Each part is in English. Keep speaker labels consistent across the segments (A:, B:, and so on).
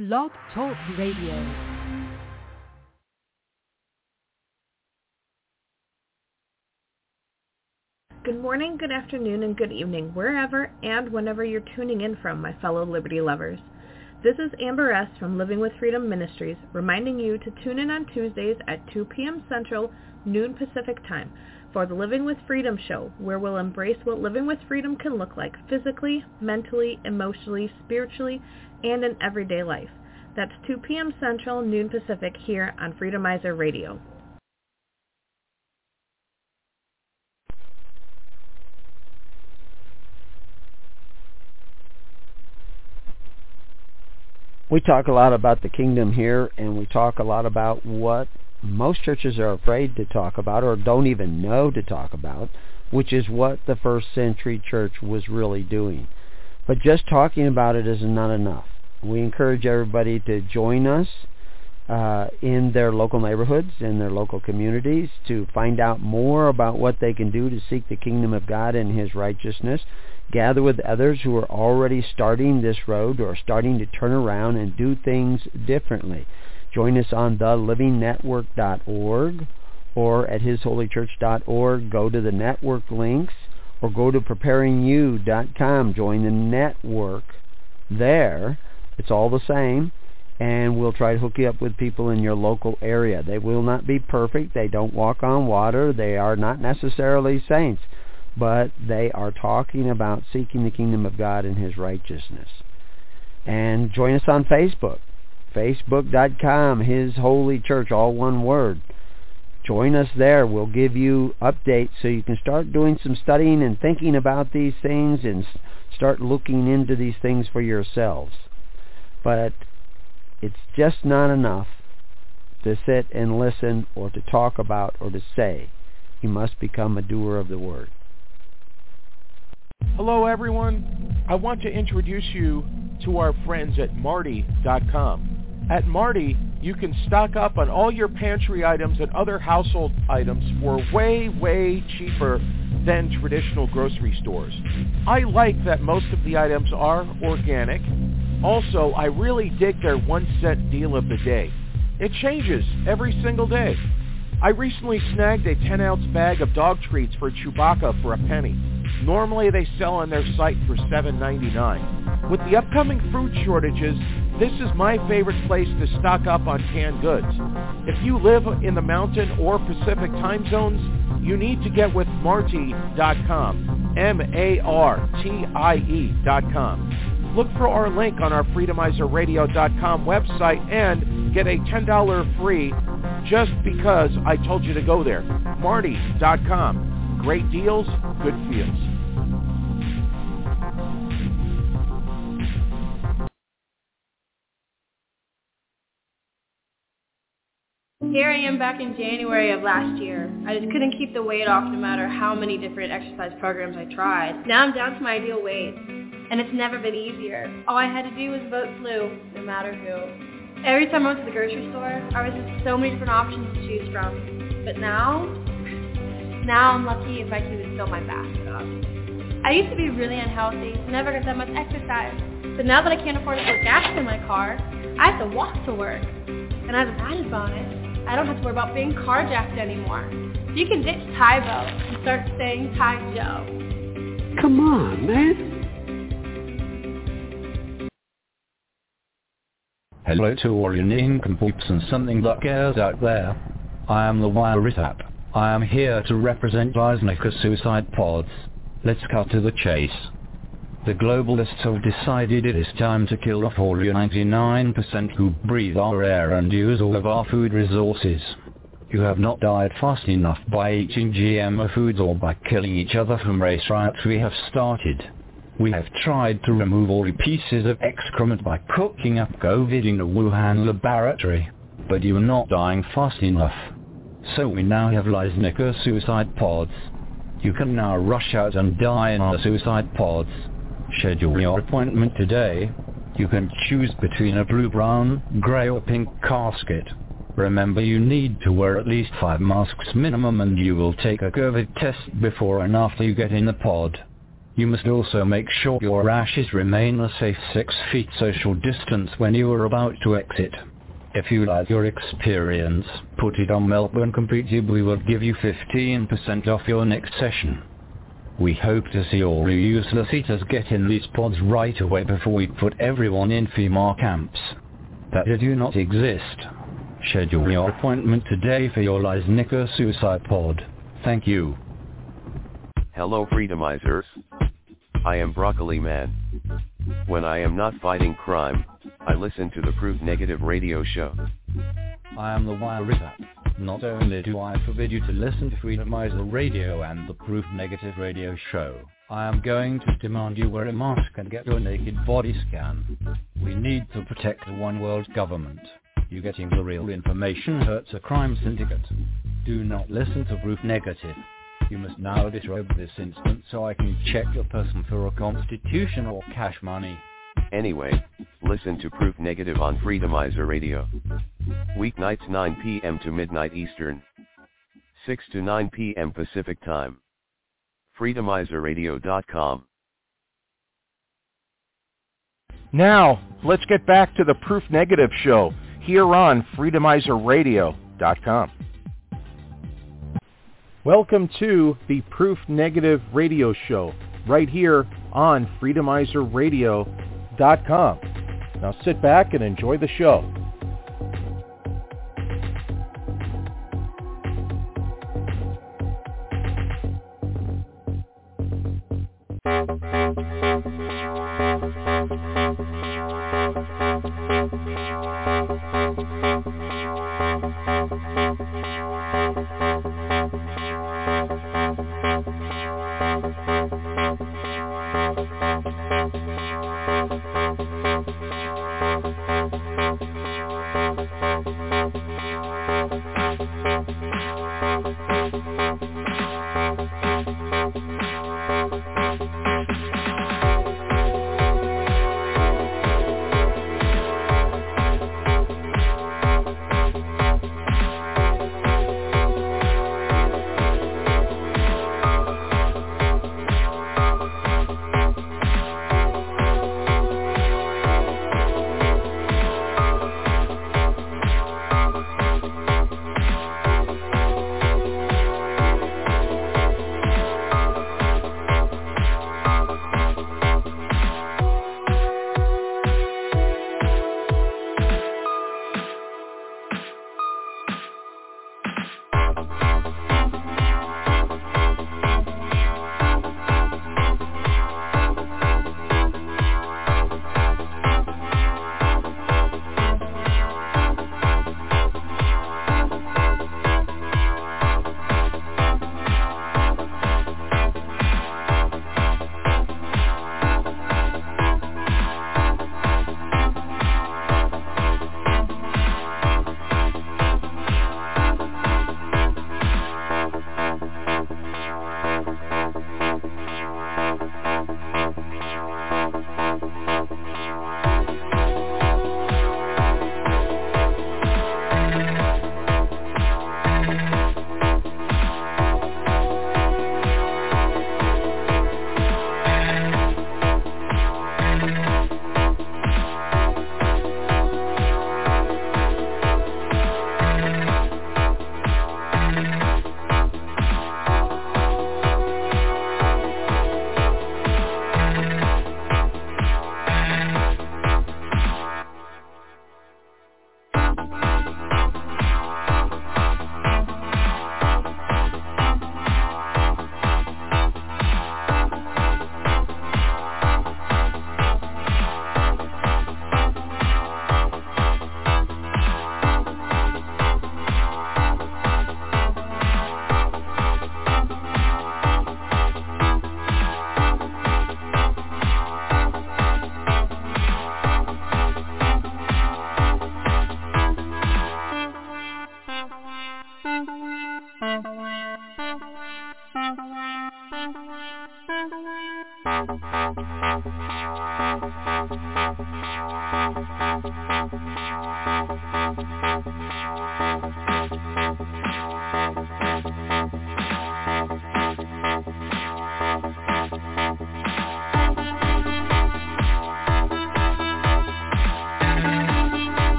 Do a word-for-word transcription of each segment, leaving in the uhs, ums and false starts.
A: Blog Talk Radio.
B: Good morning, good afternoon, and good evening, wherever and whenever you're tuning in from, my fellow Liberty lovers. This is Amber S. from Living with Freedom Ministries, reminding you to tune in on Tuesdays at two p.m. Central, noon Pacific Time, for the Living with Freedom show, where we'll embrace what living with freedom can look like physically, mentally, emotionally, spiritually, and in everyday life. That's two p.m. Central, noon Pacific, here on Freedomizer Radio.
C: We talk a lot about the kingdom here, and we talk a lot about what most churches are afraid to talk about or don't even know to talk about, which is what the first century church was really doing. But just talking about it is not enough. We encourage everybody to join us uh, in their local neighborhoods, in their local communities, to find out more about what they can do to seek the kingdom of God and His righteousness. Gather with others who are already starting this road or starting to turn around and do things differently. Join us on the living network dot org or at his holy church dot org. Go to the network links or go to preparing you dot com. Join the network there. It's all the same, and we'll try to hook you up with people in your local area. They will not be perfect. They don't walk on water. They are not necessarily saints, but they are talking about seeking the kingdom of God and His righteousness. And join us on Facebook, facebook dot com, His Holy Church, all one word. Join us there. We'll give you updates so you can start doing some studying and thinking about these things and start looking into these things for yourselves. But it's just not enough to sit and listen or to talk about or to say. You must become a doer of the word.
D: Hello everyone. I want to introduce you to our friends at Marty dot com. At Marty, you can stock up on all your pantry items and other household items for way, way cheaper than traditional grocery stores. I like that most of the items are organic. Also, I really dig their one cent deal of the day. It changes every single day. I recently snagged a ten ounce bag of dog treats for Chewbacca for a penny. Normally they sell on their site for seven ninety-nine. With the upcoming food shortages, this is my favorite place to stock up on canned goods. If you live in the Mountain or Pacific time zones, you need to get with Marty dot com, M A R T I E dot com. Look for our link on our Freedomizer Radio dot com website and get a ten dollars free just because I told you to go there. Marty dot com. Great deals, good feels.
E: Here I am back in January of last year. I just couldn't keep the weight off no matter how many different exercise programs I tried. Now I'm down to my ideal weight, and it's never been easier. All I had to do was vote blue, no matter who. Every time I went to the grocery store, I was just so many different options to choose from. But now, now I'm lucky if I can even fill my basket up. I used to be really unhealthy, never got that much exercise. But now that I can't afford to put gas in my car, I have to walk to work. And as an added bonus, I don't have to worry about being carjacked anymore. So you can ditch Tybo and start saying Ty Joe.
F: Come on, man.
G: Hello to all you nincompoops and something that cares out there. I am the Wiretap. I am here to represent Weismacher suicide pods. Let's cut to the chase. The globalists have decided it is time to kill off all you ninety-nine percent who breathe our air and use all of our food resources. You have not died fast enough by eating G M O foods or by killing each other from race riots we have started. We have tried to remove all the pieces of excrement by cooking up COVID in a Wuhan laboratory, but you are not dying fast enough. So we now have Weismacher suicide pods. You can now rush out and die in our suicide pods. Schedule your appointment today. You can choose between a blue, brown, grey or pink casket. Remember, you need to wear at least five masks minimum, and you will take a COVID test before and after you get in the pod. You must also make sure your ashes remain a safe six feet social distance when you are about to exit. If you like your experience, put it on Melbourne Complete. We will give you fifteen percent off your next session. We hope to see all you useless eaters get in these pods right away before we put everyone in FEMA camps that do not exist. Schedule your appointment today for your Leisnica Suicide Pod. Thank you.
H: Hello Freedomizers. I am Broccoli Man. When I am not fighting crime, I listen to the Proof Negative radio show.
G: I am the Wirita. Not only do I forbid you to listen to Freedomizer Radio and the Proof Negative radio show, I am going to demand you wear a mask and get your naked body scan. We need to protect the one world government. You getting the real information hurts a crime syndicate. Do not listen to Proof Negative. You must now disrobe this instant so I can check your person for a constitution or cash money.
H: Anyway, listen to Proof Negative on Freedomizer Radio. Weeknights nine p.m. to midnight Eastern. six to nine p.m. Pacific Time. freedomizer radio dot com.
D: Now, let's get back to the Proof Negative show here on freedomizer radio dot com. Welcome to the Proof Negative radio show right here on freedomizer radio dot com. Now sit back and enjoy the show.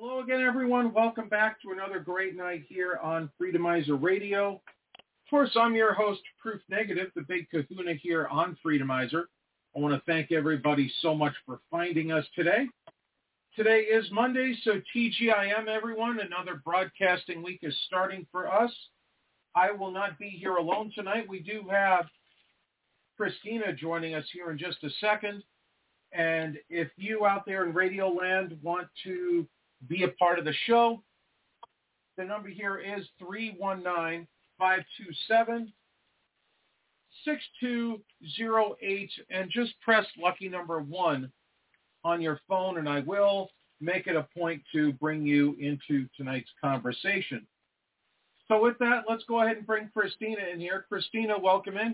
D: Hello again, everyone. Welcome back to another great night here on Freedomizer Radio. Of course, I'm your host, Proof Negative, the big kahuna here on Freedomizer. I want to thank everybody so much for finding us today. Today is Monday, so T G I M, everyone. Another broadcasting week is starting for us. I will not be here alone tonight. We do have Christina joining us here in just a second. And if you out there in Radio Land want to be a part of the show, the number here is three one nine, five two seven, six two zero eight, and just press lucky number one on your phone, and I will make it a point to bring you into tonight's conversation. So with that, let's go ahead and bring Christina in here. Christina, welcome in.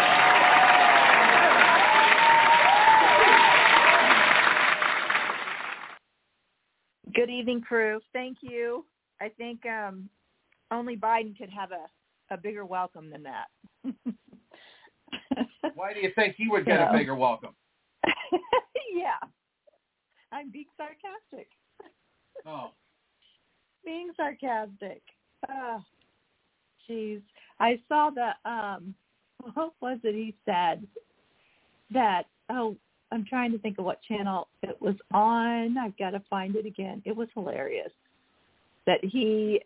I: Good evening, Proof. Thank you. I think um, only Biden could have a, a bigger welcome than that.
D: Why do you think he would get you know. a bigger welcome?
I: Yeah. I'm being sarcastic.
D: Oh.
I: Being sarcastic. Oh, jeez. I saw the, um, what was it he said? That, oh, I'm trying to think of what channel it was on. I've got to find it again. It was hilarious. That he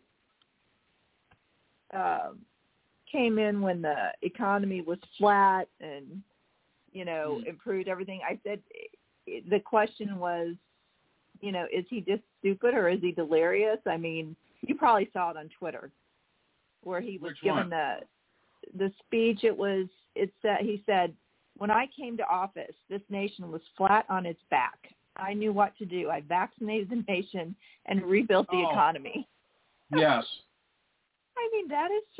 I: um, came in when the economy was flat and, you know, mm. improved everything. I said the question was, you know, is he just stupid or is he delirious? I mean, you probably saw it on Twitter where he was
D: Which
I: given
D: one?
I: the the speech. It was, it said, he said, when I came to office, this nation was flat on its back. I knew what to do. I vaccinated the nation and rebuilt the
D: oh.
I: economy.
D: Yes.
I: I mean, that is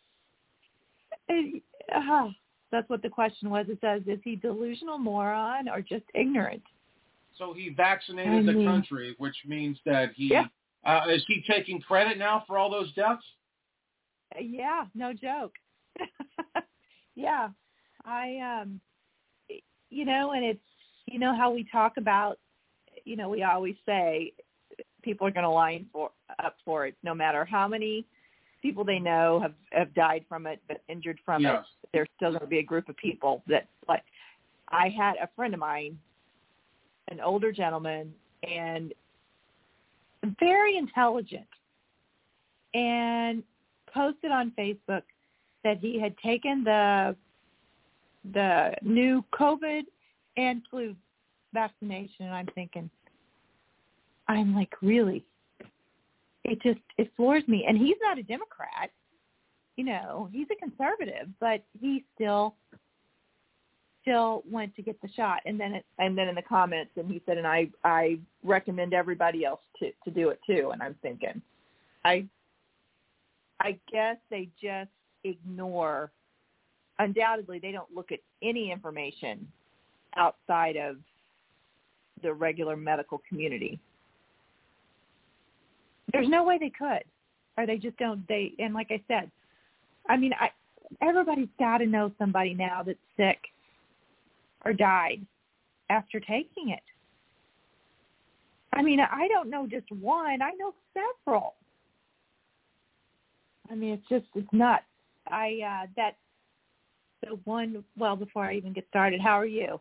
I: just, uh, that's what the question was. It says, is he delusional moron or just ignorant?
D: So he vaccinated
I: I
D: the
I: mean,
D: country, which means that he,
I: yeah.
D: uh, is he taking credit now for all those deaths?
I: Yeah, no joke. Yeah. I, um, you know, and it's, you know how we talk about, you know, we always say people are going to line for, up for it no matter how many people they know have, have died from it, but injured from
D: yes.
I: it. There's still going to be a group of people that, like, I had a friend of mine, an older gentleman, and very intelligent, and posted on Facebook that he had taken the the new COVID and flu vaccination, and I'm thinking, I'm like, really? It just, it floors me. And he's not a Democrat, you know, he's a conservative, but he still, still went to get the shot. And then, it, and then in the comments, and he said, and I, I recommend everybody else to, to do it too. And I'm thinking, I, I guess they just ignore. Undoubtedly, they don't look at any information outside of the regular medical community. There's no way they could, or they just don't. They and like I said, I mean, I, everybody's got to know somebody now that's sick or died after taking it. I mean, I don't know just one. I know several. I mean, it's just it's nuts. I uh, that. So one, well, before I even get started, how are you?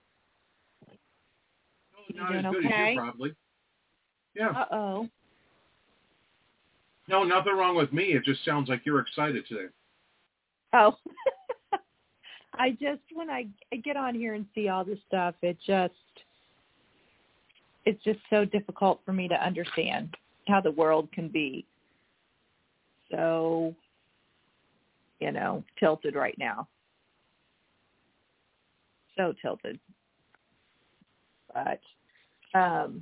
D: No, not
I: you
D: as
I: doing
D: good
I: okay?
D: as you, probably. Yeah.
I: Uh-oh.
D: No, nothing wrong with me. It just sounds like you're excited today.
I: Oh. I just, when I get on here and see all this stuff, it just, it's just so difficult for me to understand how the world can be so, you know, tilted right now. So tilted. But, um,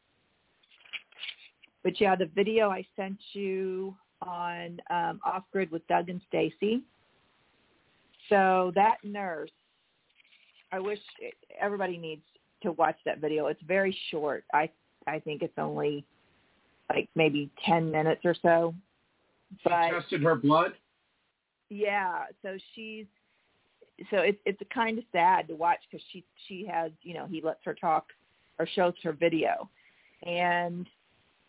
I: but yeah, the video I sent you on um, Off Grid with Doug and Stacy. So that nurse, I wish everybody needs to watch that video. It's very short. I I think it's only like maybe ten minutes or so.
D: She
I: but,
D: tested her blood?
I: Yeah. So she's, so it's it's kind of sad to watch because she, she has, you know, he lets her talk or shows her video. And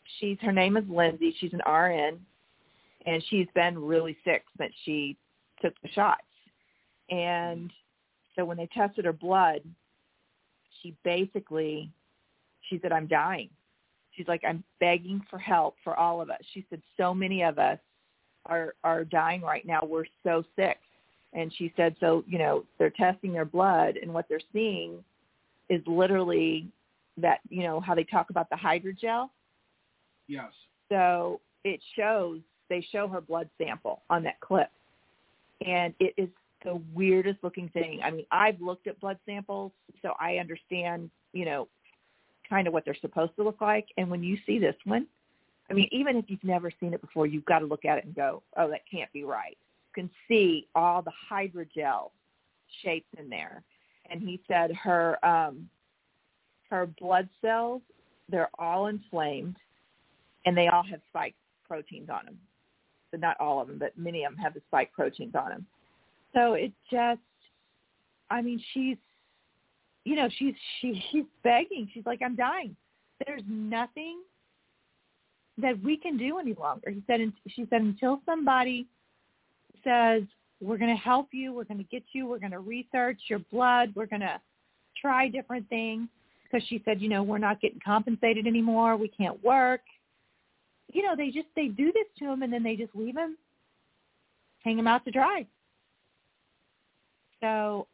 I: she's her name is Lindsay. She's an R N, and she's been really sick since she took the shots. And so when they tested her blood, she basically, she said, I'm dying. She's like, I'm begging for help for all of us. She said, so many of us are, are dying right now. We're so sick. And she said, so, you know, they're testing their blood, and what they're seeing is literally that, you know, how they talk about the hydrogel.
D: Yes.
I: So it shows, they show her blood sample on that clip. And it is the weirdest looking thing. I mean, I've looked at blood samples, so I understand, you know, kind of what they're supposed to look like. And when you see this one, I mean, even if you've never seen it before, you've got to look at it and go, oh, that can't be right. You can see all the hydrogel shapes in there. And he said her um, her blood cells, they're all inflamed, and they all have spike proteins on them. So not all of them, but many of them have the spike proteins on them. So it just, I mean, she's, you know, she's she, she's begging. She's like, I'm dying. There's nothing that we can do any longer. He said, she said, until somebody says, we're going to help you, we're going to get you, we're going to research your blood, we're going to try different things, because she said, you know, we're not getting compensated anymore, we can't work. You know, they just, they do this to him, and then they just leave him, hang him out to dry. So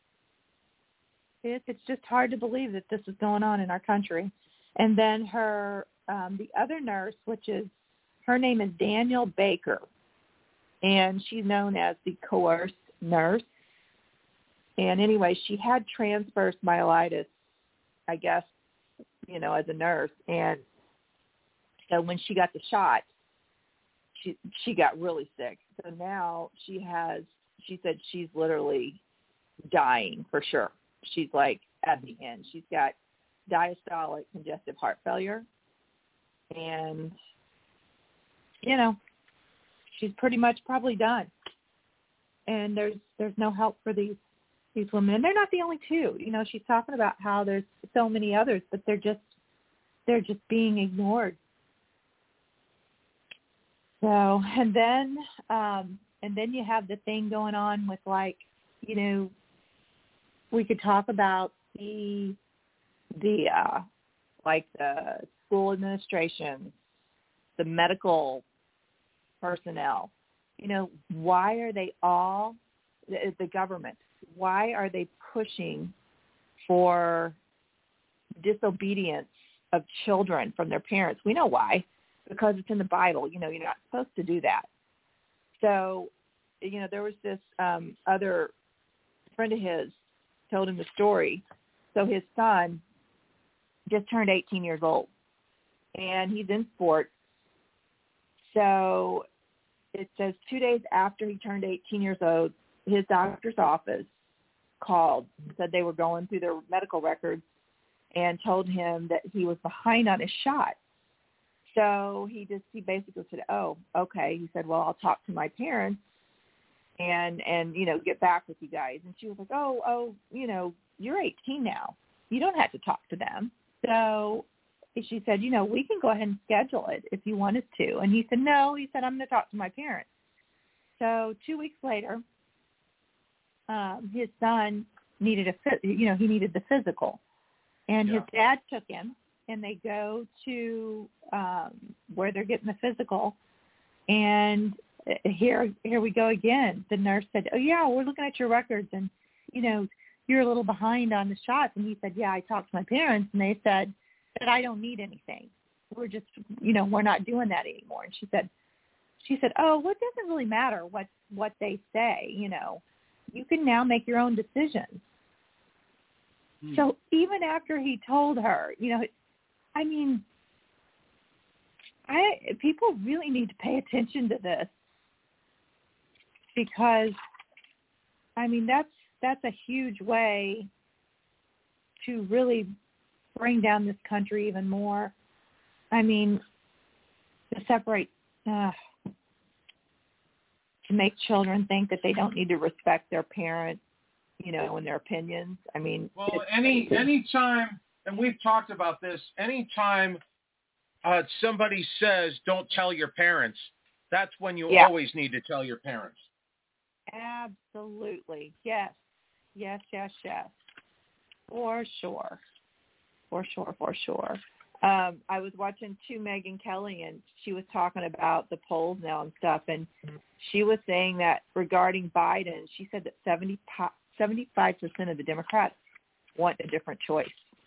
I: it, it's just hard to believe that this is going on in our country. And then her, um, the other nurse, which is, her name is Danielle Baker, and she's known as the coerced nurse. And anyway, she had transverse myelitis, I guess, you know, as a nurse. And so when she got the shot, she she got really sick. So now she has, she said she's literally dying for sure. She's like at the end. She's got diastolic congestive heart failure. And, you know, she's pretty much probably done. And there's there's no help for these these women. And they're not the only two. You know, she's talking about how there's so many others, but they're just they're just being ignored. So, and then um, and then you have the thing going on with, like, you know, we could talk about the the uh, like the school administration, the medical personnel. You know, why are they all, the, the government, why are they pushing for disobedience of children from their parents? We know why, because it's in the Bible. You know, you're not supposed to do that. So, you know, there was this um, other friend of his told him the story. So his son just turned eighteen years old, and he's in sports. So it says two days after he turned eighteen years old, his doctor's office called, said they were going through their medical records, and told him that he was behind on his shot. So he just, he basically said, oh, okay. He said, well, I'll talk to my parents and, and, you know, get back with you guys. And she was like, oh, oh, you know, you're eighteen now. You don't have to talk to them. So she said, you know, we can go ahead and schedule it if you wanted to. And he said, no. He said, I'm going to talk to my parents. So two weeks later, um, his son needed a, you know, he needed the physical. And yeah. His dad took him, and they go to um, where they're getting the physical. And here, here we go again. The nurse said, oh, yeah, we're looking at your records, and, you know, you're a little behind on the shots. And he said, yeah, I talked to my parents, and they said that I don't need anything. We're just, you know, we're not doing that anymore. And she said, she said, oh, well, it doesn't really matter what, what they say, you know. You can now make your own decisions. Hmm. So even after he told her, you know, I mean, I people really need to pay attention to this, because, I mean, that's that's a huge way to really bring down this country even more. I mean, to separate, uh, to make children think that they don't need to respect their parents, you know, and their opinions. I mean,
D: well, any any time, and we've talked about this, any time uh, somebody says, don't tell your parents, that's when you
I: yeah.
D: always need to tell your parents.
I: Absolutely. Yes. Yes, yes, yes. For sure. For sure, for sure. Um, I was watching too Megyn Kelly, and she was talking about the polls now and stuff, and she was saying that regarding Biden, she said that seventy, seventy-five percent of the Democrats want a different choice.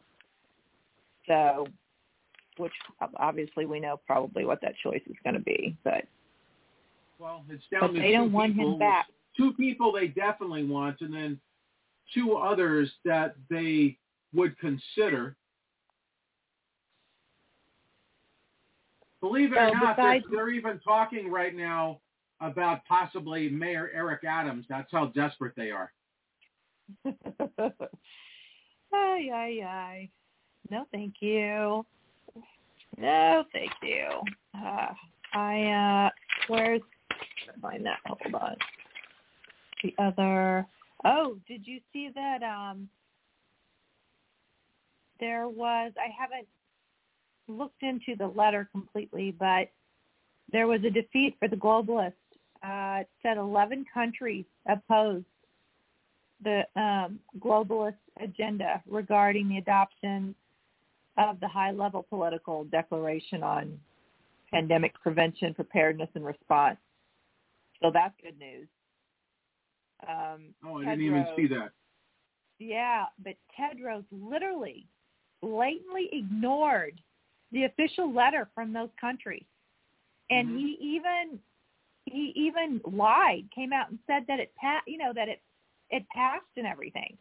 I: So, which obviously we know probably what that choice is going to be, but
J: well, it's down
I: but
J: to
I: they
J: two
I: don't want
J: people.
I: him back.
J: Two people they definitely want, and then two others that they would consider. Believe it or
I: so
J: not, they're,
I: besides,
J: they're even talking right now about possibly Mayor Eric Adams. That's how desperate they are.
I: ay, ay, ay. No, thank you. No, thank you. Uh, I, uh, where's, find that, hold on. The other, oh, did you see that, um, there was, I haven't looked into the letter completely, but there was a defeat for the globalists. Uh, it said eleven countries opposed the um, globalist agenda regarding the adoption of the high-level political declaration on pandemic prevention, preparedness, and response. So that's good news. Um,
J: oh, I
I: Tedros,
J: didn't even see that.
I: Yeah, but Tedros literally blatantly ignored the official letter from those countries. And mm-hmm. he even he even lied, came out and said that it pa- you know that it it passed and everything.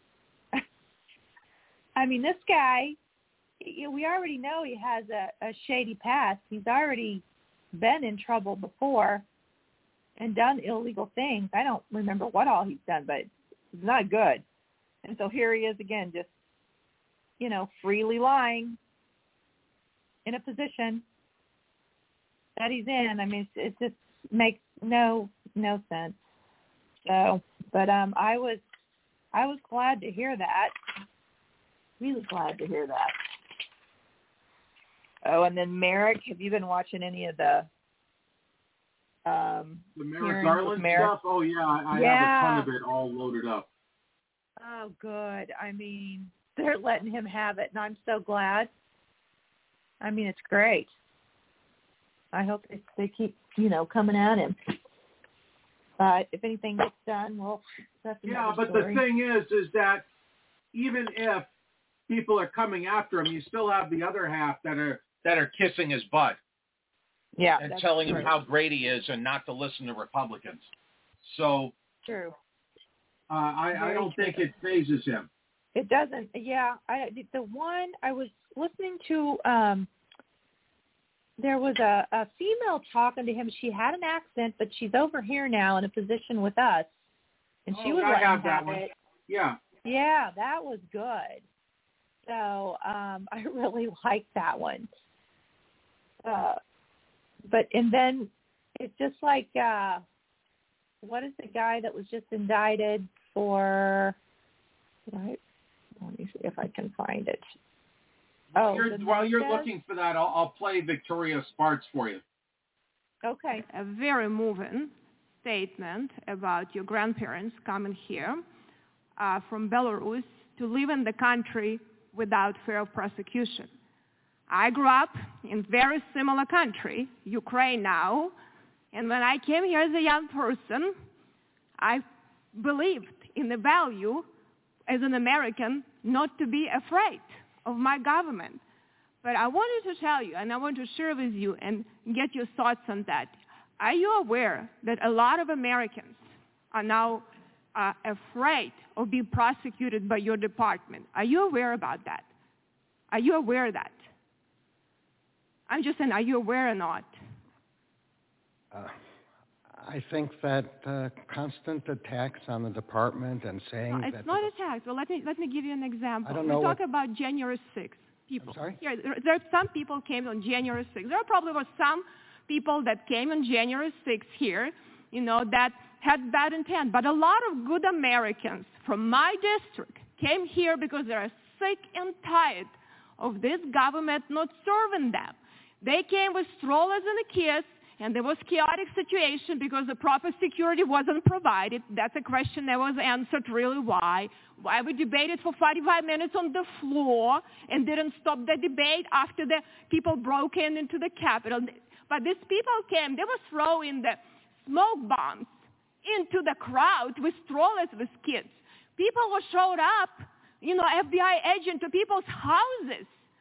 I: I mean, this guy, you know, we already know he has a, a shady past. He's already been in trouble before and done illegal things. I don't remember what all he's done, but it's not good. And so here he is again, just, you know, freely lying in a position that he's in. I mean, it, it just makes no no sense. So, but um, I was I was glad to hear that. Really glad to hear that. Oh, and then Merrick, have you been watching any of the um,
J: the Merrick Garland stuff? Oh yeah, I, I
I: yeah.
J: have a ton of it all loaded up.
I: Oh, good. I mean, they're letting him have it, and I'm so glad. I mean, it's great. I hope they, they keep, you know, coming at him. But if anything gets done, well, that's another
J: Yeah, but
I: story.
J: the thing is, is that even if people are coming after him, you still have the other half that are
D: that are kissing his butt.
I: Yeah,
D: and
I: that's
D: telling
I: true.
D: him how great he is and not to listen to Republicans. So
I: True.
J: Uh, I, I don't true. think it phases him.
I: It doesn't. Yeah, I, the one I was listening to, um, there was a, a female talking to him. She had an accent, but she's over here now in a position with us, and she
J: oh,
I: was
J: I
I: letting
J: have
I: him
J: that
I: have
J: one.
I: it.
J: Yeah.
I: Yeah, that was good. So um, I really liked that one. Uh, but and then it's just like, uh, what is the guy that was just indicted for? Right. Let me see if I can find it.
J: While
I: oh,
J: you're, while you're looking for that, I'll, I'll play Victoria Sparks for you.
I: Okay.
K: A very moving statement about your grandparents coming here uh, from Belarus to live in the country without fear of prosecution. I grew up in very similar country, Ukraine now, and when I came here as a young person, I believed in the value as an American not to be afraid of my government. But I wanted to tell you, and I want to share with you and get your thoughts on that. Are you aware that a lot of Americans are now uh, afraid of being prosecuted by your department? Are you aware about that? Are you aware of that? I'm just saying, are you aware or not?
L: Uh, I think that uh, constant attacks on the department and saying
K: no,
L: that...
K: it's not attacks. Well, let me, let me give you an example.
L: I don't know
K: we talk
L: what...
K: about January sixth people.
L: I'm sorry?
K: Here, there, there, some people came on January sixth. There probably were some people that came on January sixth here, you know, that had bad intent. But a lot of good Americans from my district came here because they are sick and tired of this government not serving them. They came with strollers and the kids, and there was chaotic situation because the proper security wasn't provided. That's a question that was answered really why. Why we debated for forty-five minutes on the floor and didn't stop the debate after the people broke in into the Capitol. But these people came, they were throwing the smoke bombs into the crowd with strollers with kids. People were showed up, you know, F B I agent to people's houses.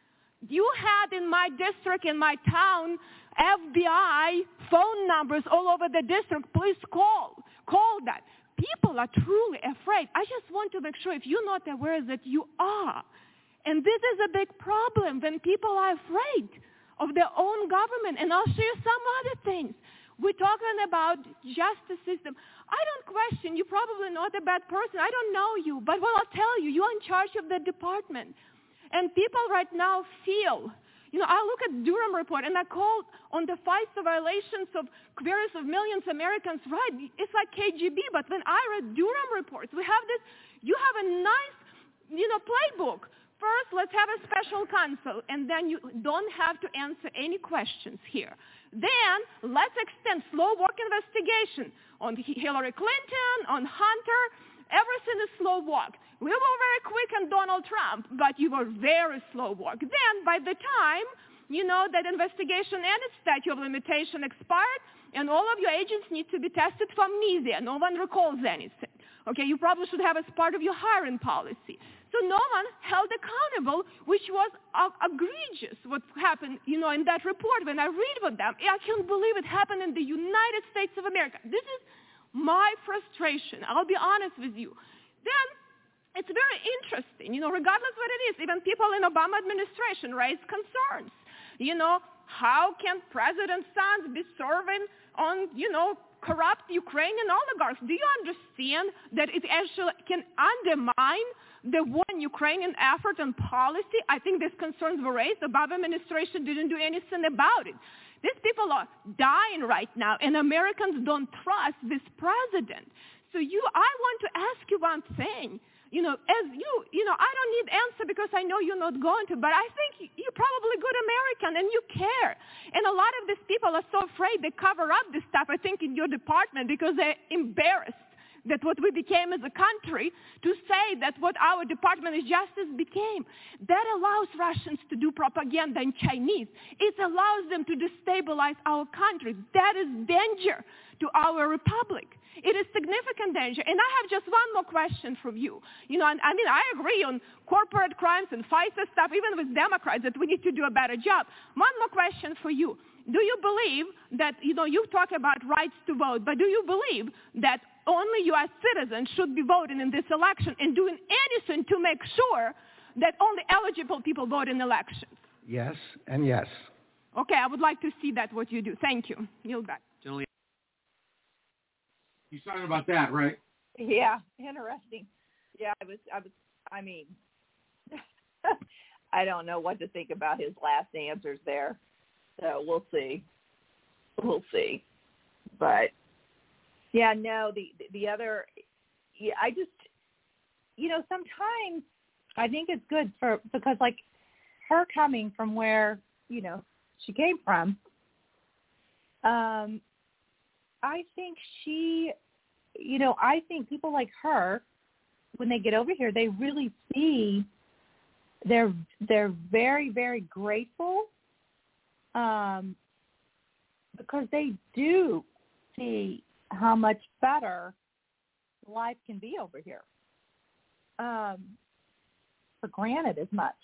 K: You had in my district, in my town, F B I phone numbers all over the district. Please call. Call that. People are truly afraid. I just want to make sure if you're not aware that you are. And this is a big problem when people are afraid of their own government. And I'll share some other things. We're talking about justice system. I don't question. You're probably not a bad person. I don't know you. But what I'll tell you, you're in charge of the department. And people right now feel, you know, I look at Durham report, and I called on the FISA violations of queries of millions of Americans, right? It's like K G B, but when I read Durham reports, we have this, you have a nice, you know, playbook. First, let's have a special counsel, and then you don't have to answer any questions here. Then, let's extend slow walk investigation on Hillary Clinton, on Hunter. Everything is slow walk. We were very quick on Donald Trump, but you were very slow walk. Then, by the time, you know, that investigation and its statute of limitation expired, and all of your agents need to be tested for amnesia. No one recalls anything. Okay, you probably should have as part of your hiring policy. So no one held accountable, which was uh, egregious what happened, you know, in that report. When I read about them, I can't believe it happened in the United States of America. This is my frustration. I'll be honest with you. Then it's very interesting, you know, regardless what it is, even people in Obama administration raised concerns. You know, how can President's sons be serving on, you know, corrupt Ukrainian oligarchs? Do you understand that it actually can undermine the one Ukrainian effort and policy? I think these concerns were raised. The Obama administration didn't do anything about it. These people are dying right now, and Americans don't trust this president. So you, I want to ask you one thing. You know, as you, you know, I don't need answer because I know you're not going to, but I think you're probably a good American and you care. And a lot of these people are so afraid they cover up this stuff, I think, in your department because they're embarrassed that what we became as a country to say that what our Department of Justice became. That allows Russians to do propaganda in Chinese. It allows them to destabilize our country. That is danger to our republic. It is significant danger. And I have just one more question from you. You know, and, I mean, I agree on corporate crimes and FISA stuff, even with Democrats, that we need to do a better job. One more question for you. Do you believe that, you know, you talk about rights to vote, but do you believe that only U S citizens should be voting in this election and doing anything to make sure that only eligible people vote in elections?
L: Yes and yes.
K: Okay, I would like to see that, what you do. Thank you. Yield back.
J: You're talking about that, right?
I: Yeah, interesting. Yeah, I was, I was, I mean, I don't know what to think about his last answers there. So we'll see. We'll see. But yeah, no, the the other, yeah, I just, you know, sometimes I think it's good for, because like her coming from where, you know, she came from, um, I think she, you know, I think people like her, when they get over here, they really see, they're they're very, very grateful, um, because they do see how much better life can be over here, um, for granted as much.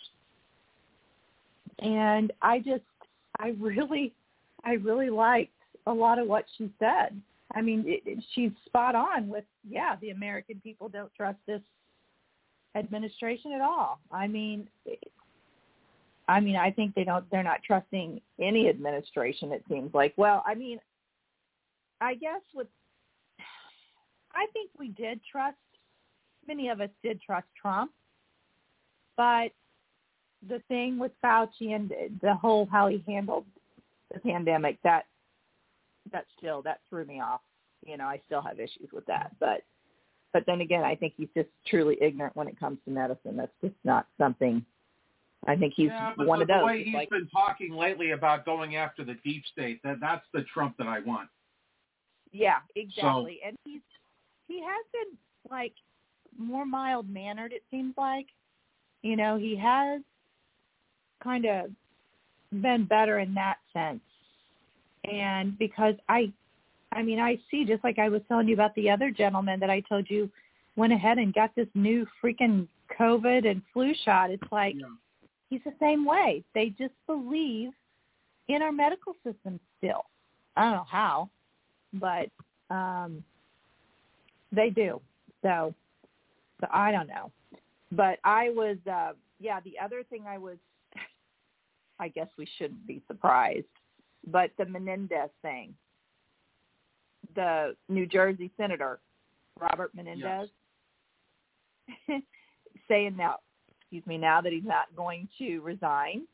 I: And I just, I really, I really liked a lot of what she said. I mean, it, it, she's spot on with, yeah, the American people don't trust this administration at all. I mean, it, I mean, I think they don't, they're not trusting any administration, it seems like. Well, I mean, I guess with, I think we did trust, many of us did trust Trump, but the thing with Fauci and the whole, how he handled the pandemic, that, that still, that threw me off. You know, I still have issues with that. But but then again, I think he's just truly ignorant when it comes to medicine. That's just not something I think he's
J: yeah, but
I: one
J: the,
I: of those.
J: the way
I: It's
J: he's
I: like,
J: been talking lately about going after the deep state, that that's the Trump that I want.
I: Yeah, exactly. So, and he's he has been like more mild mannered. It seems like, you know, he has kind of been better in that sense. And because I, I mean, I see, just like I was telling you about the other gentleman that I told you went ahead and got this new freaking COVID and flu shot. It's like, yeah. He's the same way. They just believe in our medical system still. I don't know how, but um, they do. So, so I don't know. But I was, uh, yeah, the other thing I was, I guess we shouldn't be surprised, but the Menendez thing, the New Jersey Senator, Robert Menendez, yes. saying now, excuse me, now that he's not going to resign.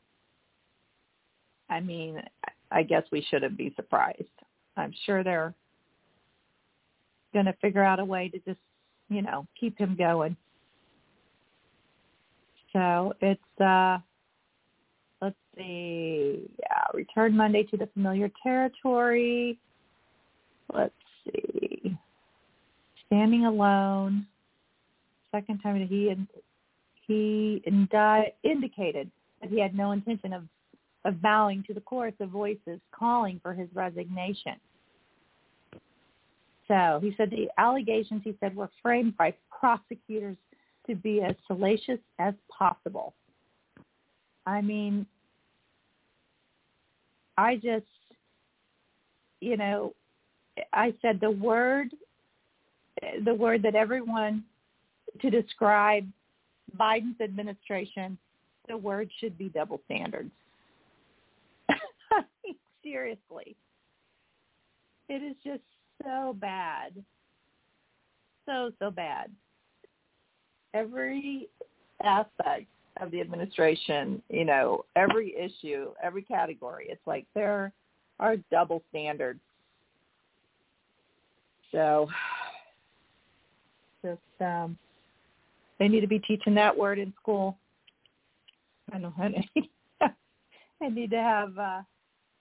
I: I mean, I guess we shouldn't be surprised. I'm sure they're going to figure out a way to just, you know, keep him going. So it's, uh, let's see, yeah, return Monday to the familiar territory. Let's see. Standing alone. Second time that he had, he indi- indicated that he had no intention of, of bowing to the chorus of voices calling for his resignation. So he said the allegations, he said, were framed by prosecutors to be as salacious as possible. I mean, I just, you know, I said the word, the word that everyone to describe Biden's administration, the word should be double standards. I mean, seriously. It is just so bad. So, so bad. Every aspect of the administration, you know, every issue, every category, it's like there are double standards. So, just, um, they need to be teaching that word in school. I know. I need, I need to have uh, uh,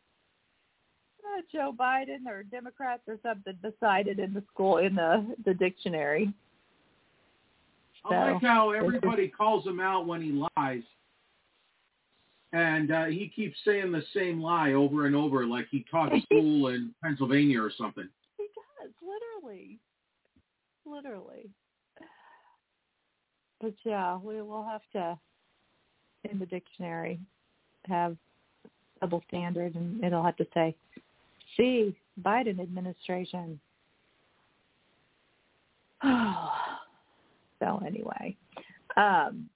I: Joe Biden or Democrats or something decided in the school, in the, the dictionary. So,
J: I like how everybody calls him out when he lies. And uh, he keeps saying the same lie over and over, like he taught school in Pennsylvania or something.
I: He does, literally. Literally. But yeah, we will have to, in the dictionary, have double standard, and it'll have to say, see, Biden administration. Oh. So anyway, um,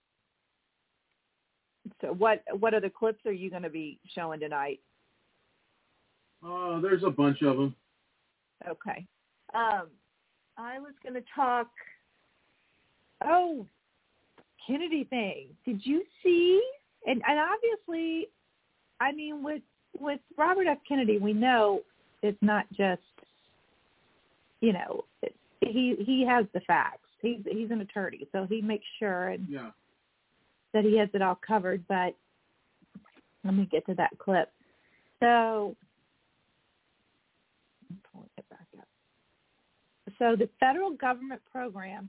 I: so what what other clips are you going to be showing tonight?
J: Oh, uh, there's a bunch of them.
I: Okay. Um, I was going to talk, oh, Kennedy thing. Did you see? And, and obviously, I mean, with with Robert F. Kennedy, we know it's not just, you know, it, he he has the facts. He's he's an attorney, so he makes sure and
J: yeah.
I: that he has it all covered. But let me get to that clip. So, I'm pulling it back up. So the federal government program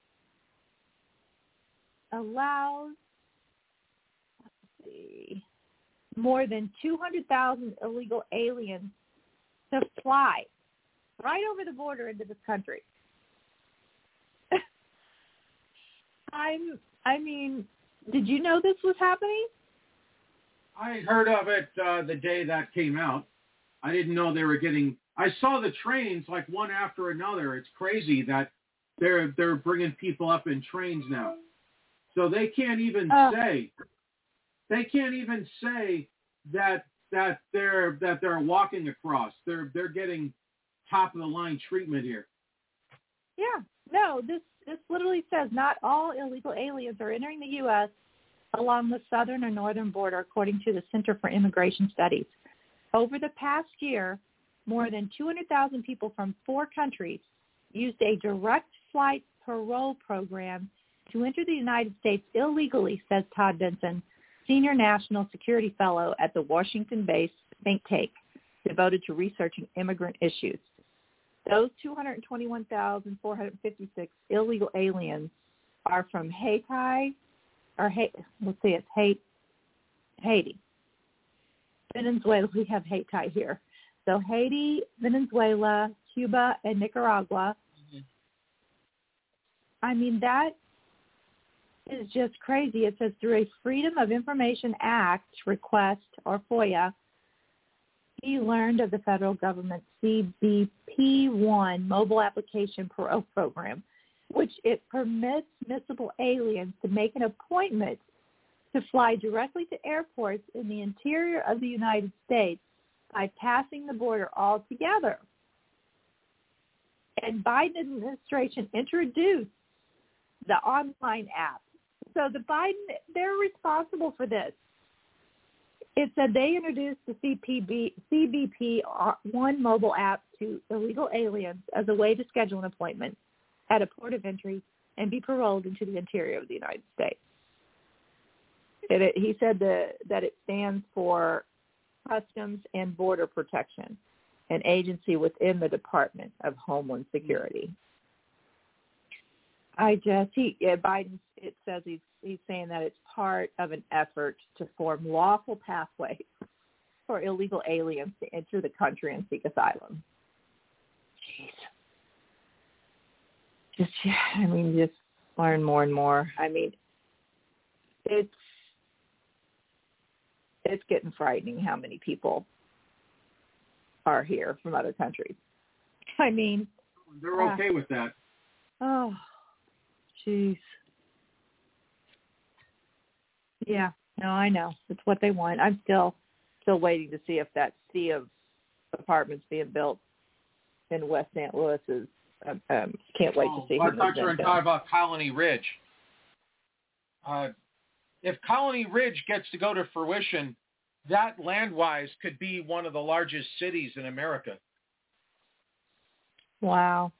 I: allows, let's see, more than two hundred thousand illegal aliens to fly right over the border into this country. I'm, I mean, did you know this was happening?
J: I heard of it uh, the day that came out. I didn't know they were getting, I saw the trains like one after another. It's crazy that they're they're bringing people up in trains now. So they can't even uh, say, they can't even say that that they're that they're walking across. They're they're getting top of the line treatment here.
I: Yeah, no, this this literally says not all illegal aliens are entering the U S along the southern or northern border, according to the Center for Immigration Studies. Over the past year, more than two hundred thousand people from four countries used a direct flight parole program to enter the United States illegally, says Todd Benson, Senior National Security Fellow at the Washington-based think tank devoted to researching immigrant issues. Those two hundred twenty-one thousand four hundred fifty-six illegal aliens are from Haiti, or Haiti, let's see, it's Haiti, Haiti. Venezuela, we have Haiti here. So Haiti, Venezuela, Cuba, and Nicaragua. Mm-hmm. I mean, that is just crazy. It says through a Freedom of Information Act request, or FOIA, he learned of the federal government's C B P one mobile application parole program, which it permits missable aliens to make an appointment to fly directly to airports in the interior of the United States by passing the border altogether. And Biden administration introduced the online app. So the Biden, they're responsible for this. It said they introduced the C B P one mobile app to illegal aliens as a way to schedule an appointment at a port of entry and be paroled into the interior of the United States. It, it, he said the, that it stands for Customs and Border Protection, an agency within the Department of Homeland Security. I just, he, yeah, Biden, it says he's, he's saying that it's part of an effort to form lawful pathways for illegal aliens to enter the country and seek asylum. Jeez. Just, yeah, I mean, just learn more and more. I mean, it's, it's getting frightening how many people are here from other countries. I mean,
J: they're okay uh, with that.
I: Oh, jeez. Yeah, no, I know. It's what they want. I'm still still waiting to see if that sea of apartments being built in West Saint Louis is, um, um, can't wait
D: oh,
I: to see.
D: I thought you were talking about Colony Ridge. Uh, if Colony Ridge gets to go to fruition, that land-wise could be one of the largest cities in America.
I: Wow.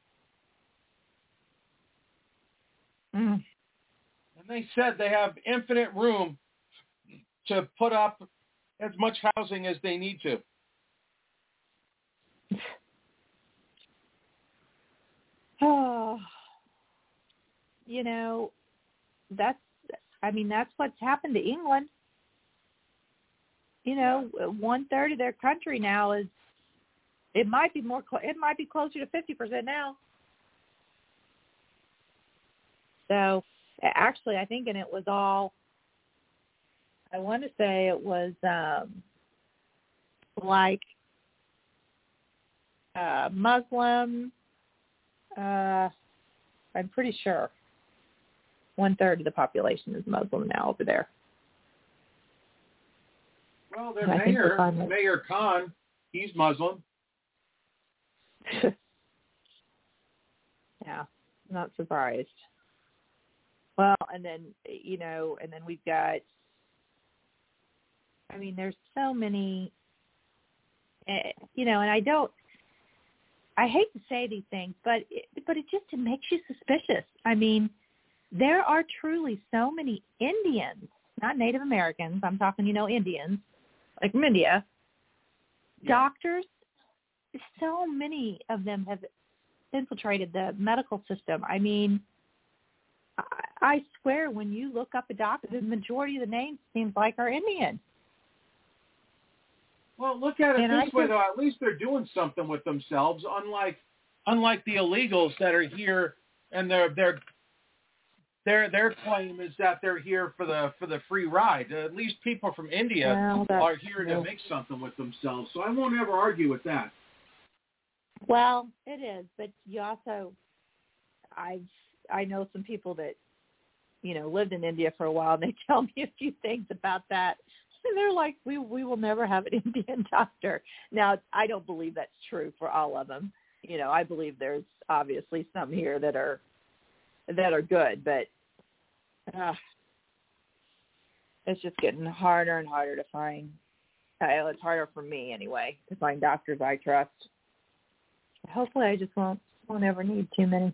I: Mm.
D: And they said they have infinite room to put up as much housing as they need to.
I: Oh, you know, that's, I mean, that's what's happened to England. You know, one third of their country now is, it might be more, it might be closer to fifty percent now. So actually, I think, and it was all, I want to say it was um, like uh, Muslim, uh, I'm pretty sure one third of the population is Muslim now over there.
J: Well, their mayor, Mayor Khan, he's Muslim.
I: Yeah, not surprised. Well, and then, you know, and then we've got, I mean, there's so many, uh, you know, and I don't, I hate to say these things, but it, but it just it makes you suspicious. I mean, there are truly so many Indians, not Native Americans, I'm talking, you know, Indians, like from India, yeah. Doctors, so many of them have infiltrated the medical system. I mean, I, I swear when you look up a doctor, the majority of the names seems like are Indian.
J: Well, look at it
I: and
J: this
I: I
J: way,
I: just,
J: though. At least they're doing something with themselves, unlike unlike the illegals that are here, and their their their their claim is that they're here for the for the free ride. At least people from India
I: well,
J: are here to make something with themselves. So I won't ever argue with that.
I: Well, it is, but you also, I've I know some people that, you know, lived in India for a while, and they tell me a few things about that. And they're like, we we will never have an Indian doctor. Now, I don't believe that's true for all of them. You know, I believe there's obviously some here that are that are good, but uh, it's just getting harder and harder to find. Uh, it's harder for me anyway to find doctors I trust. Hopefully, I just won't won't ever need too many.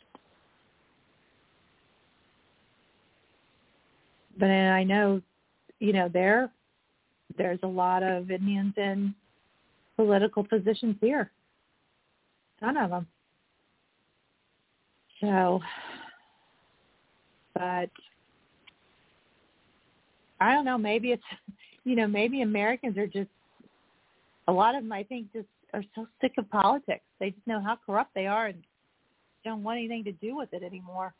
I: But I know you know, there there's a lot of Indians in political positions here. Ton of them. So, but I don't know, maybe it's, you know, maybe Americans are just, a lot of them, I think, just are so sick of politics. They just know how corrupt they are and don't want anything to do with it anymore.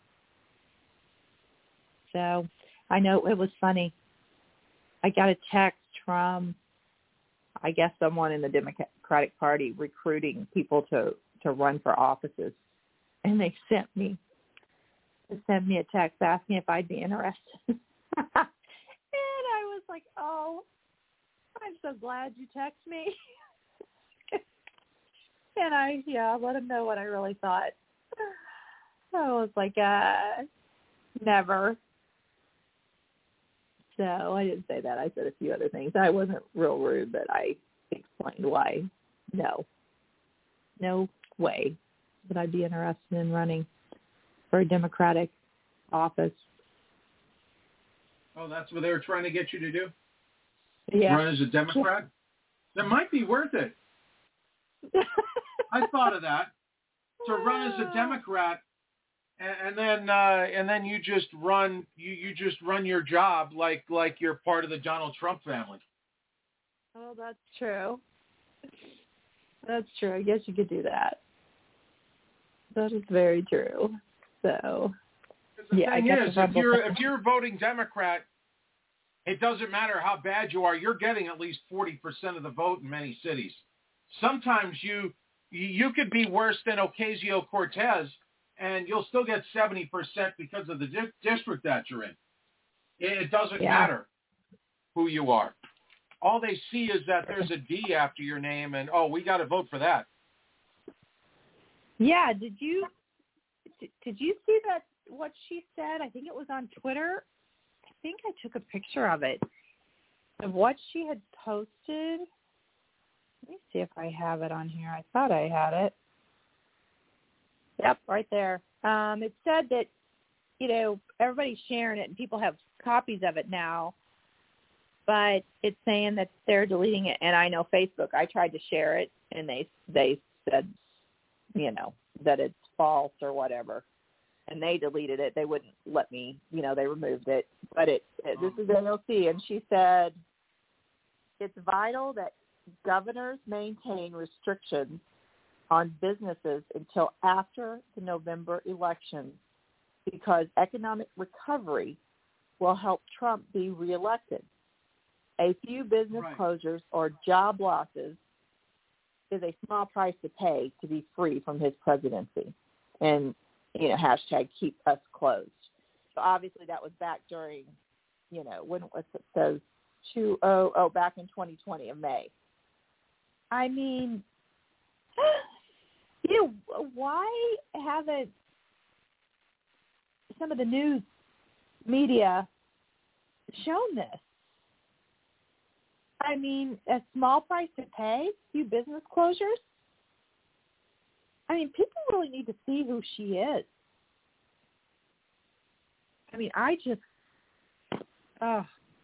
I: So I know it was funny. I got a text from, I guess, someone in the Democratic Party recruiting people to, to run for offices. And they sent me, they sent me a text asking if I'd be interested. And I was like, oh, I'm so glad you text me. And I, yeah, let them know what I really thought. I was like, uh, never. So I didn't say that. I said a few other things. I wasn't real rude, but I explained why. No. No way would I be interested in running for a Democratic office.
J: Oh, that's what they were trying to get you to do?
I: Yeah.
J: Run as a Democrat? That might be worth it. I thought of that. To run as a Democrat, and, and then uh, and then you just run you, you just run your job like like you're part of the Donald Trump family.
I: Oh, that's true. That's true. I guess you could do that. That is very true. So,
J: the
I: yeah,
J: thing
I: I
J: is, if you're if you're voting Democrat, it doesn't matter how bad you are. You're getting at least forty percent of the vote in many cities. Sometimes you you could be worse than Ocasio-Cortez, and you'll still get seventy percent because of the di- district that you're in. It doesn't
I: yeah.
J: matter who you are. All they see is that there's a D after your name, and, oh, we got to vote for that.
I: Yeah, did you did you see that, what she said? I think it was on Twitter. I think I took a picture of it, of what she had posted. Let me see if I have it on here. I thought I had it. Yep, right there. Um, it said that, you know, everybody's sharing it and people have copies of it now, but it's saying that they're deleting it. And I know Facebook, I tried to share it and they they said, you know, that it's false or whatever. And they deleted it. They wouldn't let me, you know, they removed it. But it, it this is N L C, and she said, it's vital that governors maintain restrictions on businesses until after the November election because economic recovery will help Trump be reelected. A few business
J: right.
I: closures or job losses is a small price to pay to be free from his presidency. And, you know, hashtag keep us closed. So obviously that was back during, you know, when it says two oh oh back in twenty twenty of May. I mean, you know, why haven't some of the news media shown this? I mean, a small price to pay, few business closures. I mean, people really need to see who she is. I mean, I just, oh.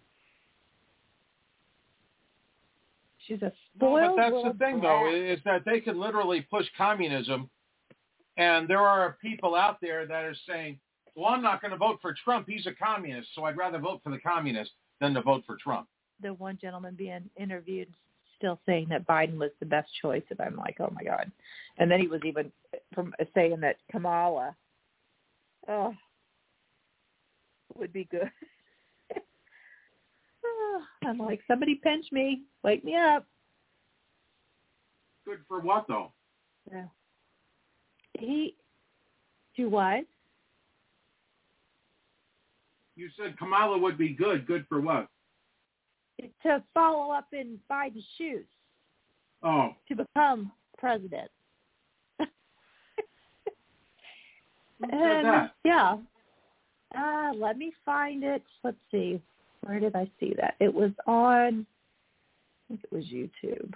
I: She's a spoiled
J: no, but that's
I: little
J: the thing,
I: brat.
J: though, is that they can literally push communism, and there are people out there that are saying, well, I'm not going to vote for Trump. He's a communist, so I'd rather vote for the communist than to vote for Trump.
I: The one gentleman being interviewed still saying that Biden was the best choice, and I'm like, oh, my God. And then he was even from saying that Kamala oh, would be good. I'm like, somebody pinch me. Wake me up.
J: Good for what, though?
I: Yeah. He, do what?
J: You said Kamala would be good. Good for what?
I: To follow up in Biden's shoes.
J: Oh.
I: To become president.
J: Who said
I: and,
J: that?
I: Yeah. Uh, let me find it. Let's see. Where did I see that? It was on, I think it was YouTube.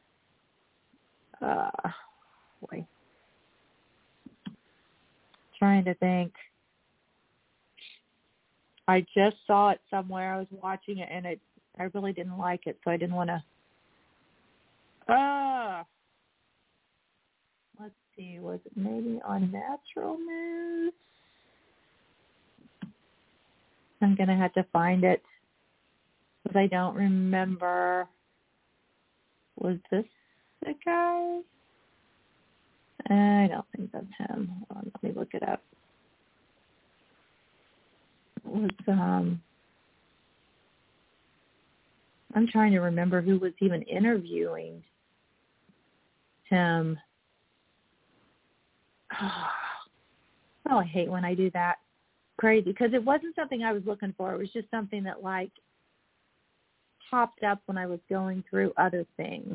I: Uh, boy. Trying to think. I just saw it somewhere. I was watching it, and it I really didn't like it, so I didn't want to. Ah, uh, let's see. Was it maybe on Natural News? I'm gonna have to find it because I don't remember. Was this the guy? I don't think that's him. Hold on, let me look it up. It was um. I'm trying to remember who was even interviewing him. Oh, I hate when I do that. Crazy, because it wasn't something I was looking for. It was just something that, like, popped up when I was going through other things.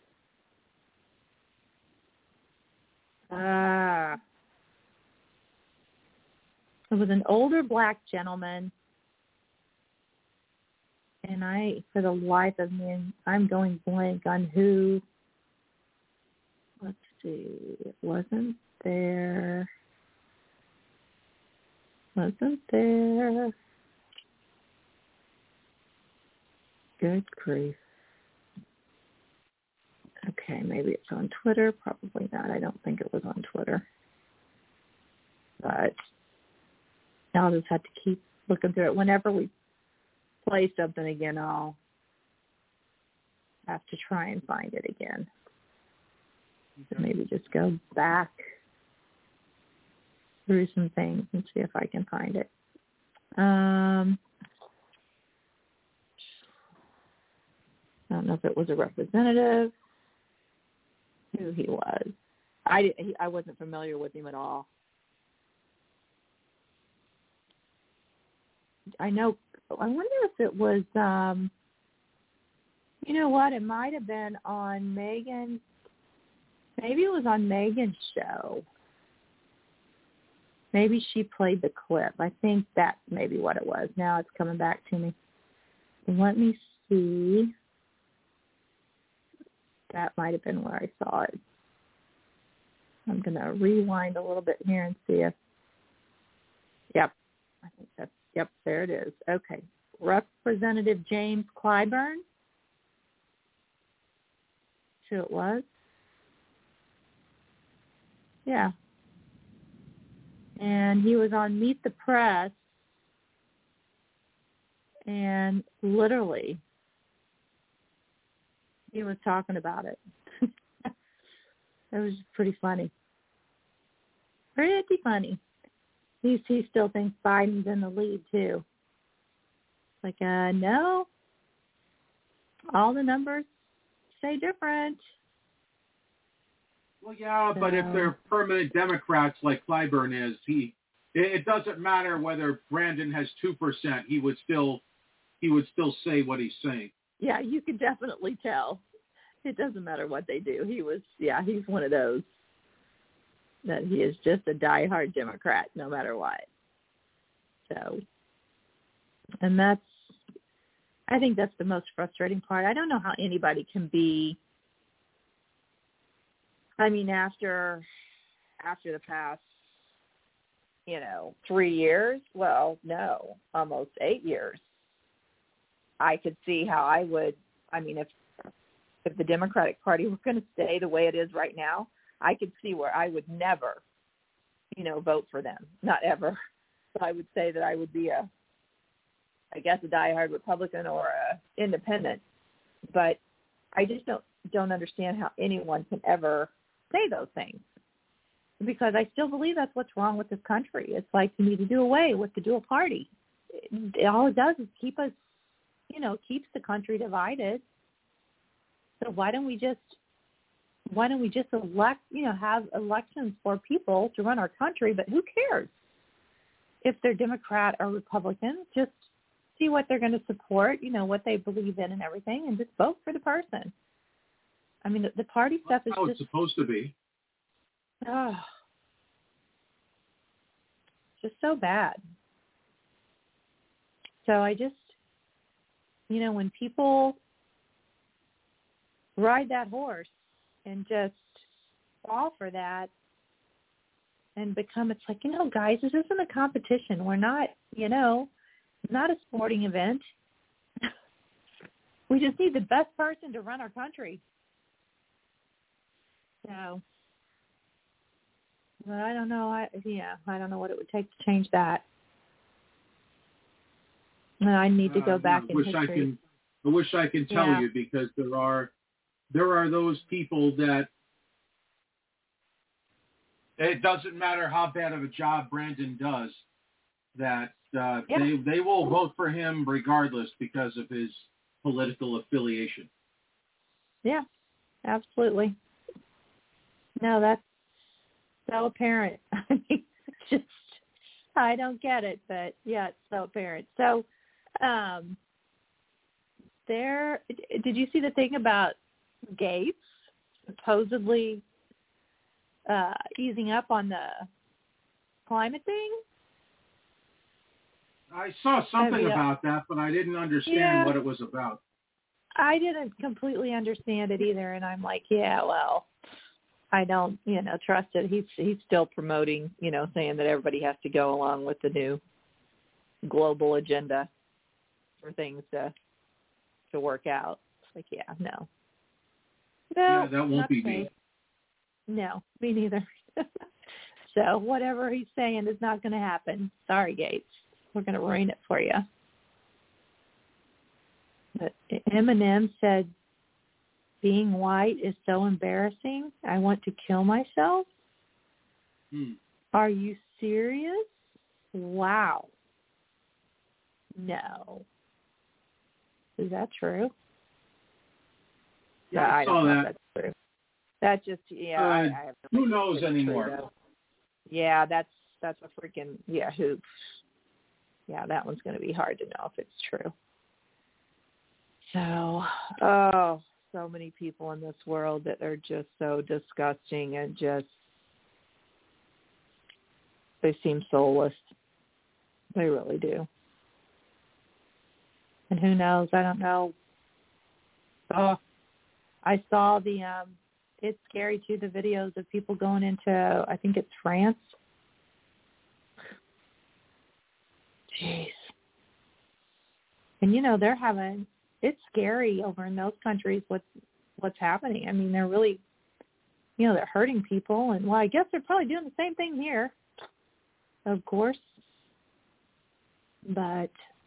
I: Ah. It was an older black gentleman. And I, for the life of me, I'm going blank on who. Let's see. It wasn't there. Wasn't there. Good grief. Okay, maybe it's on Twitter. Probably not. I don't think it was on Twitter. But I'll just have to keep looking through it. Whenever we play something again, I'll have to try and find it again. So maybe just go back through some things and see if I can find it. Um, I don't know if it was a representative, who he was. I, he, I wasn't familiar with him at all. I know, I wonder if it was, um, you know what, it might have been on Megan, maybe it was on Megan's show. Maybe she played the clip. I think that's maybe what it was. Now it's coming back to me. Let me see. That might have been where I saw it. I'm going to rewind a little bit here and see if, yep, I think that's, yep, there it is. Okay. Representative James Clyburn. Who it was? Yeah. And he was on Meet the Press, and literally he was talking about it. It was pretty funny. Pretty funny. He, he still thinks Biden's in the lead, too. Like, uh, no. All the numbers say different.
J: Well, yeah, but if they're permanent Democrats like Clyburn is, he it, it doesn't matter whether Brandon has two percent. He would still he would still say what he's saying.
I: Yeah, you could definitely tell. It doesn't matter what they do. He was, yeah, he's one of those that he is just a diehard Democrat no matter what. So, and that's, I think that's the most frustrating part. I don't know how anybody can be, I mean, after after the past, you know, three years, well, no, almost eight years, I could see how I would, I mean, if if the Democratic Party were going to stay the way it is right now, I could see where I would never, you know, vote for them. Not ever. So I would say that I would be a, I guess, a diehard Republican or a independent. But I just don't don't understand how anyone can ever say those things, because I still believe that's what's wrong with this country. It's like you need to do away with the dual party. It, all it does is keep us, you know, keeps the country divided. So why don't we just, why don't we just elect, you know, have elections for people to run our country? But who cares if they're Democrat or Republican? Just see what they're going to support, you know, what they believe in and everything, and just vote for the person. I mean, the, the party stuff is
J: how
I: just
J: it's supposed to be.
I: Oh, just so bad. So I just, you know, when people ride that horse and just fall for that and become, it's like, you know, guys, this isn't a competition. We're not, you know, not a sporting event. We just need the best person to run our country. So, but I don't know. I yeah, I don't know what it would take to change that. And I need to go
J: uh,
I: back
J: I
I: in
J: wish
I: history.
J: I can. I wish I can tell
I: Yeah.
J: you, because there are there are those people that it doesn't matter how bad of a job Brandon does, that uh,
I: Yeah.
J: they they will vote for him regardless because of his political affiliation.
I: Yeah, absolutely. No, that's so apparent. I mean, it's just, I don't get it, but yeah, it's so apparent. So, um, there, did you see the thing about Gates supposedly uh, easing up on the climate thing?
J: I saw something
I: I mean,
J: about that, but I didn't understand
I: yeah.
J: what it was about.
I: I didn't completely understand it either, and I'm like, yeah, well, I don't, you know, trust it. He's he's still promoting, you know, saying that everybody has to go along with the new global agenda for things to to work out. It's like, yeah, no, no,
J: Yeah, that won't
I: not
J: be
I: me.
J: me.
I: No, me neither. So whatever he's saying is not going to happen. Sorry, Gates. We're going to ruin it for you. But Eminem said, being white is so embarrassing. I want to kill myself.
J: Hmm.
I: Are you serious? Wow. No. Is that true?
J: Yeah,
I: No,
J: I,
I: I
J: saw
I: don't know
J: that.
I: if that's true. That just, yeah.
J: Uh,
I: I, I have no
J: who
I: idea
J: knows
I: if it's
J: anymore?
I: true, though. Yeah, that's that's a freaking, yeah, hoop. Yeah, that one's going to be hard to know if it's true. So, oh, so many people in this world that are just so disgusting and just, they seem soulless. They really do. And who knows? I don't know. Oh, I saw the, um, it's scary too, the videos of people going into, I think it's France. Jeez. And, you know, they're having, it's scary over in those countries what's, what's happening. I mean, they're really, you know, they're hurting people. And, well, I guess they're probably doing the same thing here, of course. But,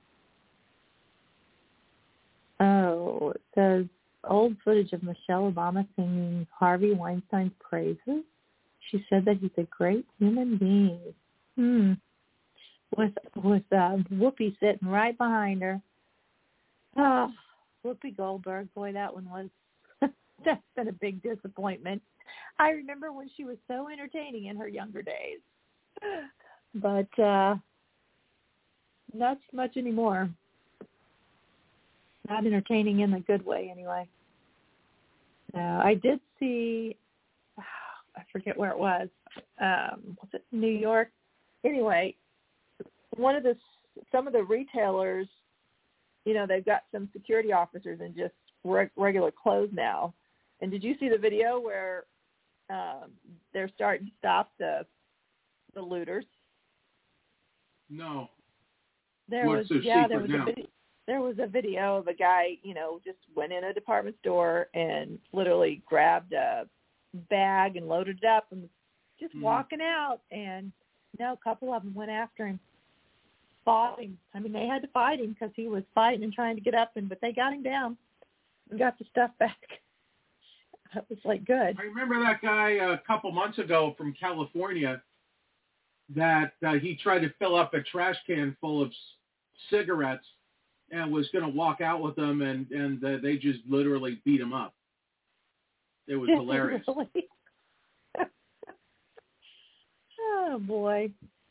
I: oh, it says old footage of Michelle Obama singing Harvey Weinstein's praises. She said that he's a great human being. Hmm. With with uh, Whoopi sitting right behind her. Oh, Whoopi Goldberg. Boy, that one was, that's been a big disappointment. I remember when she was so entertaining in her younger days. But uh, not so much anymore. Not entertaining in a good way, anyway. Uh, I did see, oh, I forget where it was. Um, was it New York? Anyway, one of the, some of the retailers, you know, they've got some security officers in just reg- regular clothes now. And did you see the video where um, they're starting to stop the the looters?
J: No.
I: There
J: What's
I: was,
J: their
I: yeah,
J: secret
I: there was
J: now?
I: a video. There was a video of a guy, you know, just went in a department store and literally grabbed a bag and loaded it up and was just
J: Mm.
I: walking out. And no, a couple of them went after him, fought him. I mean, they had to fight him because he was fighting and trying to get up, and but they got him down and got the stuff back. That was like good.
J: I remember that guy a couple months ago from California that uh, he tried to fill up a trash can full of c- cigarettes and was going to walk out with them, and, and uh, they just literally beat him up. It was hilarious.
I: Really? Oh, boy.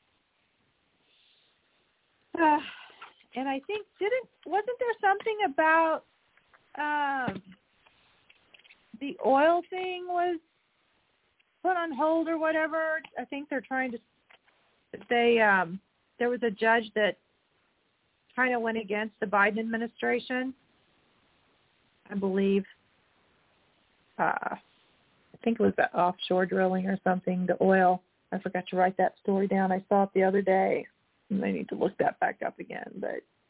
I: Uh, and I think, didn't, wasn't there something about um, the oil thing was put on hold or whatever? I think they're trying to, they, um, there was a judge that kind of went against the Biden administration, I believe. Uh, I think it was the offshore drilling or something, the oil. I forgot to write that story down. I saw it the other day. And I need to look that back up again. But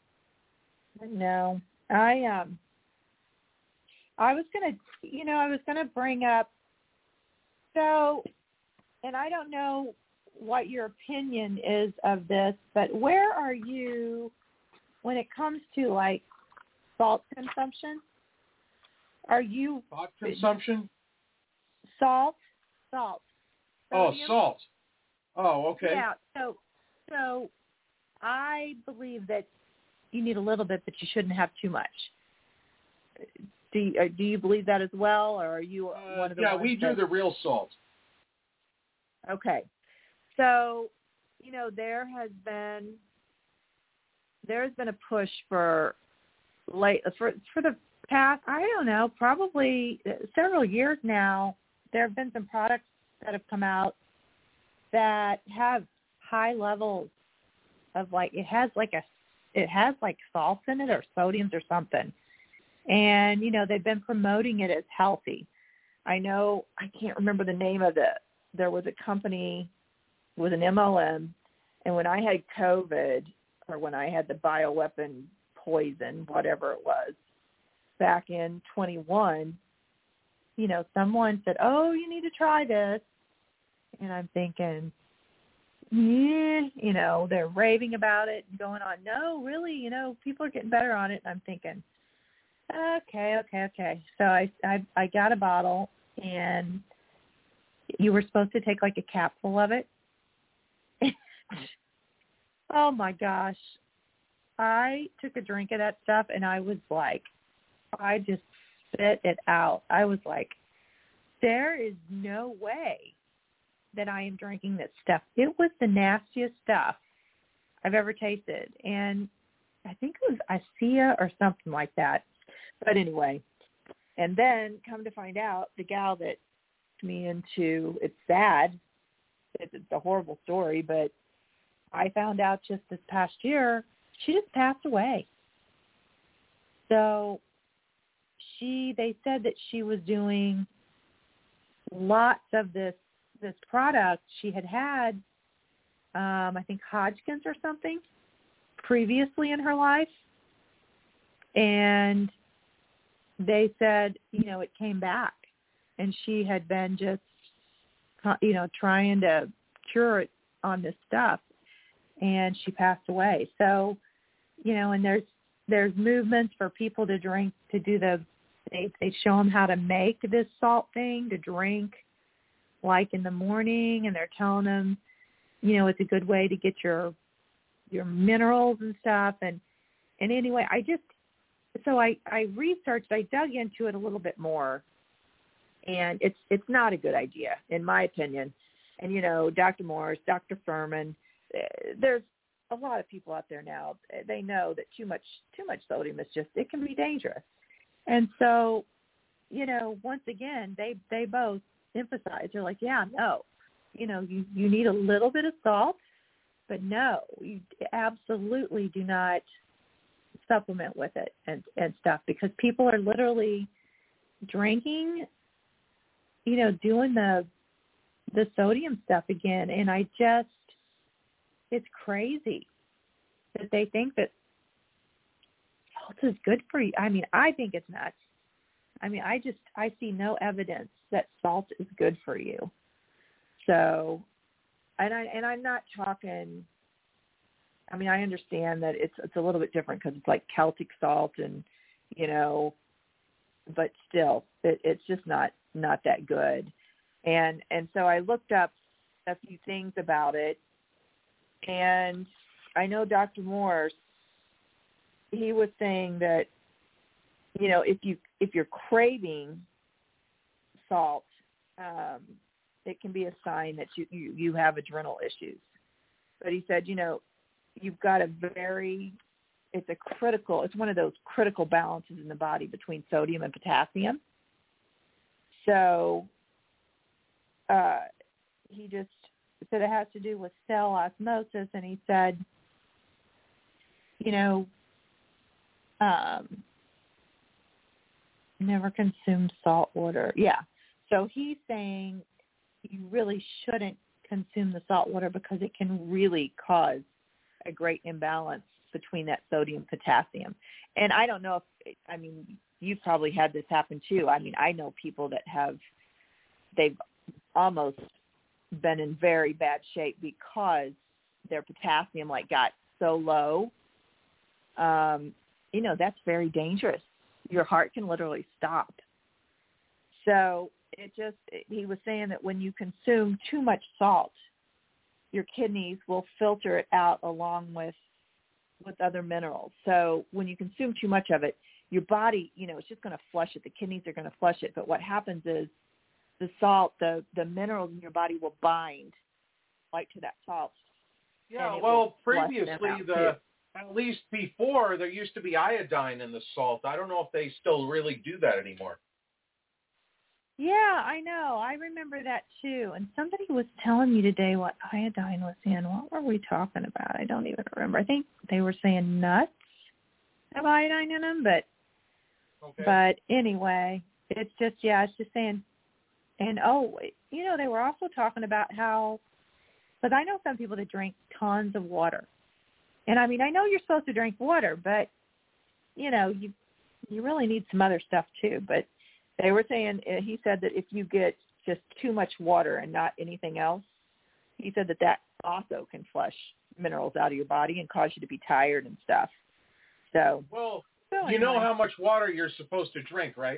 I: No, I um, I was gonna, you know, I was gonna bring up. So, and I don't know what your opinion is of this, but where are you when it comes to like salt consumption? Are you
J: salt consumption?
I: Salt, salt.
J: Oh,
I: Sodium?
J: salt. Oh, okay.
I: Yeah. So, so I believe that you need a little bit, but you shouldn't have too much. Do you, uh, do you believe that as well, or are you
J: Uh,
I: one of the
J: yeah,
I: ones
J: we do
I: that...
J: the real salt.
I: Okay. So, you know, there has been there's been a push for late for for the past, I don't know, probably several years now. There have been some products that have come out that have high levels of like it has like a it has like salts in it or sodiums or something. And, you know, they've been promoting it as healthy. I know, I can't remember the name of it. There was a company with an M L M, and when I had COVID, or when I had the bioweapon poison, whatever it was, back in twenty-one, you know, someone said, oh, you need to try this. And I'm thinking, yeah, you know, they're raving about it and going on, no, really, you know, people are getting better on it. And I'm thinking, okay, okay, okay. So I, I, I got a bottle, and you were supposed to take like a capsule of it. Oh my gosh. I took a drink of that stuff, and I was like, I just spit it out. I was like, there is no way that I am drinking this stuff. It was the nastiest stuff I've ever tasted. And I think it was Icea or something like that. But anyway, and then come to find out, the gal that took me into, it's sad, it's, it's a horrible story, but I found out just this past year, she just passed away. So she, they said that she was doing lots of this, this product. She had had, um, I think Hodgkin's or something previously in her life. And they said, you know, it came back, and she had been just, you know, trying to cure it on this stuff, and she passed away. So, you know, and there's, there's movements for people to drink, to do the, they, they show them how to make this salt thing to drink like in the morning, and they're telling them, you know, it's a good way to get your, your minerals and stuff. And, and anyway, I just, so I, I researched, I dug into it a little bit more, and it's, it's not a good idea in my opinion. And, you know, Doctor Morris, Doctor Furman, there's a lot of people out there now. They know that too much, too much sodium is just, it can be dangerous. And so, you know, once again, they, they both emphasize, they're like, yeah, no, you know, you, you need a little bit of salt, but no, you absolutely do not supplement with it and, and stuff, because people are literally drinking, you know, doing the, the sodium stuff again. And I just, it's crazy that they think that salt is good for you. I mean, I think it's nuts. I mean, I just, I see no evidence that salt is good for you. So, and I, and I'm not talking, I mean, I understand that it's, it's a little bit different because it's like Celtic salt and, you know, but still it, it's just not, not that good. And, and so I looked up a few things about it, and I know Doctor Morse, he was saying that, you know, if you, if you're craving salt, um, it can be a sign that you, you, you have adrenal issues. But he said, you know, you've got a very, it's a critical, it's one of those critical balances in the body between sodium and potassium. So uh, he just said it has to do with cell osmosis, and he said, you know, um, never consume salt water. Yeah. So he's saying you really shouldn't consume the salt water because it can really cause a great imbalance between that sodium potassium. And I don't know if, I mean, you've probably had this happen too. I mean, I know people that have, they've almost been in very bad shape because their potassium like got so low. Um, you know, that's very dangerous. Your heart can literally stop. So it just, he was saying that when you consume too much salt, your kidneys will filter it out along with with other minerals. So when you consume too much of it, your body, you know, it's just going to flush it. The kidneys are going to flush it. But what happens is the salt, the, the minerals in your body will bind like to that salt.
D: Yeah, well, previously, the at least before, there used to be iodine in the salt. I don't know if they still really do that anymore.
I: Yeah, I know. I remember that too. And somebody was telling me today what iodine was in. What were we talking about? I don't even remember. I think they were saying nuts have iodine in them, but okay. But anyway, it's just, yeah, it's just saying, and oh, you know, they were also talking about how, because I know some people that drink tons of water. And I mean, I know you're supposed to drink water, but, you know, you you really need some other stuff too. But they were saying, he said that if you get just too much water and not anything else, he said that that also can flush minerals out of your body and cause you to be tired and stuff. So,
D: well,
I: so
D: you
I: anyway.
D: know how much water you're supposed to drink, right?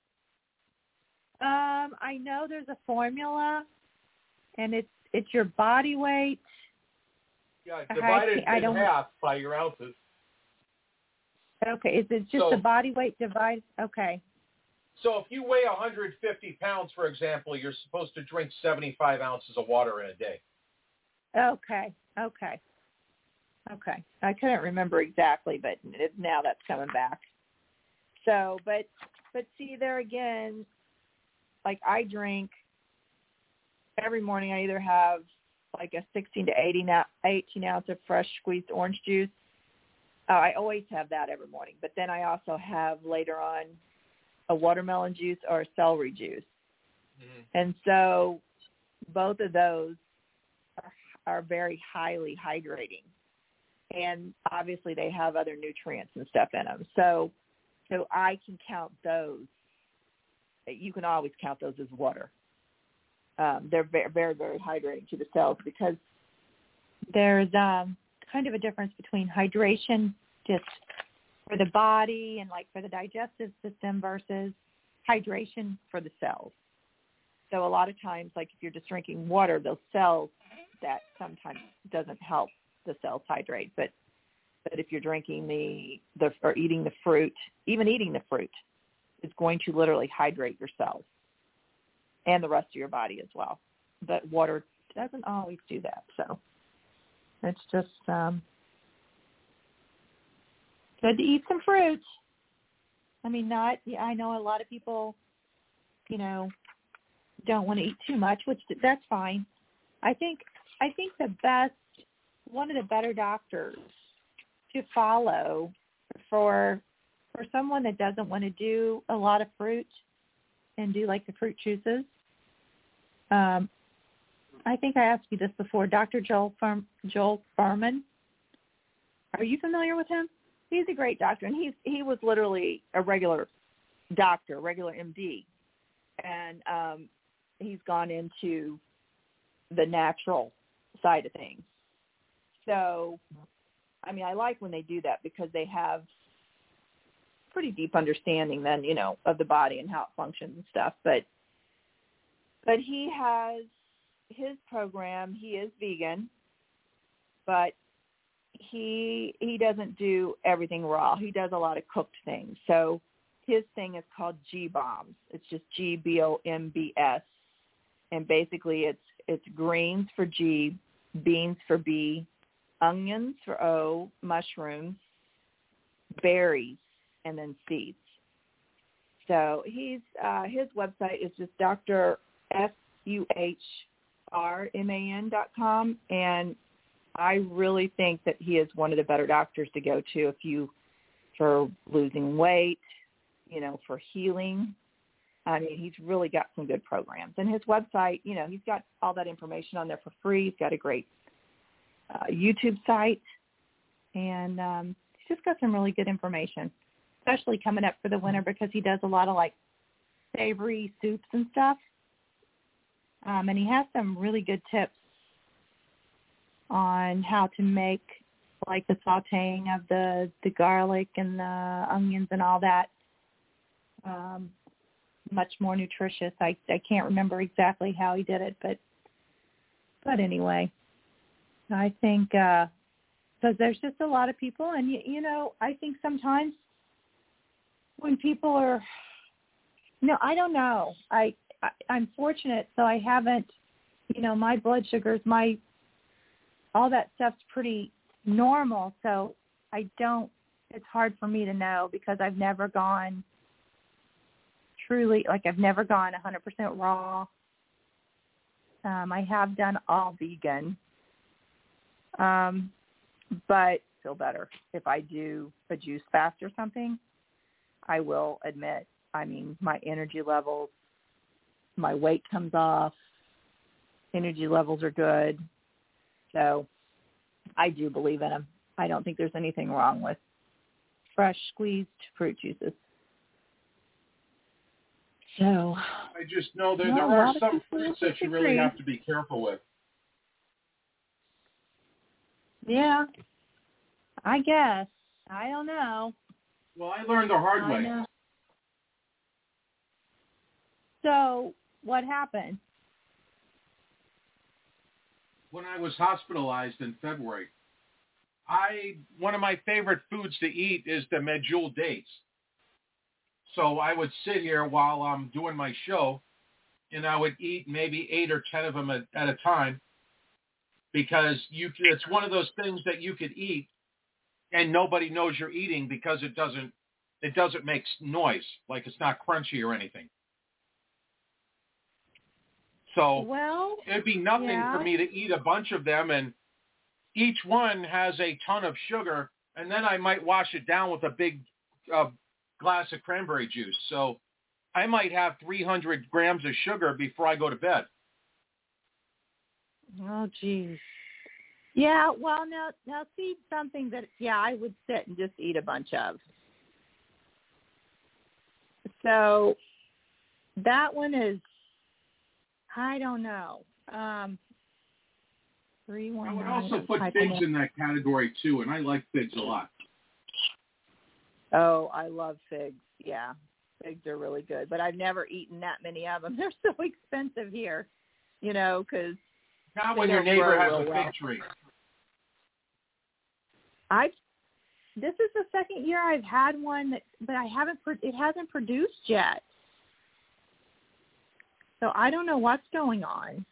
I: Um, I know there's a formula, and it's it's your body weight.
D: Yeah, divided
I: I, I
D: in half by your ounces.
I: Okay, is it just
D: so,
I: the body weight divided? Okay.
D: So if you weigh one hundred fifty pounds, for example, you're supposed to drink seventy-five ounces of water in a day.
I: Okay, okay, okay. I couldn't remember exactly, but it, now that's coming back. So, but but see there again, like I drink every morning. I either have like a sixteen to eighteen ounce of fresh squeezed orange juice. Uh, I always have that every morning, but then I also have later on a watermelon juice or a celery juice. Mm-hmm. And so both of those are, are very highly hydrating. And obviously they have other nutrients and stuff in them. So so I can count those. You can always count those as water. Um, they're very, very, very hydrating to the cells because there's um, kind of a difference between hydration just for the body and like for the digestive system versus hydration for the cells. So a lot of times, like if you're just drinking water, those cells, that sometimes doesn't help the cells hydrate. But but if you're drinking the, the or eating the fruit, even eating the fruit, is going to literally hydrate your cells and the rest of your body as well. But water doesn't always do that. So it's just um, good to eat some fruit. I mean, not, yeah, I know a lot of people, you know, don't want to eat too much, which that's fine. I think, I think the best, one of the better doctors to follow for, for someone that doesn't want to do a lot of fruit and do like the fruit juices. Um, I think I asked you this before, Doctor Joel Farm, Joel Fuhrman. Are you familiar with him? He's a great doctor, and he's he was literally a regular doctor, regular M D, and um, he's gone into the natural side of things. So, I mean, I like when they do that because they have pretty deep understanding then, you know, of the body and how it functions and stuff. But but he has his program. He is vegan, but he he doesn't do everything raw. He does a lot of cooked things. So his thing is called G Bombs. It's just G B O M B S, and basically it's it's greens for G, beans for B, onions for O, mushrooms, berries, and then seeds. So he's uh, his website is just Doctor F U H R M A N dot com, and I really think that he is one of the better doctors to go to if you for losing weight, you know, for healing. I mean, he's really got some good programs. And his website, you know, he's got all that information on there for free. He's got a great uh, YouTube site. And um, he's just got some really good information, especially coming up for the winter because he does a lot of, like, savory soups and stuff. Um, and he has some really good tips on how to make, like, the sautéing of the, the garlic and the onions and all that um, much more nutritious. I, I can't remember exactly how he did it, but but anyway, I think because uh, there's just a lot of people, and, you, you know, I think sometimes when people are, no, I don't know. I, I, I'm fortunate, so I haven't, you know, my blood sugars, my, all that stuff's pretty normal, so I don't, it's hard for me to know because I've never gone truly, like I've never gone one hundred percent raw. Um, I have done all vegan, um, but feel better if I do a juice fast or something. I will admit, I mean, my energy levels, my weight comes off, energy levels are good. So I do believe in them. I don't think there's anything wrong with fresh squeezed fruit juices. So
J: I just know that
I: no,
J: there are some fruits that you really have to be careful with.
I: Yeah, I guess. I don't know.
J: Well, I learned the hard
I: I
J: way.
I: know. So what happened?
J: When I was hospitalized in February, I one of my favorite foods to eat is the medjool dates. So I would sit here while I'm doing my show, and I would eat maybe eight or ten of them at, at a time, because you it's one of those things that you could eat, and nobody knows you're eating because it doesn't it doesn't make noise, like it's not crunchy or anything. So
I: well,
J: it'd be nothing
I: yeah.
J: for me to eat a bunch of them, and each one has a ton of sugar, and then I might wash it down with a big uh, glass of cranberry juice. So I might have three hundred grams of sugar before I go to bed.
I: Oh, geez. Yeah, well, now, now see something that, yeah, I would sit and just eat a bunch of. So that one is, I don't know. Um, three, one,
J: I would
I: nine,
J: also put figs in that category too, and I like figs a lot.
I: Oh, I love figs. Yeah, figs are really good, but I've never eaten that many of them. They're so expensive here, you know, because
J: not when your neighbor has a fig tree.
I: I've. This is the second year I've had one, that, but I haven't. It hasn't produced yet, so I don't know what's going on.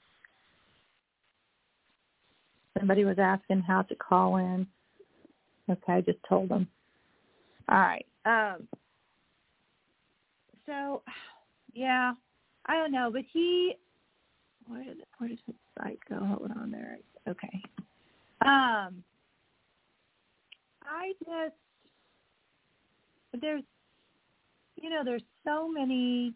I: Somebody was asking how to call in. Okay, I just told them. All right. Um, so, yeah, I don't know, but he, where did where did his site go? Hold on there. Okay. Um, I just, there's, you know, there's so many,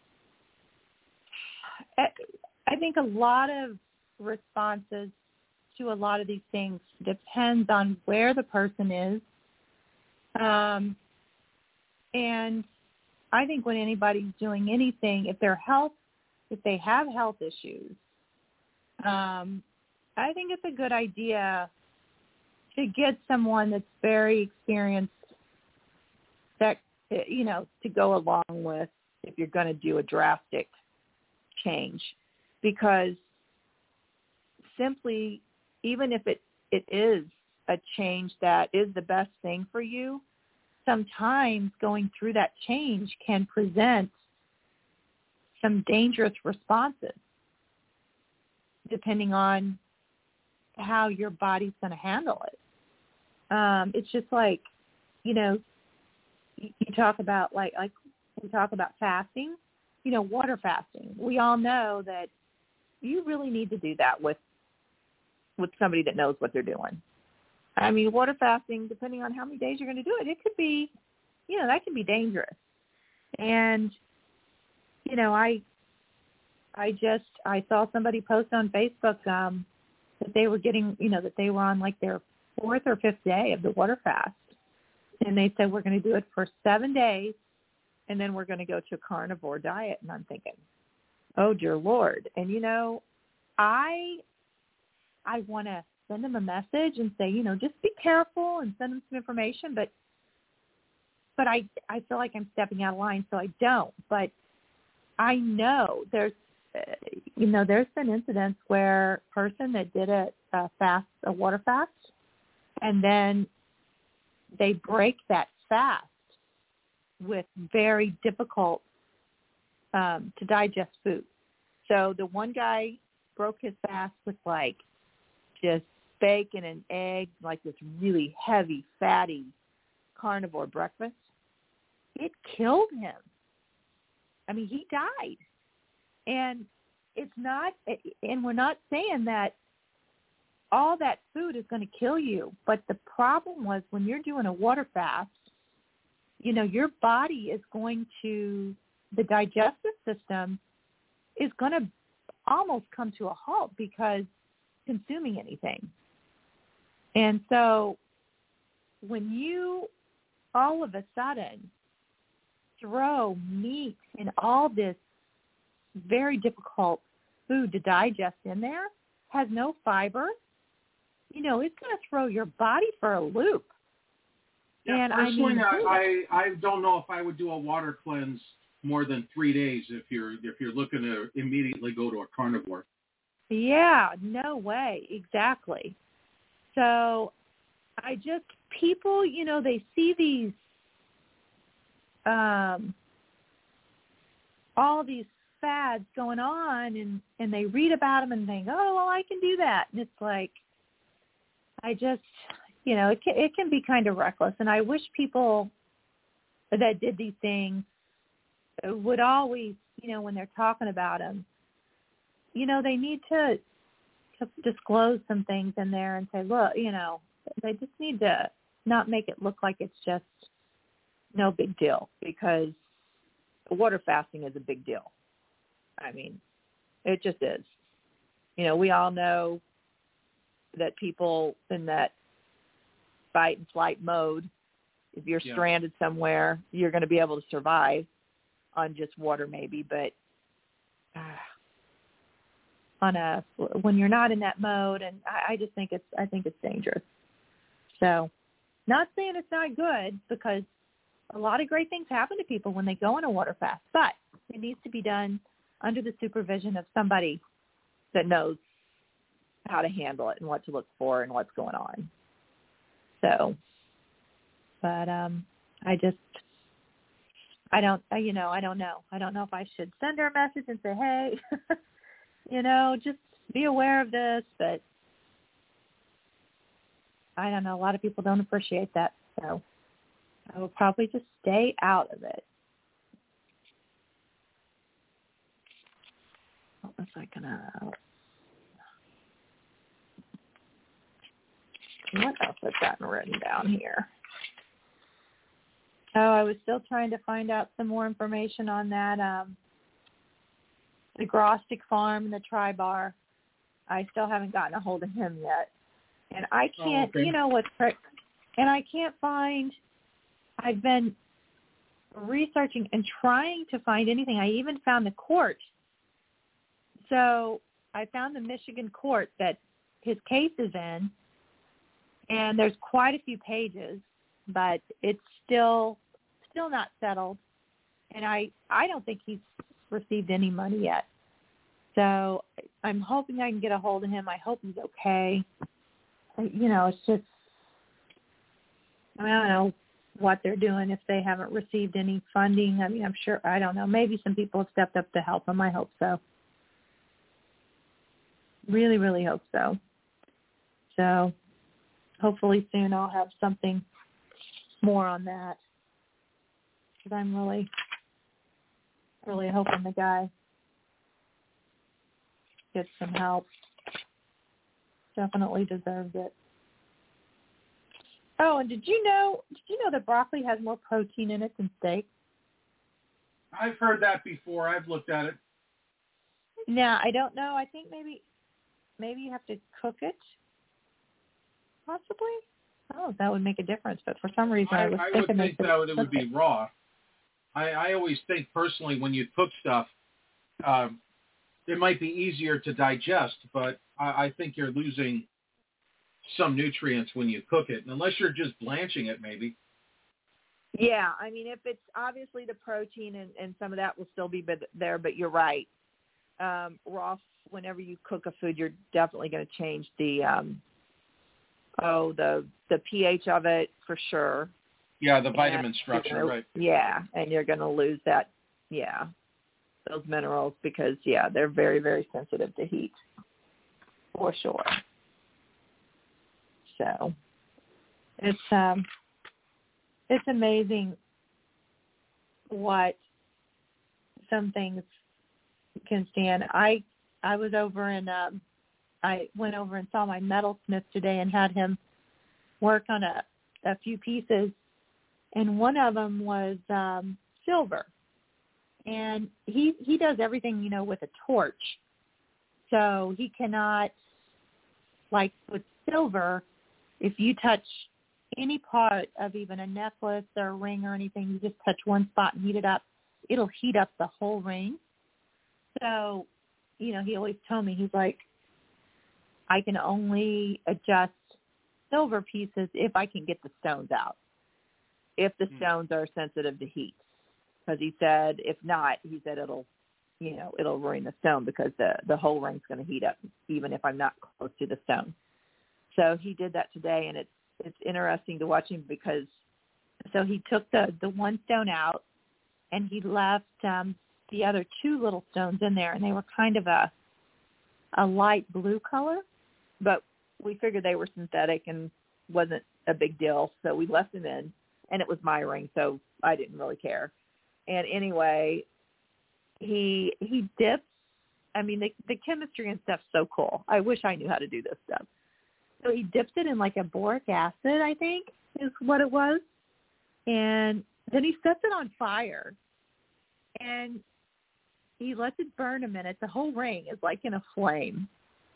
I: I think a lot of responses to a lot of these things depends on where the person is. Um, and I think when anybody's doing anything, if their health, if they have health issues, um, I think it's a good idea to get someone that's very experienced that, you know, to go along with if you're going to do a drastic change, because simply, even if it, it is a change that is the best thing for you, sometimes going through that change can present some dangerous responses depending on how your body's going to handle it. Um, it's just like, you know, you, you talk about like, like we talk about fasting, you know, water fasting. We all know that you really need to do that with, with somebody that knows what they're doing. I mean, water fasting, depending on how many days you're going to do it, it could be, you know, that can be dangerous. And, you know, I, I just, I saw somebody post on Facebook um, that they were getting, you know, that they were on like their fourth or fifth day of the water fast. And they said, we're going to do it for seven days, and then we're going to go to a carnivore diet. And I'm thinking, oh, dear Lord. And, you know, I I want to send them a message and say, you know, just be careful and send them some information. But but I, I feel like I'm stepping out of line, so I don't. But I know there's, uh, you know, there's been incidents where a person that did a, a fast, a water fast, and then they break that fast with very difficult um, to digest food. So the one guy broke his fast with like just bacon and eggs, like this really heavy, fatty carnivore breakfast. It killed him. I mean, he died. And it's not, and we're not saying that all that food is going to kill you. But the problem was when you're doing a water fast, you know, your body is going to, the digestive system is going to almost come to a halt because consuming anything. And so when you all of a sudden throw meat and all this very difficult food to digest in there, has no fiber, you know, it's going to throw your body for a loop.
J: Yeah,
I: and
J: personally,
I: I, mean,
J: I, I I don't know if I would do a water cleanse more than three days if you're if you're looking to immediately go to a carnivore.
I: Yeah, no way, exactly. So I just, people, you know, they see these, um, all these fads going on, and, and they read about them and think, oh, well, I can do that. And it's like, I just, you know, it can, it can be kind of reckless. And I wish people that did these things would always, you know, when they're talking about them, you know, they need to, to disclose some things in there and say, look, you know, they just need to not make it look like it's just no big deal, because water fasting is a big deal. I mean, it just is. You know, we all know that people in that fight and flight mode, if you're yeah. stranded somewhere, you're going to be able to survive on just water maybe, but uh, on a, when you're not in that mode, and I, I just think it's, I think it's dangerous. So not saying it's not good, because a lot of great things happen to people when they go on a water fast, but it needs to be done under the supervision of somebody that knows how to handle it and what to look for and what's going on. So, but um, I just, I don't, you know, I don't know. I don't know if I should send her a message and say, hey, you know, just be aware of this, but I don't know. A lot of people don't appreciate that, so I will probably just stay out of it. What was I gonna? What else I've gotten written down here? Oh, I was still trying to find out some more information on that. Um, the Grostic Farm and the Tri-Bar. I still haven't gotten a hold of him yet. And I can't, oh, okay. you know what's, and I can't find, I've been researching and trying to find anything. I even found the court. So I found the Michigan court that his case is in, and there's quite a few pages, but it's still, still not settled. And I, I don't think he's received any money yet. So I'm hoping I can get a hold of him. I hope he's okay. You know, it's just, I mean, I don't know what they're doing if they haven't received any funding. I mean, I'm sure, I don't know. Maybe some people have stepped up to help him. I hope so. Really, really hope so. So hopefully soon I'll have something more on that, because I'm really, really hoping the guy gets some help. Definitely deserves it. Oh, and did you know, did you know that broccoli has more protein in it than steak?
J: I've heard that before. I've looked at it.
I: Yeah, I don't know. I think maybe, maybe you have to cook it. possibly. Oh, that would make a difference. But for some reason, I, I was
J: I
I: thinking
J: would think
I: they
J: that it would
I: cook
J: be
I: it.
J: raw. I, I always think personally when you cook stuff, um, it might be easier to digest, but I, I think you're losing some nutrients when you cook it, unless you're just blanching it maybe.
I: Yeah, I mean, if it's obviously the protein and, and some of that will still be there, but you're right. Um, raw, whenever you cook a food, you're definitely going to change the, um, oh, the the pH of it for sure.
J: Yeah, the vitamin
I: and
J: structure,
I: gonna,
J: right.
I: Yeah, and you're going to lose that, yeah, those minerals because, yeah, they're very, very sensitive to heat, for sure. So it's um, it's amazing what some things can stand. I I was over and um, I went over and saw my metalsmith today and had him work on a, a few pieces, and one of them was um, silver. And he he does everything, you know, with a torch. So he cannot, like with silver, if you touch any part of even a necklace or a ring or anything, you just touch one spot and heat it up, it'll heat up the whole ring. So, you know, he always told me, he's like, I can only adjust silver pieces if I can get the stones out, if the stones are sensitive to heat. Because he said, if not, he said it'll, you know, it'll ruin the stone because the, the whole ring's going to heat up even if I'm not close to the stone. So he did that today, and it's it's interesting to watch him because, so he took the, the one stone out, and he left um, the other two little stones in there, and they were kind of a a light blue color, but we figured they were synthetic and wasn't a big deal, so we left them in, and it was my ring, so I didn't really care. And anyway, he he dips. I mean, the, the chemistry and stuff's so cool. I wish I knew how to do this stuff. So he dips it in like a boric acid, I think, is what it was. And then he sets it on fire. And he lets it burn a minute. The whole ring is like in a flame.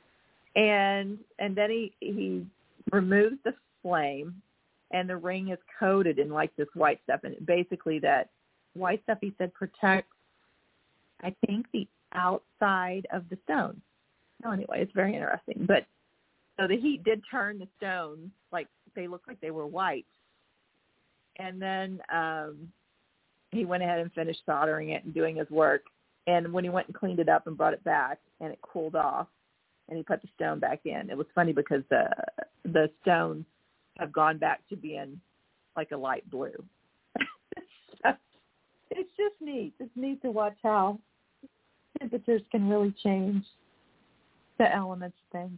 I: And and then he, he removes the flame, and the ring is coated in like this white stuff. And basically that white stuff, he said, protects, I think, the outside of the stone. So anyway, it's very interesting. But so the heat did turn the stones, like they looked like they were white. And then um, he went ahead and finished soldering it and doing his work. And when he went and cleaned it up and brought it back, and it cooled off, and he put the stone back in, it was funny because the the stones have gone back to being like a light blue. So it's just neat. It's neat to watch how temperatures can really change the elements of things.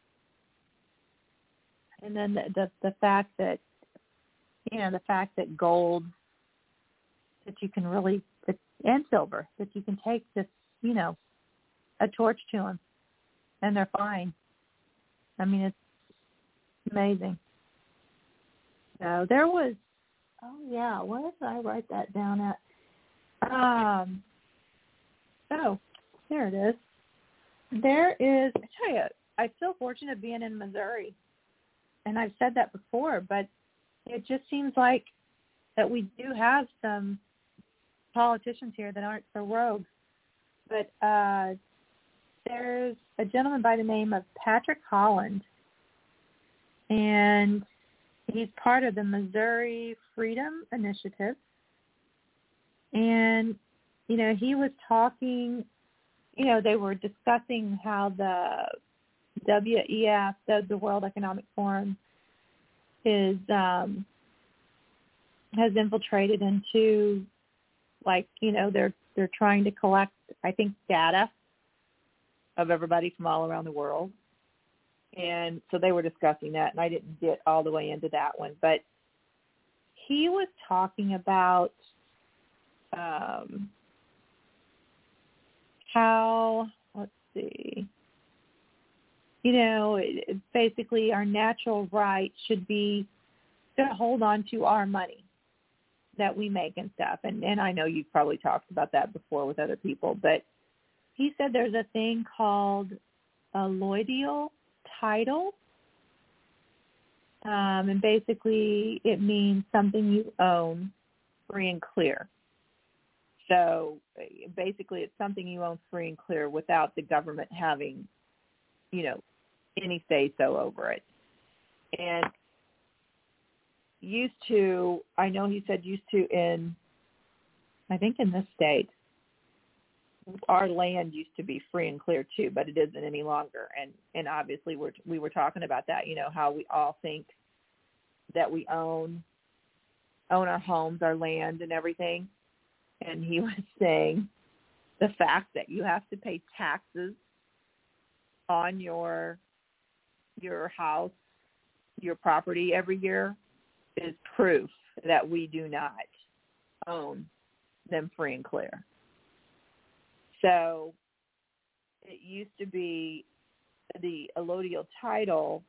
I: And then the, the the fact that, you know, the fact that gold, that you can really, that, and silver, that you can take this, you know, a torch to them, and they're fine. I mean, it's amazing. So there was, oh yeah, where did I write that down at? Um, oh, there it is. There is, I tell you, I feel fortunate being in Missouri. And I've said that before, but it just seems like that we do have some politicians here that aren't so rogue. But uh, there's a gentleman by the name of Patrick Holland, and he's part of the Missouri Freedom Initiative. And, you know, he was talking, you know, they were discussing how the W E F, the, the World Economic Forum, is um, has infiltrated into, like, you know, they're they're trying to collect, I think, data of everybody from all around the world. And so they were discussing that, and I didn't get all the way into that one. But he was talking about um, how, let's see, you know, it, basically our natural right should be to hold on to our money that we make and stuff. And, and I know you've probably talked about that before with other people, but he said there's a thing called a alloidial title. Um, and basically it means something you own free and clear. So basically it's something you own free and clear without the government having, you know, any say-so over it. And used to, I know he said used to in, I think in this state, our land used to be free and clear too, but it isn't any longer. And, and obviously we're, we were talking about that, you know, how we all think that we own, own our homes, our land and everything. And he was saying the fact that you have to pay taxes on your, your house, your property every year is proof that we do not own them free and clear. So it used to be the allodial title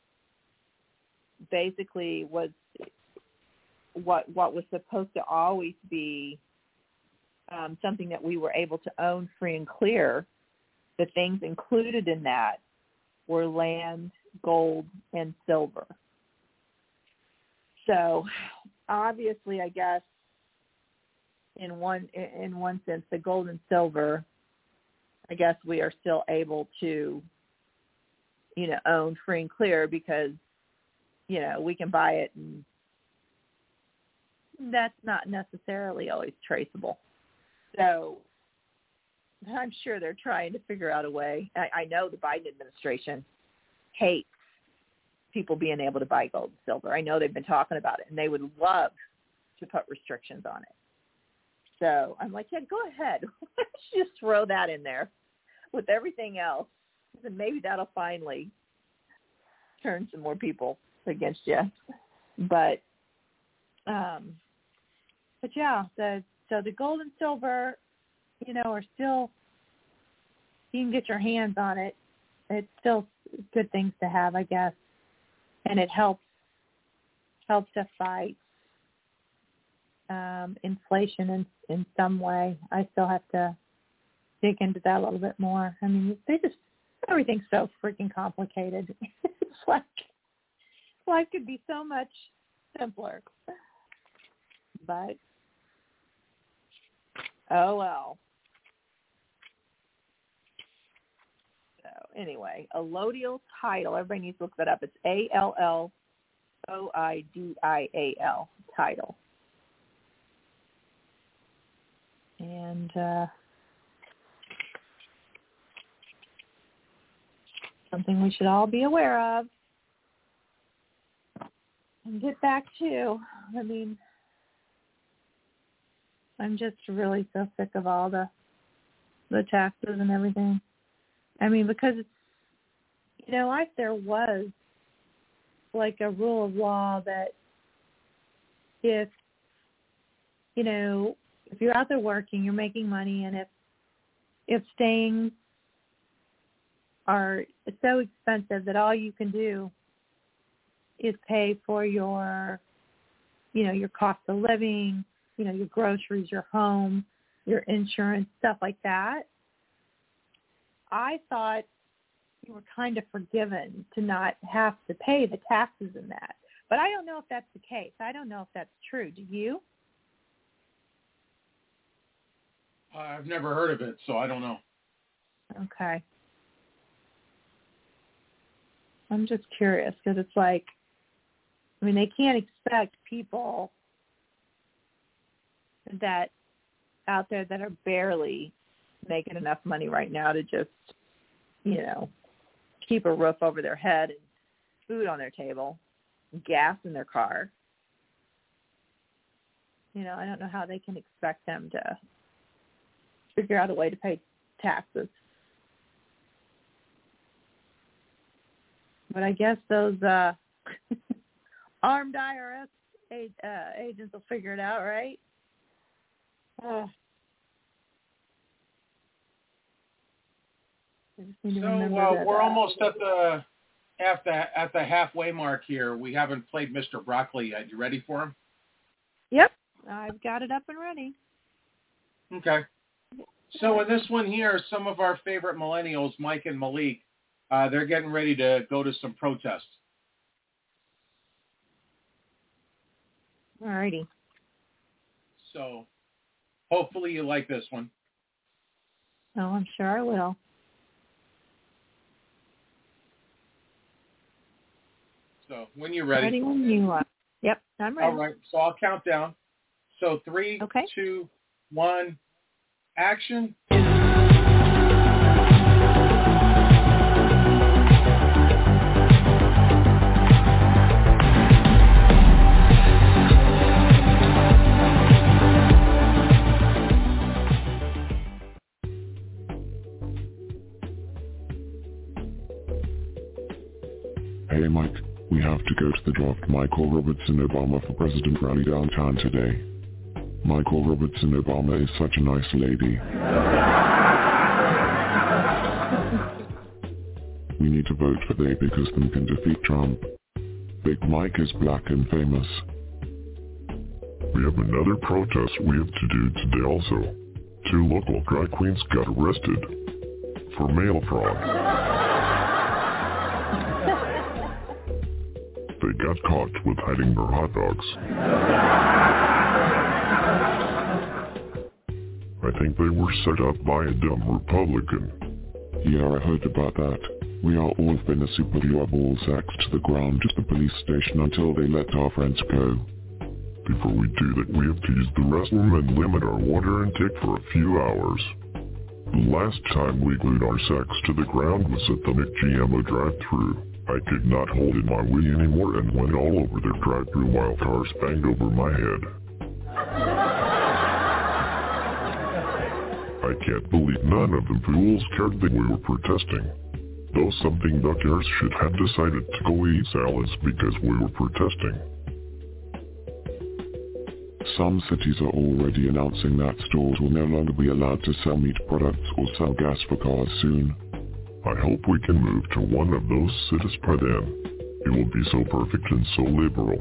I: basically was what what was supposed to always be um, something that we were able to own free and clear. The things included in that were land, gold, and silver. So obviously, I guess, in one in one sense, the gold and silver, I guess we are still able to, you know, own free and clear because, you know, we can buy it and that's not necessarily always traceable. So I'm sure they're trying to figure out a way. I, I know the Biden administration hates people being able to buy gold and silver. I know they've been talking about it, and they would love to put restrictions on it. So I'm like, yeah, go ahead. Let's just throw that in there with everything else, and maybe that'll finally turn some more people against you. But, um, but yeah, the so the gold and silver, you know, are still, you can get your hands on it. It's still good things to have, I guess, and it helps helps to fight um, inflation in in some way. I still have to dig into that a little bit more. I mean, they just, everything's so freaking complicated. It's like life could be so much simpler. But, oh well. So anyway, allodial title. Everybody needs to look that up. It's A L L O I D I A L, title. And uh, something we should all be aware of and get back to. I mean, I'm just really so sick of all the the taxes and everything. I mean, because it's, you know, if there was like a rule of law that if, you know, if you're out there working, you're making money, and if if things are so expensive that all you can do is pay for your, you know, your cost of living, you know, your groceries, your home, your insurance, stuff like that, I thought you were kind of forgiven to not have to pay the taxes in that. But I don't know if that's the case. I don't know if that's true. Do you?
J: I've never heard of it, so I don't know.
I: Okay. I'm just curious because it's like, I mean, they can't expect people that out there that are barely making enough money right now to just, you know, keep a roof over their head and food on their table, gas in their car. You know, I don't know how they can expect them to figure out a way to pay taxes. But I guess those uh, armed I R S uh, agents will figure it out, right? Uh,
J: so uh, we're almost at the at the at the halfway mark here. We haven't played Mister Broccoli yet. You ready for him?
I: Yep, I've got it up and ready.
J: Okay. So in this one here, some of our favorite millennials, Mike and Malik, uh, they're getting ready to go to some protests.
I: All righty.
J: So hopefully you like this one.
I: Oh, I'm sure I will.
J: So when you're ready.
I: Ready when you are. Yep, I'm ready.
J: All right, so I'll count down. So three,
I: okay.
J: two, one, action.
M: Hey Mike, we have to go to the draft Michael Robertson Obama for President rally downtown today. Michael Robertson Obama is such a nice lady. We need to vote for they because them can defeat Trump. Big Mike is black and famous.
N: We have another protest we have to do today also. Two local drag queens got arrested for mail fraud. They got caught with hiding their hot dogs. I think they were set up by a dumb Republican.
M: Yeah, I heard about that. We are all been a superhero ball sacks to the ground at the police station until they let our friends go.
N: Before we do that, we have to use the restroom and limit our water intake for a few hours. The last time we glued our sacks to the ground was at the McGMO drive-thru. I could not hold in my wee anymore and went all over their drive-thru while cars banged over my head. I can't believe none of them fools cared that we were protesting. Though something the cares should have decided to go eat salads because we were protesting.
M: Some cities are already announcing that stores will no longer be allowed to sell meat products or sell gas for cars soon.
N: I hope we can move to one of those cities by then. It will be so perfect and so liberal.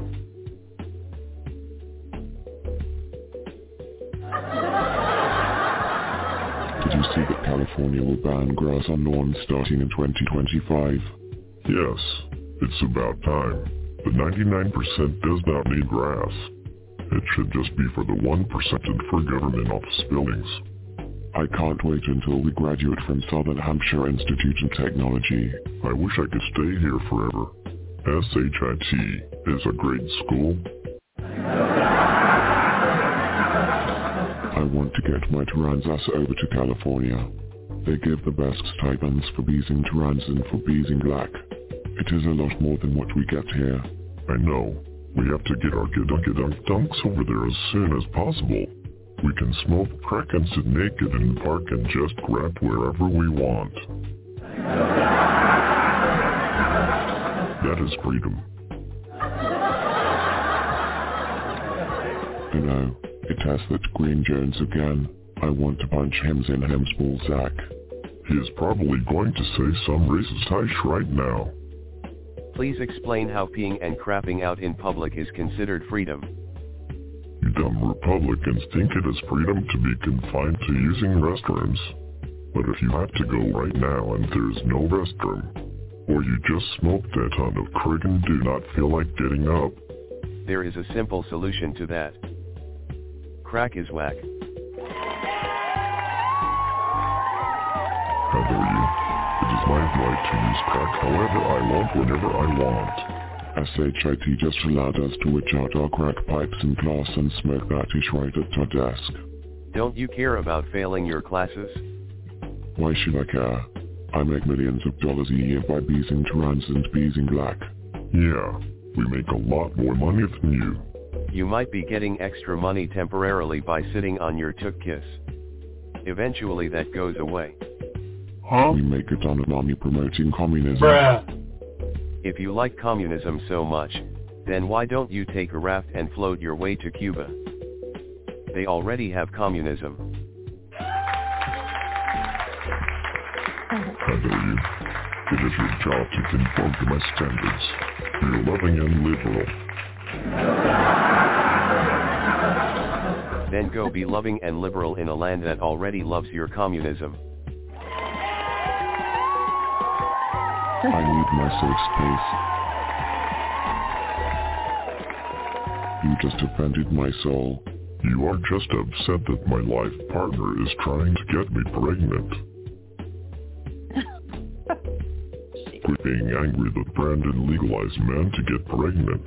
M: Did you see that California will ban grass on lawns starting in twenty twenty-five?
N: Yes, it's about time. But ninety-nine percent does not need grass. It should just be for the one percent and for government office buildings.
M: I can't wait until we graduate from Southern Hampshire Institute of Technology.
N: I wish I could stay here forever. S H I T is a great school.
M: I want to get my Tyranns over to California. They give the best stipends for being Tyranns and for being black. It is a lot more than what we get here.
N: I know. We have to get our gedunk dunks over there as soon as possible. We can smoke crack and sit naked in the park and just grab wherever we want. That is freedom.
M: I know. It has that Green Jones again. I want to punch him in him's ball sack.
N: He is probably going to say some racist ish right now.
H: Please explain how peeing and crapping out in public is considered freedom.
N: You dumb Republicans think it is freedom to be confined to using restrooms. But if you have to go right now and there's no restroom, or you just smoked a ton of crack and do not feel like getting up,
H: there is a simple solution to that. Crack is whack.
N: How dare you? It is my right to use crack however I want whenever I want.
M: S H I T just allowed us to which out our crack pipes in class and smoke that ish right at our desk.
H: Don't you care about failing your classes?
M: Why should I care? I make millions of dollars a year by being Tyranns and being black.
N: Yeah, we make a lot more money than you.
H: You might be getting extra money temporarily by sitting on your took kiss. Eventually that goes away.
M: Huh? We make a ton of money promoting communism.
J: Bruh.
H: If you like communism so much, then why don't you take a raft and float your way to Cuba? They already have communism.
N: How dare you? It is your job to conform to my standards. We are loving and liberal.
H: Then go be loving and liberal in a land that already loves your communism.
M: I need my safe You just offended my soul.
N: You are just upset that my life partner is trying to get me pregnant. Quit being angry that Brandon legalized men to get pregnant.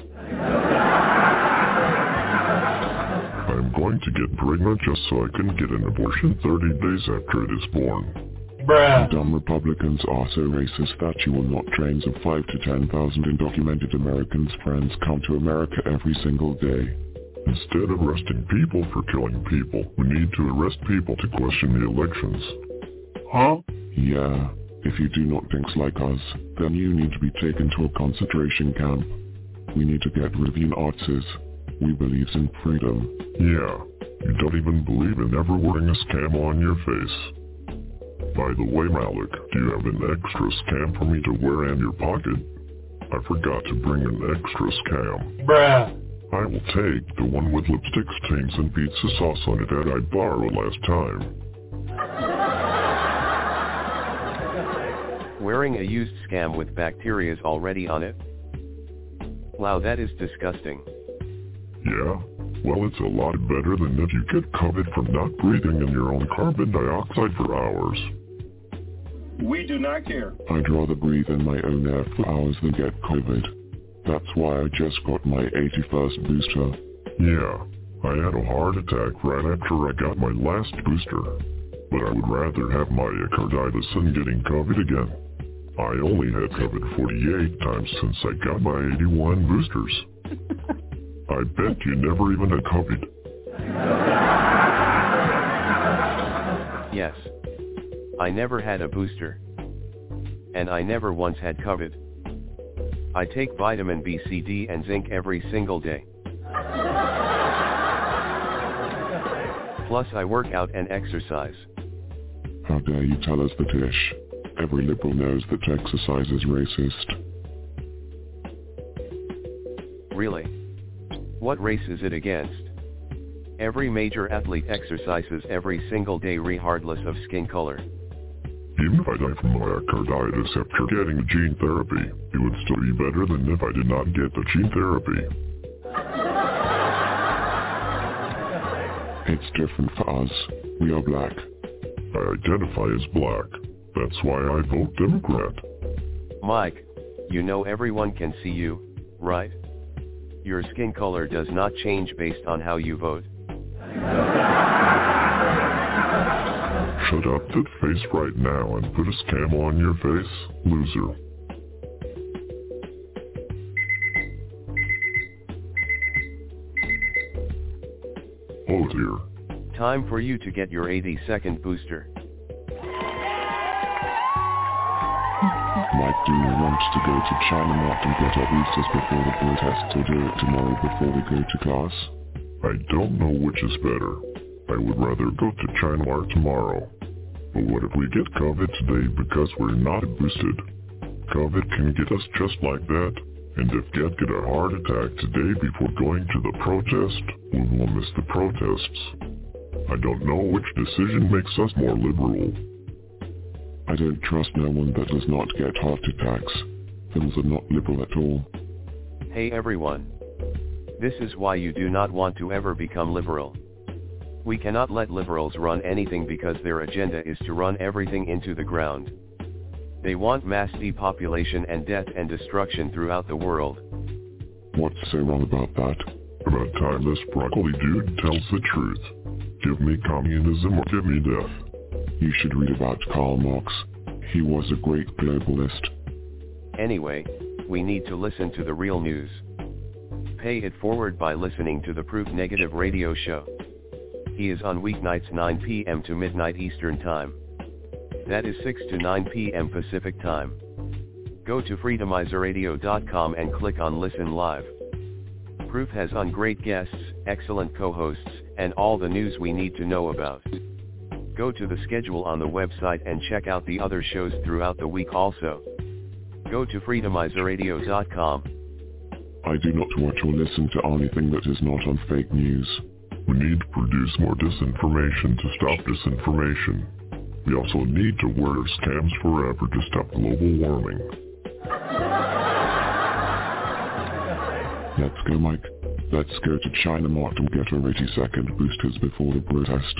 N: I'm going to get pregnant just so I can get an abortion thirty days after it is born.
M: Bruh. You dumb Republicans are so racist that you will not trains of five to ten thousand undocumented Americans friends come to America every single day.
N: Instead of arresting people for killing people, we need to arrest people to question the elections.
M: Huh? Yeah. If you do not think like us, then you need to be taken to a concentration camp. We need to get rid of you Nazis. We believe in freedom.
N: Yeah. You don't even believe in ever wearing a scam on your face. By the way, Malik, do you have an extra scam for me to wear in your pocket? I forgot to bring an extra scam.
F: Bruh.
N: I will take the one with lipstick stains and pizza sauce on it that I borrowed last time.
H: Wearing a used scam with bacterias already on it? Wow, that is disgusting.
N: Yeah? Well, it's a lot better than if you get COVID from not breathing in your own carbon dioxide for hours.
F: We do not care.
M: I'd rather breathe in my own air for hours than get COVID. That's why I just got my eighty-first booster.
N: Yeah, I had a heart attack right after I got my last booster. But I would rather have myocarditis than getting COVID again. I only had COVID forty-eight times since I got my eighty-one boosters. I bet you never even had COVID.
H: Yes. I never had a booster. And I never once had COVID. I take vitamin B, C, D, and zinc every single day. Plus I work out and exercise.
M: How dare you tell us the dish? Every liberal knows that exercise is racist.
H: Really? What race is it against? Every major athlete exercises every single day regardless of skin color.
N: Even if I die from myocarditis after getting gene therapy, it would still be better than if I did not get the gene therapy.
M: It's different for us. We are black.
N: I identify as black. That's why I vote Democrat.
H: Mike, you know everyone can see you, right? Your skin color does not change based on how you vote.
N: Shut up that face right now and put a scam on your face, loser. Oh dear.
H: Time for you to get your eighty-second booster.
M: Mike, do you want to go to China Mart and get our boosters before the protests, or do it tomorrow before we go to class?
N: I don't know which is better. I would rather go to China Mart tomorrow. But what if we get COVID today because we're not boosted? COVID can get us just like that. And if Get get a heart attack today before going to the protest, we will miss the protests. I don't know which decision makes us more liberal.
M: I don't trust no one that does not get heart attacks. Those are not liberal at all.
H: Hey everyone. This is why you do not want to ever become liberal. We cannot let liberals run anything because their agenda is to run everything into the ground. They want mass depopulation and death and destruction throughout the world.
M: What's so wrong about that?
N: About time this broccoli dude tells the truth. Give me communism or give me death.
M: You should read about Karl Marx. He was a great globalist.
H: Anyway, we need to listen to the real news. Pay it forward by listening to the Proof Negative radio show. He is on weeknights nine p.m. to midnight Eastern Time. That is six to nine p.m. Pacific Time. Go to freedomizer radio dot com and click on Listen Live. Proof has on great guests, excellent co-hosts, and all the news we need to know about. Go to the schedule on the website and check out the other shows throughout the week also. Go to freedomizer radio dot com.
M: I do not watch or listen to anything that is not on fake news.
N: We need to produce more disinformation to stop disinformation. We also need to wear scams forever to stop global warming.
M: Let's go, Mike. Let's go to China Mart and get our eighty second boosters before the protest.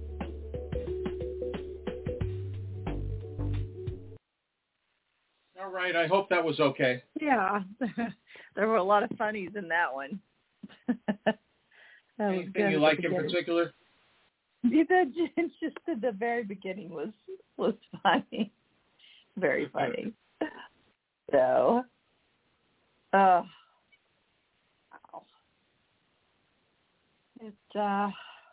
J: All right, I hope that was okay.
I: Yeah, there were a lot of funnies in that one. that
J: Anything
I: was
J: you like in particular?
I: Yeah, just at the very beginning was was funny, very funny. So, uh, wow. It, uh,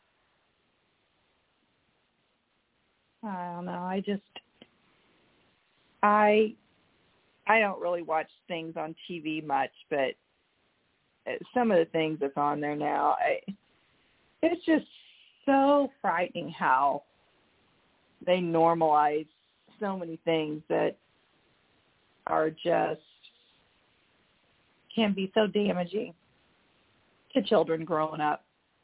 I: I don't know. I just, I, I don't really watch things on T V much, but some of the things that's on there now, I, it's just so frightening how they normalize so many things that are just can be so damaging to children growing up.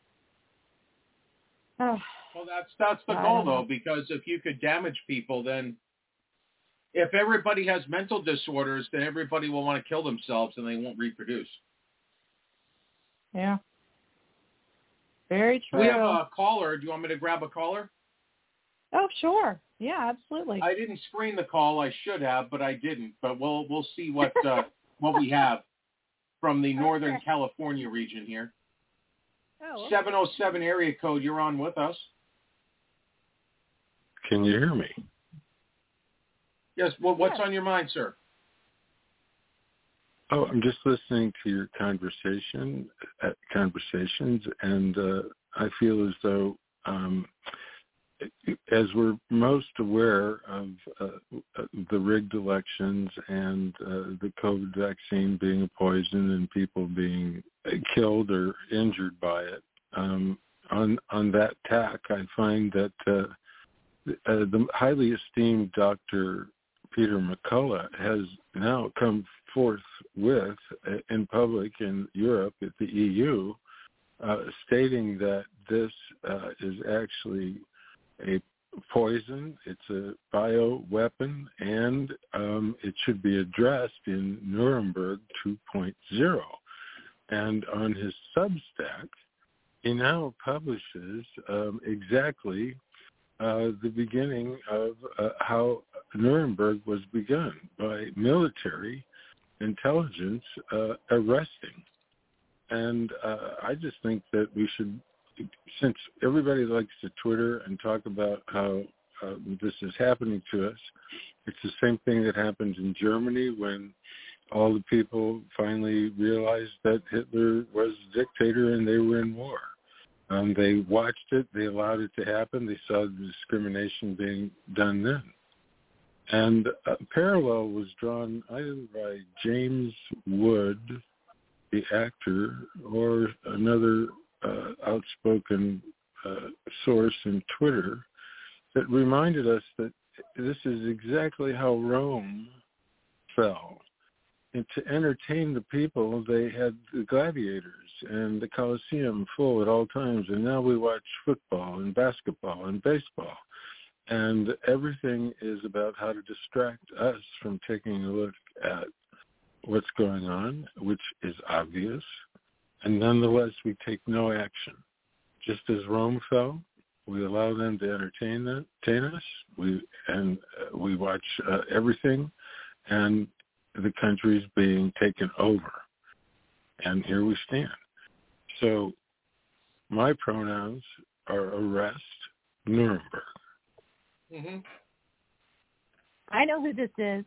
I: Oh,
J: well, that's that's the goal, though, because if you could damage people, then if everybody has mental disorders, then everybody will want to kill themselves and they won't reproduce.
I: Yeah. Very true.
J: We have a caller. Do you want me to grab a caller?
I: Oh, sure. Yeah, absolutely.
J: I didn't screen the call. I should have, but I didn't. But we'll we'll see what uh, what we have from the Northern okay. California region here.
I: Oh, okay.
J: seven oh seven area code. You're on with us.
O: Can you hear me?
J: Yes. Well, what's
I: yeah.
J: on your mind, sir?
O: Oh, I'm just listening to your conversation, uh, conversations, and uh, I feel as though, um, as we're most aware of uh, the rigged elections and uh, the COVID vaccine being a poison and people being killed or injured by it, um, on on that tack, I find that uh, uh, the highly esteemed Doctor Peter McCullough has now come forth with uh, in public in Europe at the E U, uh, stating that this uh, is actually a poison, it's a bioweapon, and um, it should be addressed in Nuremberg two point oh. And on his Substack, he now publishes um, exactly uh, the beginning of uh, how Nuremberg was begun by military intelligence uh, arresting. And uh, I just think that we should, since everybody likes to Twitter and talk about how uh, this is happening to us, it's the same thing that happened in Germany when all the people finally realized that Hitler was a dictator and they were in war. Um, they watched it, they allowed it to happen, they saw the discrimination being done then. And a parallel was drawn either by James Wood, the actor, or another uh, outspoken uh, source in Twitter that reminded us that this is exactly how Rome fell. And to entertain the people, they had the gladiators and the Colosseum full at all times. And now we watch football and basketball and baseball. And everything is about how to distract us from taking a look at what's going on, which is obvious. And nonetheless, we take no action. Just as Rome fell, we allow them to entertain, that, entertain us, we, and uh, we watch uh, everything, and the country's being taken over. And here we stand. So my pronouns are arrest, Nuremberg.
J: Mm-hmm.
I: I know who this is.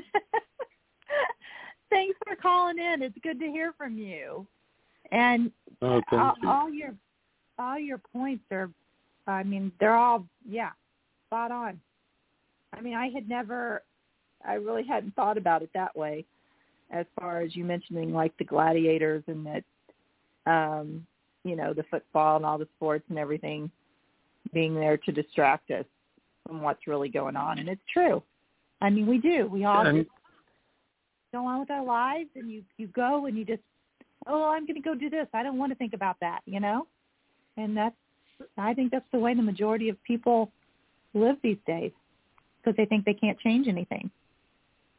I: Thanks for calling in. It's good to hear from you. And
O: oh, thank
I: all,
O: you.
I: all your all your points are, I mean, they're all, yeah, spot on. I mean, I had never, I really hadn't thought about it that way, as far as you mentioning like the gladiators and that, um, you know, the football and all the sports and everything being there to distract us from what's really going on. And it's true. I mean, we do. We all
O: and,
I: just go on with our lives, and you, you go and you just, oh, I'm going to go do this. I don't want to think about that, you know? And that's, I think that's the way the majority of people live these days, because they think they can't change anything.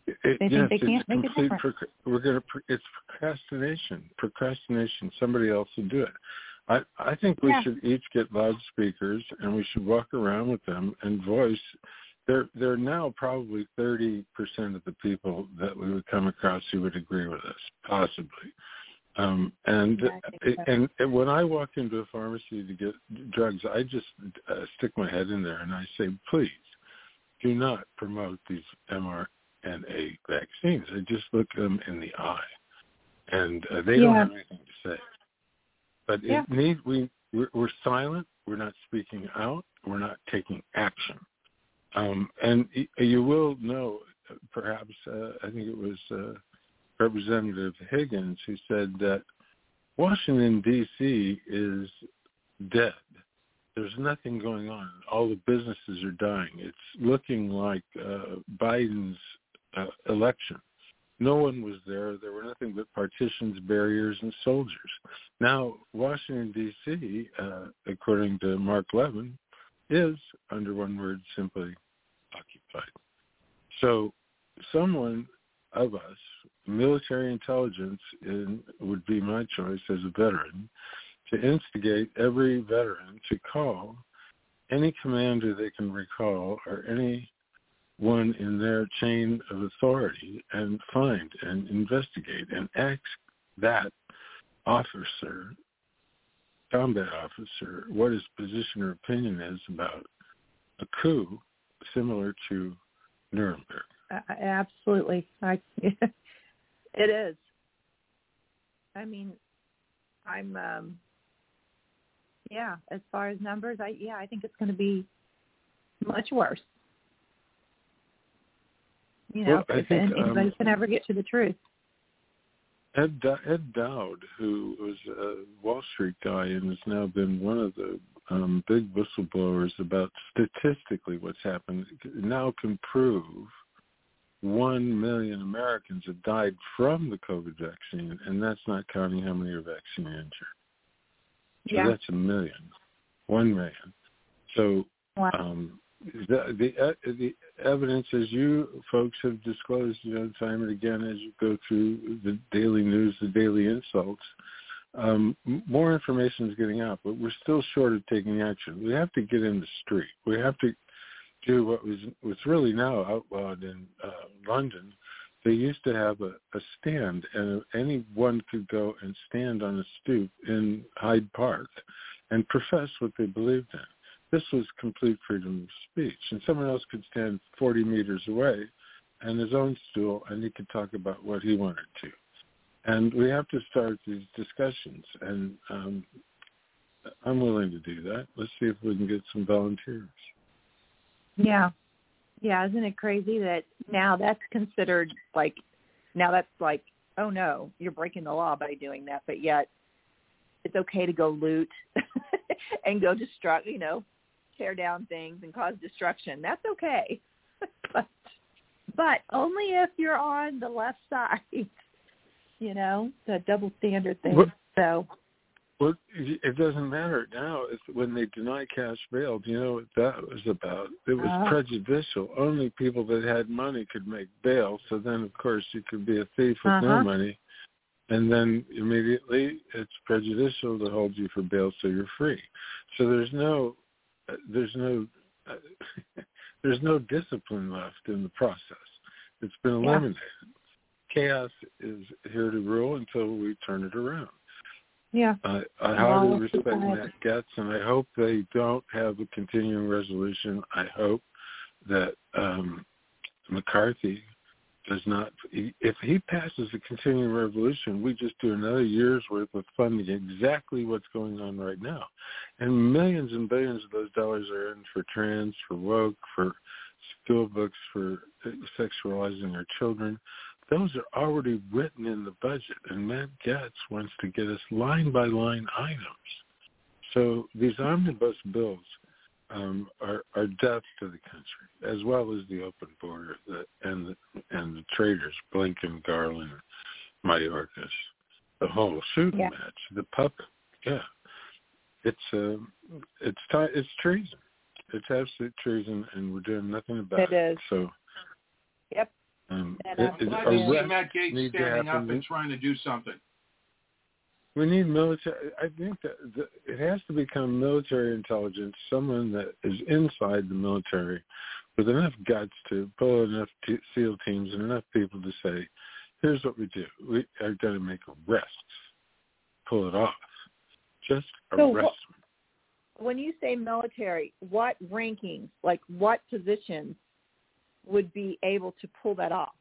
O: It,
I: they
O: yes,
I: think they can't
O: it's
I: make a
O: complete
I: difference.
O: proc- we're gonna. It's procrastination. Procrastination. Somebody else will do it. I I think we
I: Yeah.
O: should each get loudspeakers and we should walk around with them and voice. There there are now probably thirty percent of the people that we would come across who would agree with us, possibly. Um, and
I: Yeah, I think so.
O: and, and when I walk into a pharmacy to get drugs, I just uh, stick my head in there and I say, please do not promote these M R N A vaccines. I just look them in the eye, and uh, they
I: Yeah.
O: don't have anything to say. But
I: Yeah.
O: it need we we're, we're silent. We're not speaking out. We're not taking action. Um, and y- you will know, uh, perhaps uh, I think it was. Uh, Representative Higgins, who said that Washington, D C is dead. There's nothing going on. All the businesses are dying. It's looking like uh, Biden's uh, election. No one was there. There were nothing but partitions, barriers, and soldiers. Now, Washington, D C, uh, according to Mark Levin, is, under one word, simply occupied. So someone of us, military intelligence in, would be my choice as a veteran, to instigate every veteran to call any commander they can recall or anyone in their chain of authority and find and investigate and ask that officer, combat officer, what his position or opinion is about a coup similar to Nuremberg.
I: Uh, absolutely. I, it is. I mean, I'm, um, yeah, as far as numbers, I yeah, I think it's going to be much worse. You know,
O: Well, I
I: if
O: think,
I: anybody
O: um,
I: can ever get to the truth.
O: Ed, Ed Dowd, who was a Wall Street guy and has now been one of the um, big whistleblowers about statistically what's happened, now can prove one million Americans have died from the COVID vaccine, and that's not counting how many are vaccine injured. So
I: Yeah.
O: that's a million, one million. So
I: Wow.
O: um, the, the the evidence, as you folks have disclosed, you know, time and again, as you go through the daily news, the daily insults, um, more information is getting out, but we're still short of taking action. We have to get in the street. We have to do what was what's really now outlawed in uh, London. They used to have a, a stand, and anyone could go and stand on a stoop in Hyde Park and profess what they believed in. This was complete freedom of speech, and someone else could stand forty meters away on his own stool, and he could talk about what he wanted to. And we have to start these discussions, and um, I'm willing to do that. Let's see if we can get some volunteers.
I: Yeah. Yeah, isn't it crazy that now that's considered like, now that's like, oh no, you're breaking the law by doing that, but yet it's okay to go loot and go destruct, you know, tear down things and cause destruction. That's okay. but, but only if you're on the left side, you know, the double standard thing.
O: What?
I: So.
O: Well, it doesn't matter now. It's when they deny cash bail. Do you know what that was about? It was
I: Uh,
O: prejudicial. Only people that had money could make bail. So then, of course, you could be a thief with
I: uh-huh.
O: no money. And then immediately it's prejudicial to hold you for bail so you're free. So there's no, there's no, there's no discipline left in the process. It's been eliminated. Yeah. Chaos is here to rule until we turn it around.
I: Yeah.
O: I, I highly respect Matt Gaetz, and I hope they don't have a continuing resolution. I hope that um, McCarthy does not. If he passes a continuing resolution, we just do another year's worth of funding exactly what's going on right now. And millions and billions of those dollars are in for trans, for woke, for school books, for sexualizing our children. Those are already written in the budget, and Matt Gaetz wants to get us line-by-line items. So these omnibus bills um, are, are death to the country, as well as the open border the, and the, and the traitors, Blinken, Garland, Mayorkas, the whole shooting
I: yeah.
O: match, the puppet. Yeah, it's uh, it's t- it's treason. It's absolute treason, and we're doing nothing about
I: it.
O: It
I: is.
O: So.
I: Yep.
O: Um,
I: And
O: it,
I: I'm
O: it,
J: glad to see
O: arrests
J: Matt Gaetz
O: need to
J: standing up
O: happen.
J: and trying to do something.
O: We need military. I think that the, it has to become military intelligence, someone that is inside the military with enough guts to pull enough t- SEAL teams and enough people to say, here's what we do. We are going to make arrests. Pull it off. Just
I: So
O: arrest
I: wh- when you say military, what rankings, like what positions would be able to pull that off?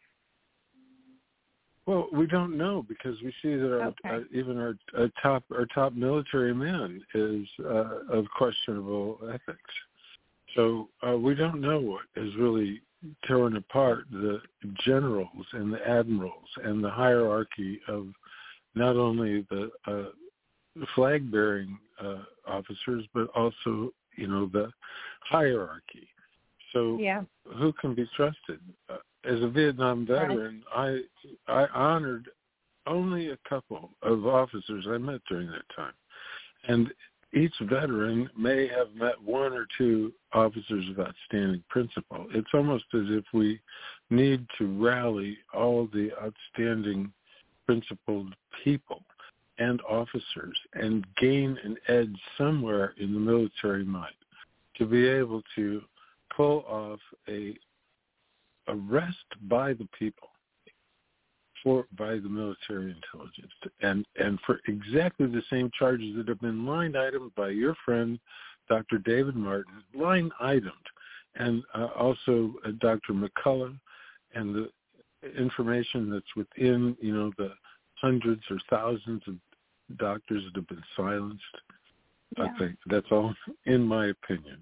O: Well, we don't know because we see that our,
I: Okay.
O: uh, even our, our top our top military man is uh, of questionable ethics. So uh, we don't know what is really tearing apart the generals and the admirals and the hierarchy of not only the uh, flag-bearing uh, officers, but also, you know, the hierarchy. So
I: yeah.
O: who can be trusted? Uh, as a Vietnam veteran, right. I I honored only a couple of officers I met during that time. And each veteran may have met one or two officers of outstanding principle. It's almost as if we need to rally all the outstanding principled people and officers and gain an edge somewhere in the military might to be able to pull off a arrest by the people for by the military intelligence and and for exactly the same charges that have been line itemed by your friend Doctor David Martin, line itemed, and uh, also uh, Doctor McCullough, and the information that's within, you know, the hundreds or thousands of doctors that have been silenced.
I: Yeah.
O: I think that's all, in my opinion.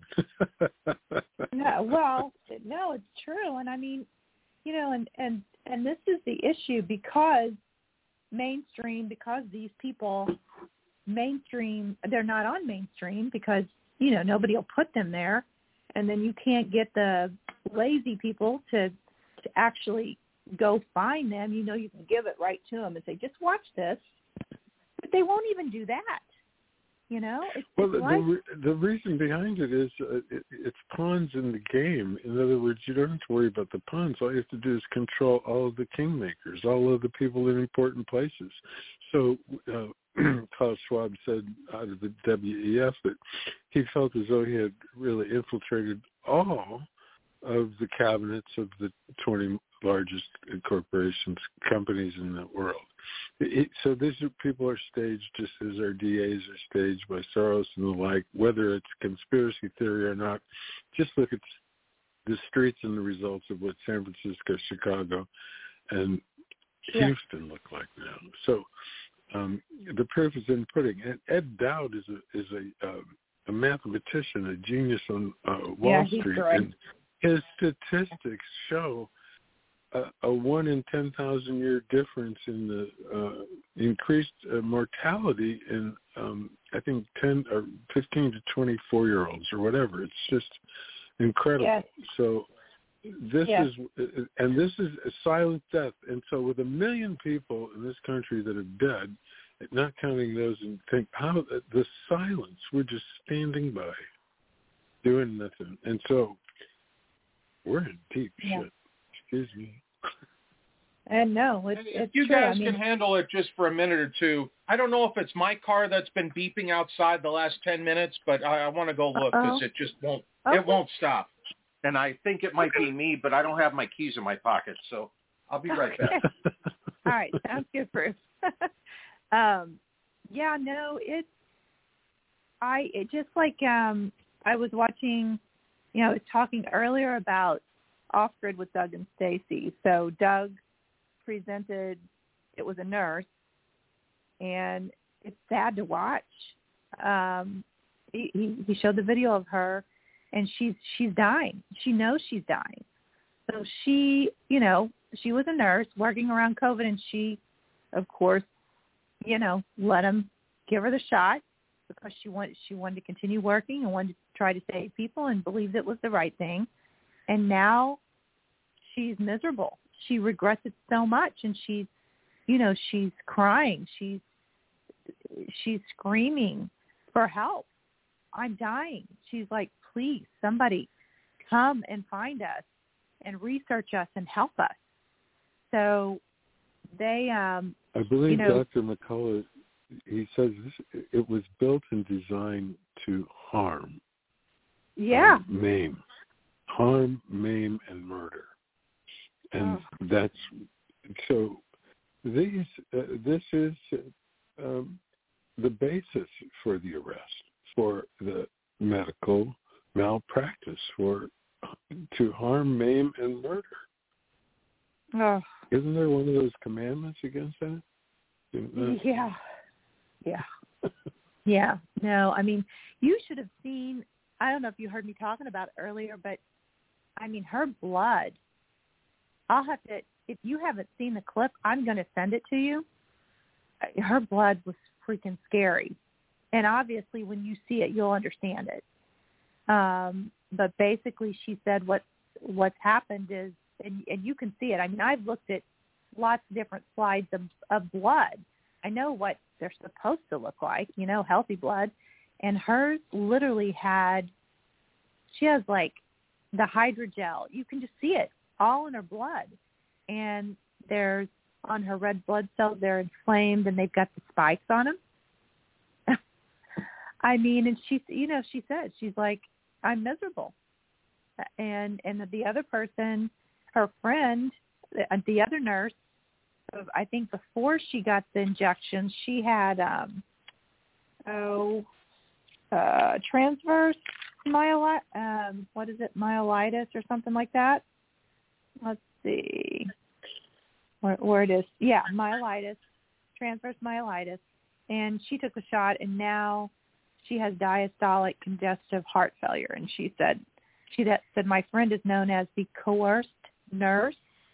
I: No, well, no, it's true. And I mean, you know, and, and, and this is the issue because mainstream, because these people mainstream, they're not on mainstream because, you know, nobody will put them there. And then you can't get the lazy people to, to actually go find them. You know, you can give it right to them and say, just watch this. But they won't even do that. You know, it's,
O: well,
I: it's
O: the,
I: like,
O: the the reason behind it is uh, it, it's pawns in the game. In other words, you don't have to worry about the pawns. All you have to do is control all of the kingmakers, all of the people in important places. So uh, Klaus Schwab said out of the W E F that he felt as though he had really infiltrated all of the cabinets of the twenty largest corporations, companies in the world. It, so these are, people are staged just as our D As are staged by Soros and the like, whether it's conspiracy theory or not. Just look at the streets and the results of what San Francisco, Chicago, and
I: Yeah.
O: Houston look like now. So um, the proof is in the pudding. And Ed Dowd is a is a, um, a mathematician, a genius on uh, Wall
I: Yeah, he's
O: Street,
I: great.
O: and his statistics show a, a one in ten thousand year difference in the uh, increased uh, mortality in um, I think ten or fifteen to twenty four year olds or whatever. It's just incredible.
I: Yes.
O: So this
I: Yes.
O: is and this is a silent death. And so with a million people in this country that are dead, not counting those and think how the silence, we're just standing by, doing nothing. And so we're in deep
I: Yeah.
O: shit. Excuse me.
I: and no, it's,
J: If
I: it's
J: you
I: true.
J: guys
I: I mean,
J: can handle it just for a minute or two, I don't know if it's my car that's been beeping outside the last ten minutes, but I, I want to go look because
I: Uh-oh.
J: it just won't
I: Okay.
J: it won't stop. And I think it might be me, but I don't have my keys in my pocket, so I'll be right back.
I: All right, sounds good, Bruce. um, yeah, no, it's I it just like um, I was watching, you know, I was talking earlier about Off Grid with Doug and Stacy. So Doug presented, it was a nurse, and it's sad to watch. Um, he, he he showed the video of her, and she's she's dying. She knows she's dying. So she, you know, she was a nurse working around COVID, and she, of course, you know, let him give her the shot because she wanted she wanted to continue working and wanted to try to save people and believed it was the right thing. And now she's miserable. She regrets it so much, and she's, you know, she's crying. She's she's screaming for help. I'm dying. She's like, please, somebody come and find us and research us and help us. so they, um,
O: I believe
I: you know,
O: Doctor McCullough, he says this, it was built and designed to harm.
I: Yeah.
O: Um, maim. Harm, maim, and murder. And
I: oh.
O: that's, so these, uh, this is um, the basis for the arrest, for the medical malpractice, for to harm, maim, and murder.
I: Oh.
O: Isn't there one of those commandments against that? that?
I: Yeah. Yeah. yeah. No, I mean, you should have seen, I don't know if you heard me talking about it earlier, but I mean, her blood, I'll have to, if you haven't seen the clip, I'm going to send it to you. Her blood was freaking scary. And obviously when you see it, you'll understand it. Um, but basically she said what what's happened is, and, and you can see it. I mean, I've looked at lots of different slides of, of blood. I know what they're supposed to look like, you know, healthy blood. And hers literally had, she has like the hydrogel. You can just see it all in her blood. And there's, on her red blood cells, they're inflamed and they've got the spikes on them. I mean, and she, you know, she said, she's like, I'm miserable. And, and the other person, her friend, the, the other nurse, I think before she got the injection, she had, um, oh, uh, transverse myelitis, um, what is it, myelitis or something like that? Let's see where, where it is. Yeah, myelitis, transverse myelitis. And she took the shot, and now she has diastolic congestive heart failure. And she said, she said, my friend is known as the coerced nurse.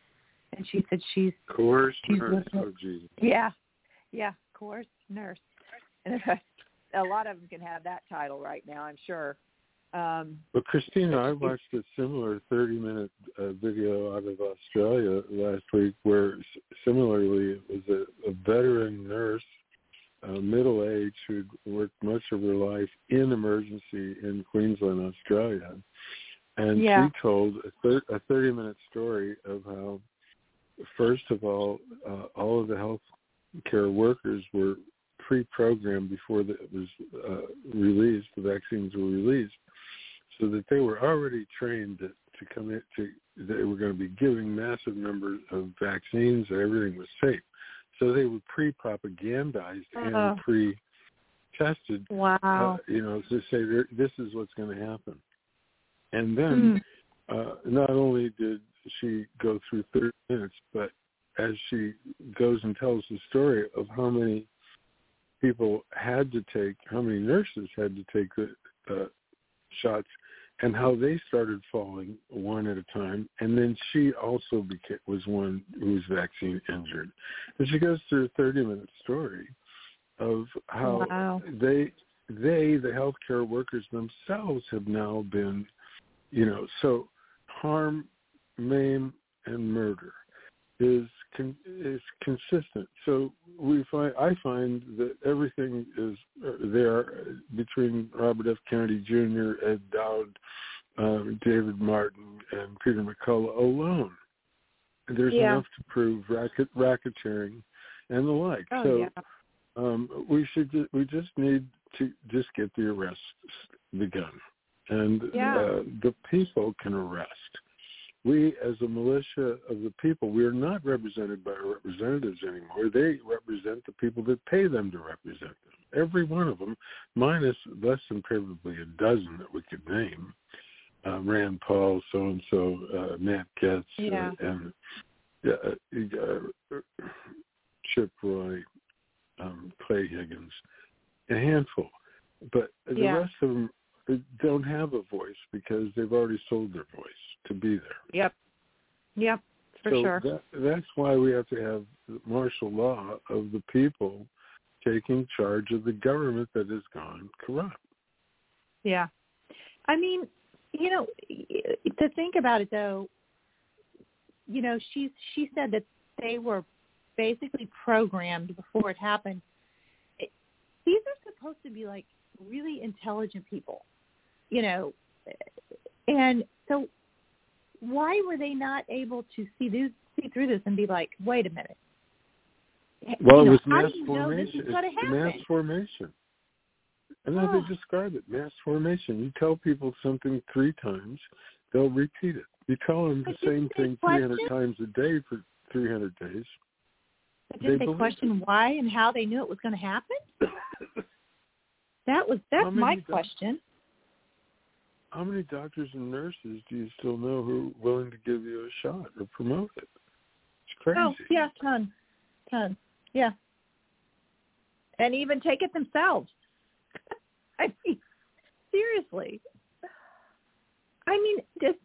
I: And she said she's
O: coerced
I: she's
O: nurse. Oh, geez.
I: Yeah, yeah, coerced nurse. And a lot of them can have that title right now, I'm sure. Um,
O: but Christina, I watched a similar thirty-minute uh, video out of Australia last week, where similarly it was a, a veteran nurse, uh, middle age, who'd worked much of her life in emergency in Queensland, Australia, and
I: yeah.
O: she told a, thir- a thirty-minute story of how, first of all, uh, all of the health care workers were pre-programmed before the, it was uh, released, the vaccines were released, so that they were already trained to, to come in, to, they were going to be giving massive numbers of vaccines, and everything was safe. So they were pre-propagandized uh, and pre-tested,
I: wow.
O: uh, you know, to say this is what's going to happen. And then mm. uh, not only did she go through thirty minutes, but as she goes and tells the story of how many people had to take, how many nurses had to take the uh, shots, and how they started falling one at a time, and then she also became, was one who was vaccine injured. And she goes through a thirty-minute story of how
I: wow.
O: they, they, the healthcare workers themselves, have now been, you know, so harm, maim, and murder is con- is consistent. So we find I find that everything is there between Robert F. Kennedy Junior, Ed Dowd, um, David Martin, and Peter McCullough alone. There's
I: yeah.
O: enough to prove racket racketeering and the like.
I: Oh,
O: so
I: yeah.
O: um, we should ju- we just need to just get the arrests begun, and
I: yeah.
O: uh, the people can arrest. We, as a militia of the people, we are not represented by our representatives anymore. They represent the people that pay them to represent them. Every one of them, minus less than probably a dozen that we could name. Uh, Rand Paul, so-and-so, uh, Matt Gaetz,
I: yeah.
O: uh, and uh, uh, Chip Roy, um, Clay Higgins, a handful. But the
I: yeah.
O: rest of them don't have a voice because they've already sold their voice to be there.
I: Yep. Yep, for
O: so
I: sure.
O: That, that's why we have to have martial law of the people taking charge of the government that has gone corrupt.
I: Yeah. I mean, you know, to think about it, though, you know, she, she said that they were basically programmed before it happened. It, these are supposed to be, like, really intelligent people, you know, and so why were they not able to see these? see through this and be like, wait a minute.
O: Well,
I: you know,
O: it was
I: how
O: mass
I: do you know
O: formation.
I: this is going to
O: It's
I: happen?
O: mass formation. And how
I: Oh.
O: they describe it, mass formation. You tell people something three times, they'll repeat it. You tell them the
I: But
O: same
I: didn't they
O: thing three hundred
I: question-
O: times a day for three hundred days.
I: But didn't they,
O: believe
I: question
O: it.
I: why and how they knew it was going to happen? That was that's
O: How
I: my
O: many doc-
I: question.
O: How many doctors and nurses do you still know who are willing to give you a shot or promote it? It's crazy.
I: Oh, yeah, tons. Tons. Yeah. And even take it themselves. I mean, seriously. I mean, just,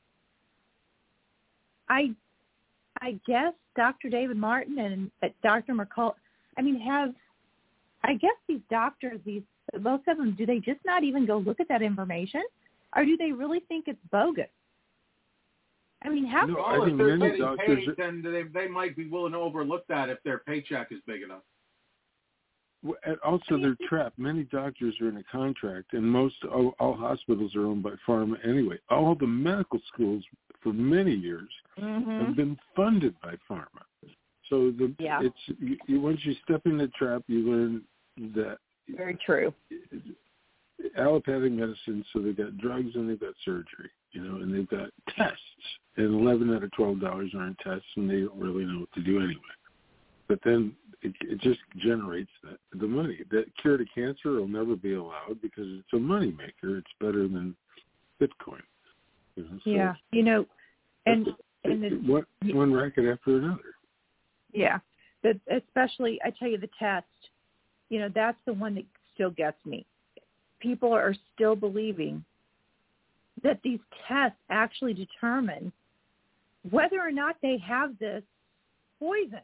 I: I, I guess Doctor David Martin and uh, Doctor McCall, I mean, have, I guess these doctors, these, most of them, do they just not even go look at that information? Or do they really think it's bogus? I mean, how
O: No,
J: Well,
O: I
J: if
O: think
J: they're
O: many
J: getting
O: doctors-
J: paid, then they, they might be willing to overlook that if their paycheck is big enough.
O: Well, and also, they're trapped. Many doctors are in a contract, and most all, all hospitals are owned by pharma anyway. All the medical schools for many years
I: Mm-hmm.
O: have been funded by pharma. So the
I: Yeah.
O: it's you, you, once you step in the trap, you learn that
I: Very true.
O: allopathic medicine. So they've got drugs and they've got surgery, you know, and they've got tests. And eleven out of twelve dollars aren't tests, and they don't really know what to do anyway. But then it, it just generates that, the money. That cure to cancer will never be allowed because it's a money maker. It's better than Bitcoin. You know, so
I: Yeah. You know, and, and the,
O: what, one racket after another.
I: yeah, but especially, I tell you, the test, you know, that's the one that still gets me. People are still believing that these tests actually determine whether or not they have this poison.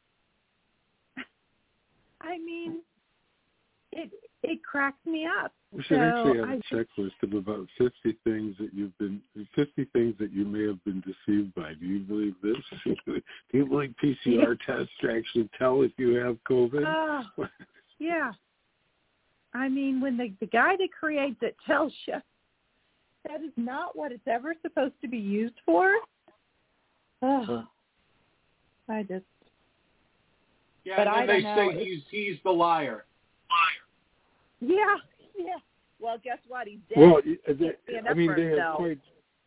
I: I mean, it it cracks me up.
O: We should
I: so
O: actually have a
I: I
O: checklist of about fifty things that you've been, fifty things that you may have been deceived by. Do you believe this? Do you believe P C R tests actually tell if you have COVID?
I: Uh, yeah. I mean, when the, the guy that creates it tells you that is not what it's ever supposed to be used for, oh, I just...
J: Yeah,
I: But
J: and then
I: I
J: they
I: don't
J: say
I: know.
J: he's he's the liar.
I: Yeah, yeah. Well, guess what? He's dead.
O: Well,
I: He
O: they,
I: can't stand
O: I
I: up
O: mean,
I: for
O: they have
I: himself.
O: quite,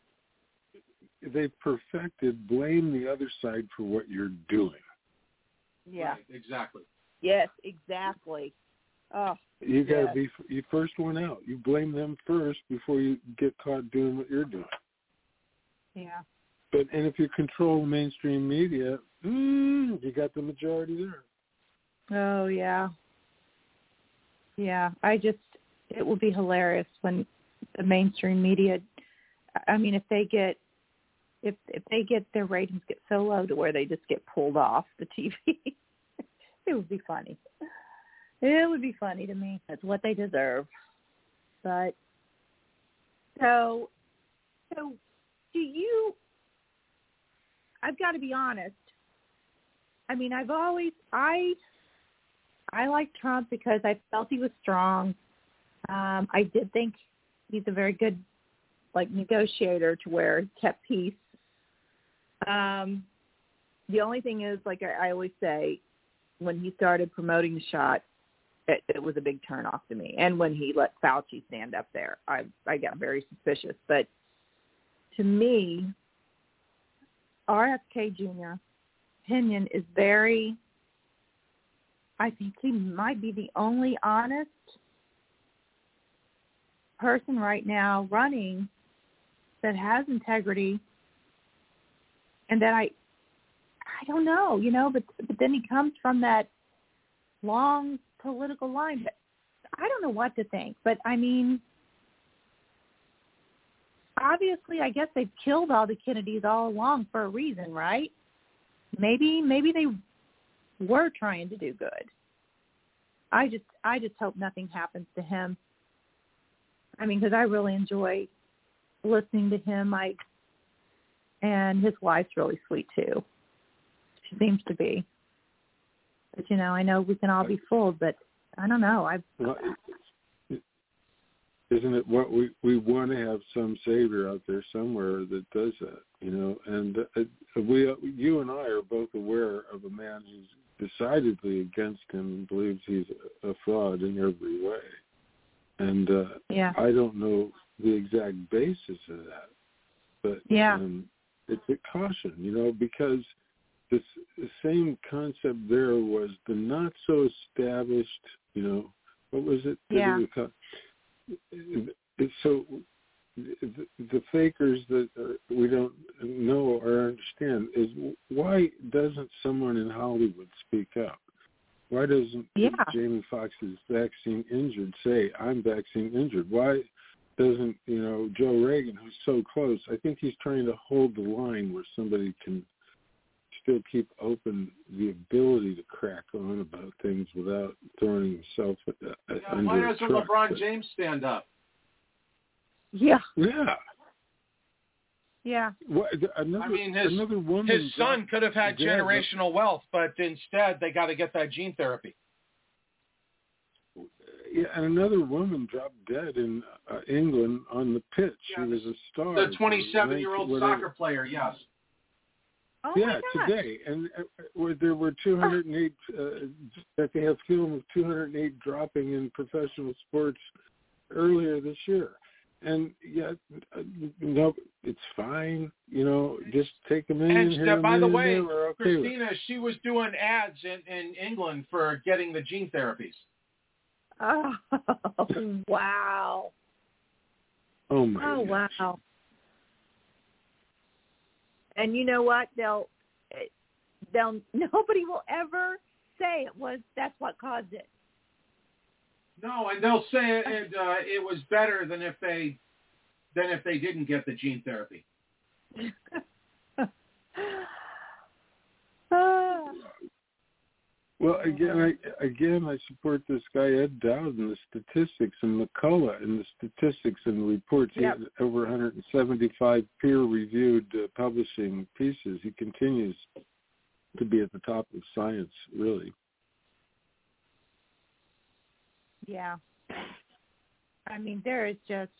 O: they've perfected blame the other side for what you're doing.
I: Yeah.
J: Right, exactly.
I: Yes, exactly. Oh,
O: You got to
I: yes.
O: be you first one out. You blame them first before you get caught doing what you're doing.
I: Yeah.
O: But and if you control mainstream media, mm, you got the majority there.
I: Oh, yeah. Yeah, I just, it will be hilarious when the mainstream media, I mean, if they get, if if they get, their ratings get so low to where they just get pulled off the T V, it would be funny. It would be funny to me. That's what they deserve. But, so, so do you, I've got to be honest, I mean, I've always, I, I liked Trump because I felt he was strong. Um, I did think he's a very good, like, negotiator to where he kept peace. Um, the only thing is, like I, I always say, when he started promoting the shot, it, it was a big turnoff to me. And when he let Fauci stand up there, I, I got very suspicious. But to me, R F K Junior opinion is very, I think he might be the only honest person right now running that has integrity, and that I, I don't know, you know, but but then he comes from that long political line. But I don't know what to think. But I mean, obviously, I guess they've killed all the Kennedys all along for a reason, right? Maybe maybe they were trying to do good. I just I just hope nothing happens to him. I mean, because I really enjoy listening to him. I and his wife's really sweet too. She seems to be. But you know, I know we can all be fooled, but I don't know. I
O: Well, isn't it what we, we want to have some savior out there somewhere that does that, you know? And uh, we, you and I are both aware of a man who's decidedly against him and believes he's a fraud in every way. And uh,
I: yeah.
O: I don't know the exact basis of that, but
I: yeah.
O: um, it's a caution, you know, because this the same concept there was the not so established, you know, what was it?
I: Yeah.
O: So the, the fakers that are, we don't know or understand is why doesn't someone in Hollywood speak up? Why doesn't
I: yeah.
O: Jamie Foxx's vaccine injured say, I'm vaccine injured? Why doesn't, you know, Joe Reagan, who's so close, I think he's trying to hold the line where somebody can still keep open the ability to crack on about things without throwing himself uh,
J: yeah,
O: under
J: why
O: a
J: doesn't
O: truck.
J: LeBron
O: But,
J: James stand up?
I: Yeah.
O: Yeah.
I: Yeah.
O: What, another,
J: I mean, his,
O: another woman
J: his son could have had
O: dead,
J: generational wealth, but instead they got to get that gene therapy.
O: Yeah, and another woman dropped dead in uh, England on the pitch.
J: Yeah,
O: she was a star.
J: The twenty-seven-year-old soccer player, yes.
I: Oh
O: yeah,
I: my gosh.
O: today. And uh, where there were two hundred eight, uh, that they have film of two hundred eight dropping in professional sports earlier this year. And yet, uh, no, it's fine. You know, just take them in.
J: And
O: here
J: uh, by the way,
O: there, we're okay
J: Christina, she was doing ads in, in England for getting the gene therapies.
I: Oh, wow.
O: Oh, my
I: Oh,
O: gosh.
I: wow. And you know what? They'll, they'll, nobody will ever say it was, that's what caused it.
J: No, and they'll say it, it, uh, it was better than if they, than if they didn't get the gene therapy.
O: Well, again, I again I support this guy Ed Dowd and the statistics, and McCullough and the statistics and the reports.
I: Yep.
O: He had over one hundred seventy-five peer-reviewed uh, publishing pieces. He continues to be at the top of science, really.
I: Yeah. I mean, there is just,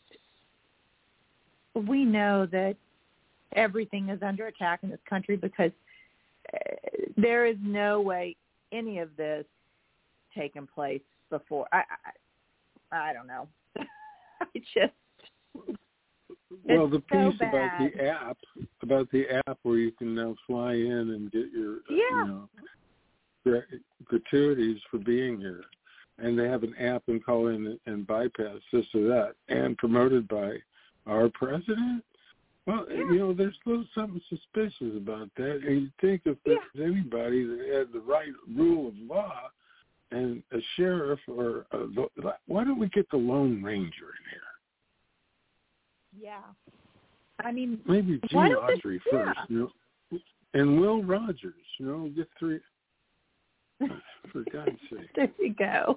I: we know that everything is under attack in this country because uh, there is no way any of this taken place before. I I, I don't know. I just
O: well, the piece
I: so
O: about the app, about the app where you can now fly in and get your
I: yeah.
O: you know gra- gratuities for being here, and they have an app and call in and bypass this or that, and promoted by our president. Well, yeah. you know, there's a little something suspicious about that. And you think if there's yeah. anybody that had the right rule of law and a sheriff or a, why don't we get the Lone Ranger in here?
I: Yeah. I mean,
O: maybe Gene Autry they, first, yeah. you know, and Will Rogers, you know, get three. For God's sake.
I: There you go.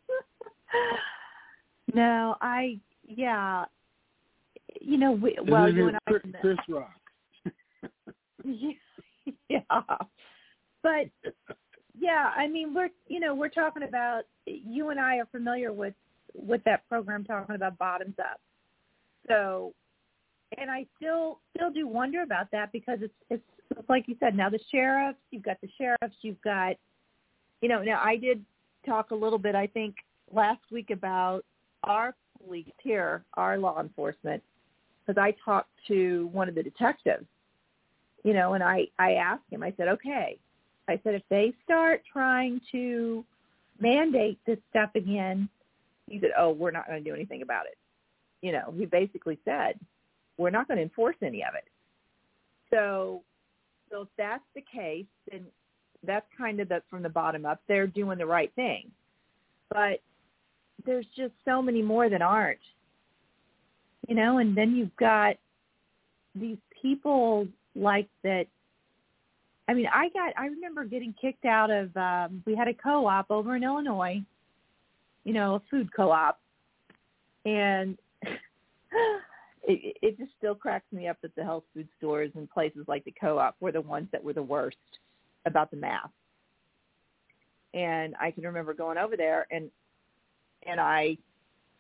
I: No, I, yeah. You know, we, well,
O: and
I: you and I...
O: Chris, Chris Rock.
I: yeah, yeah. But, yeah, I mean, we're, you know, we're talking about, you and I are familiar with, with that program talking about bottoms up. So, and I still, still do wonder about that because it's, it's, it's like you said, now the sheriffs, you've got the sheriffs, you've got, you know, now I did talk a little bit, I think, last week about our police here, our law enforcement, because I talked to one of the detectives, you know, and I, I asked him, I said, okay, I said, if they start trying to mandate this stuff again, he said, oh, we're not going to do anything about it. You know, he basically said, we're not going to enforce any of it. So, so if that's the case, then that's kind of the, from the bottom up, they're doing the right thing. But there's just so many more that aren't. You know, and then you've got these people like that. I mean, I got, I remember getting kicked out of, um, we had a co-op over in Illinois, you know, a food co-op. And it, it just still cracks me up that the health food stores and places like the co-op were the ones that were the worst about the math. And I can remember going over there and, and I,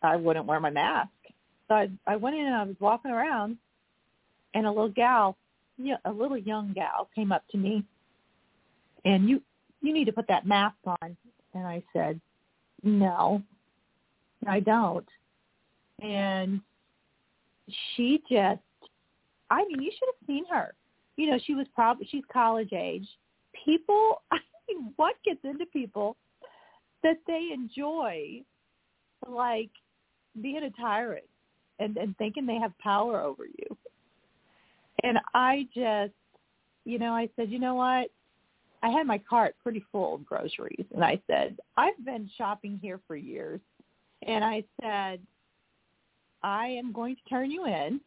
I: I wouldn't wear my mask. So I, I went in and I was walking around, and a little gal, yeah, a little young gal, came up to me, and you you need to put that mask on. And I said, no, I don't. And she just, I mean, you should have seen her. You know, she was probably, she's college age. People, I mean, what gets into people that they enjoy, like, being a tyrant and, and thinking they have power over you? And I just, you know, I said, you know what? I had my cart pretty full of groceries. And I said, I've been shopping here for years. And I said, I am going to turn you in.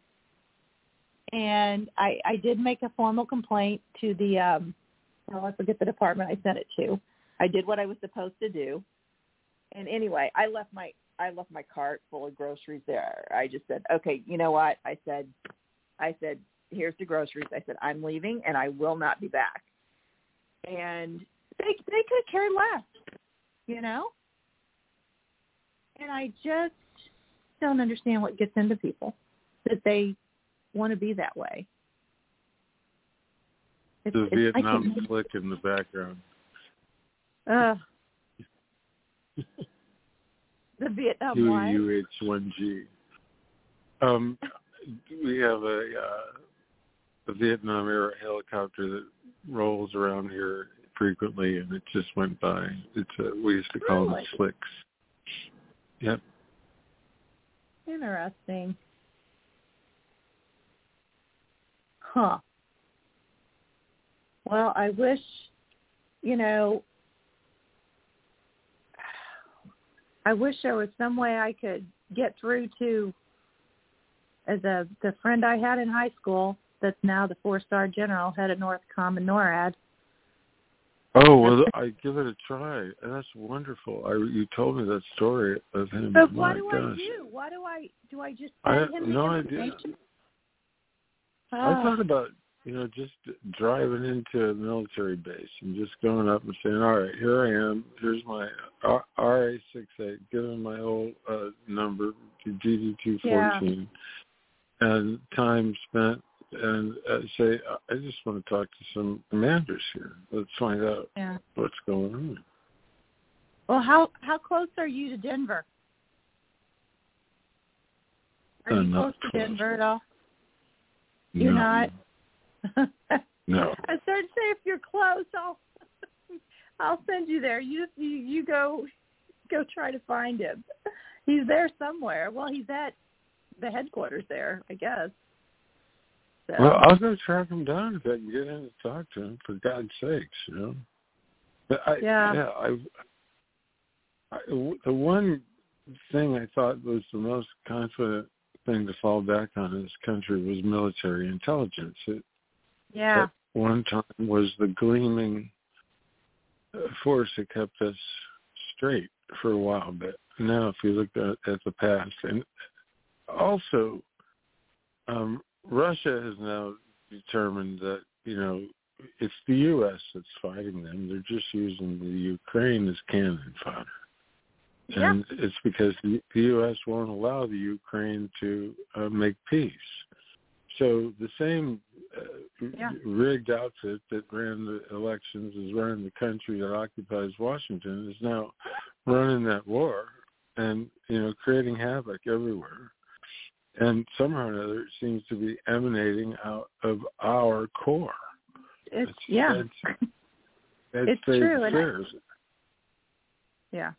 I: And I, I did make a formal complaint to the, um, oh, I forget the department I sent it to. I did what I was supposed to do. And anyway, I left my I left my cart full of groceries there. I just said, okay, you know what? I said, I said, here's the groceries. I said, I'm leaving, and I will not be back. And they they could care less, you know? And I just don't understand what gets into people, that they want to be that way. It's,
O: the
I: it's,
O: Vietnam flick in the background.
I: Uh, the Vietnam
O: Q
I: what?
O: U H one G. Um, we have a, uh, a Vietnam-era helicopter that rolls around here frequently, and it just went by. It's a, we used to call
I: really?
O: them slicks. Yep.
I: Interesting. Huh. Well, I wish, you know, I wish there was some way I could get through to as a the friend I had in high school that's now the four-star general, head of Northcom and NORAD.
O: Oh, well, I give it a try. That's wonderful. I, you told me that story of him.
I: But
O: My
I: what do
O: gosh.
I: I do? What do I do? I just
O: I
I: send
O: have
I: him the
O: no
I: information?
O: idea.
I: Oh.
O: I thought about, you know, just driving into a military base and just going up and saying, all right, here I am. Here's my R A sixty-eight, give him my old uh, number, G D two fourteen, yeah. and time spent, and uh, say, I just want to talk to some commanders here. Let's find out
I: yeah.
O: what's going on.
I: Well, how how close are you to Denver? Are
O: uh,
I: you close to
O: close.
I: Denver at all? You're
O: no.
I: not?
O: No.
I: I started to say if you're close, I'll I'll send you there. You just you, you go go try to find him. He's there somewhere. Well, he's at the headquarters there, I guess. So.
O: Well, I'll go track him down if I can get in to talk to him. For God's sakes, you know. But I,
I: yeah.
O: Yeah. I, I, the one thing I thought was the most confident thing to fall back on in this country was military intelligence. It,
I: yeah.
O: At one time was the gleaming force that kept us straight for a while. But now if you look at, at the past, and also um, Russia has now determined that, you know, it's the U S that's fighting them. They're just using the Ukraine as cannon fodder.
I: Yeah.
O: And it's because the, the U S won't allow the Ukraine to uh, make peace. So the same uh,
I: yeah.
O: rigged outfit that ran the elections, is running the country that occupies Washington, is now running that war and, you know, creating havoc everywhere. And somehow or another, it seems to be emanating out of our core.
I: It's,
O: it's
I: yeah.
O: It's, it's,
I: it's true.
O: And I,
I: yeah.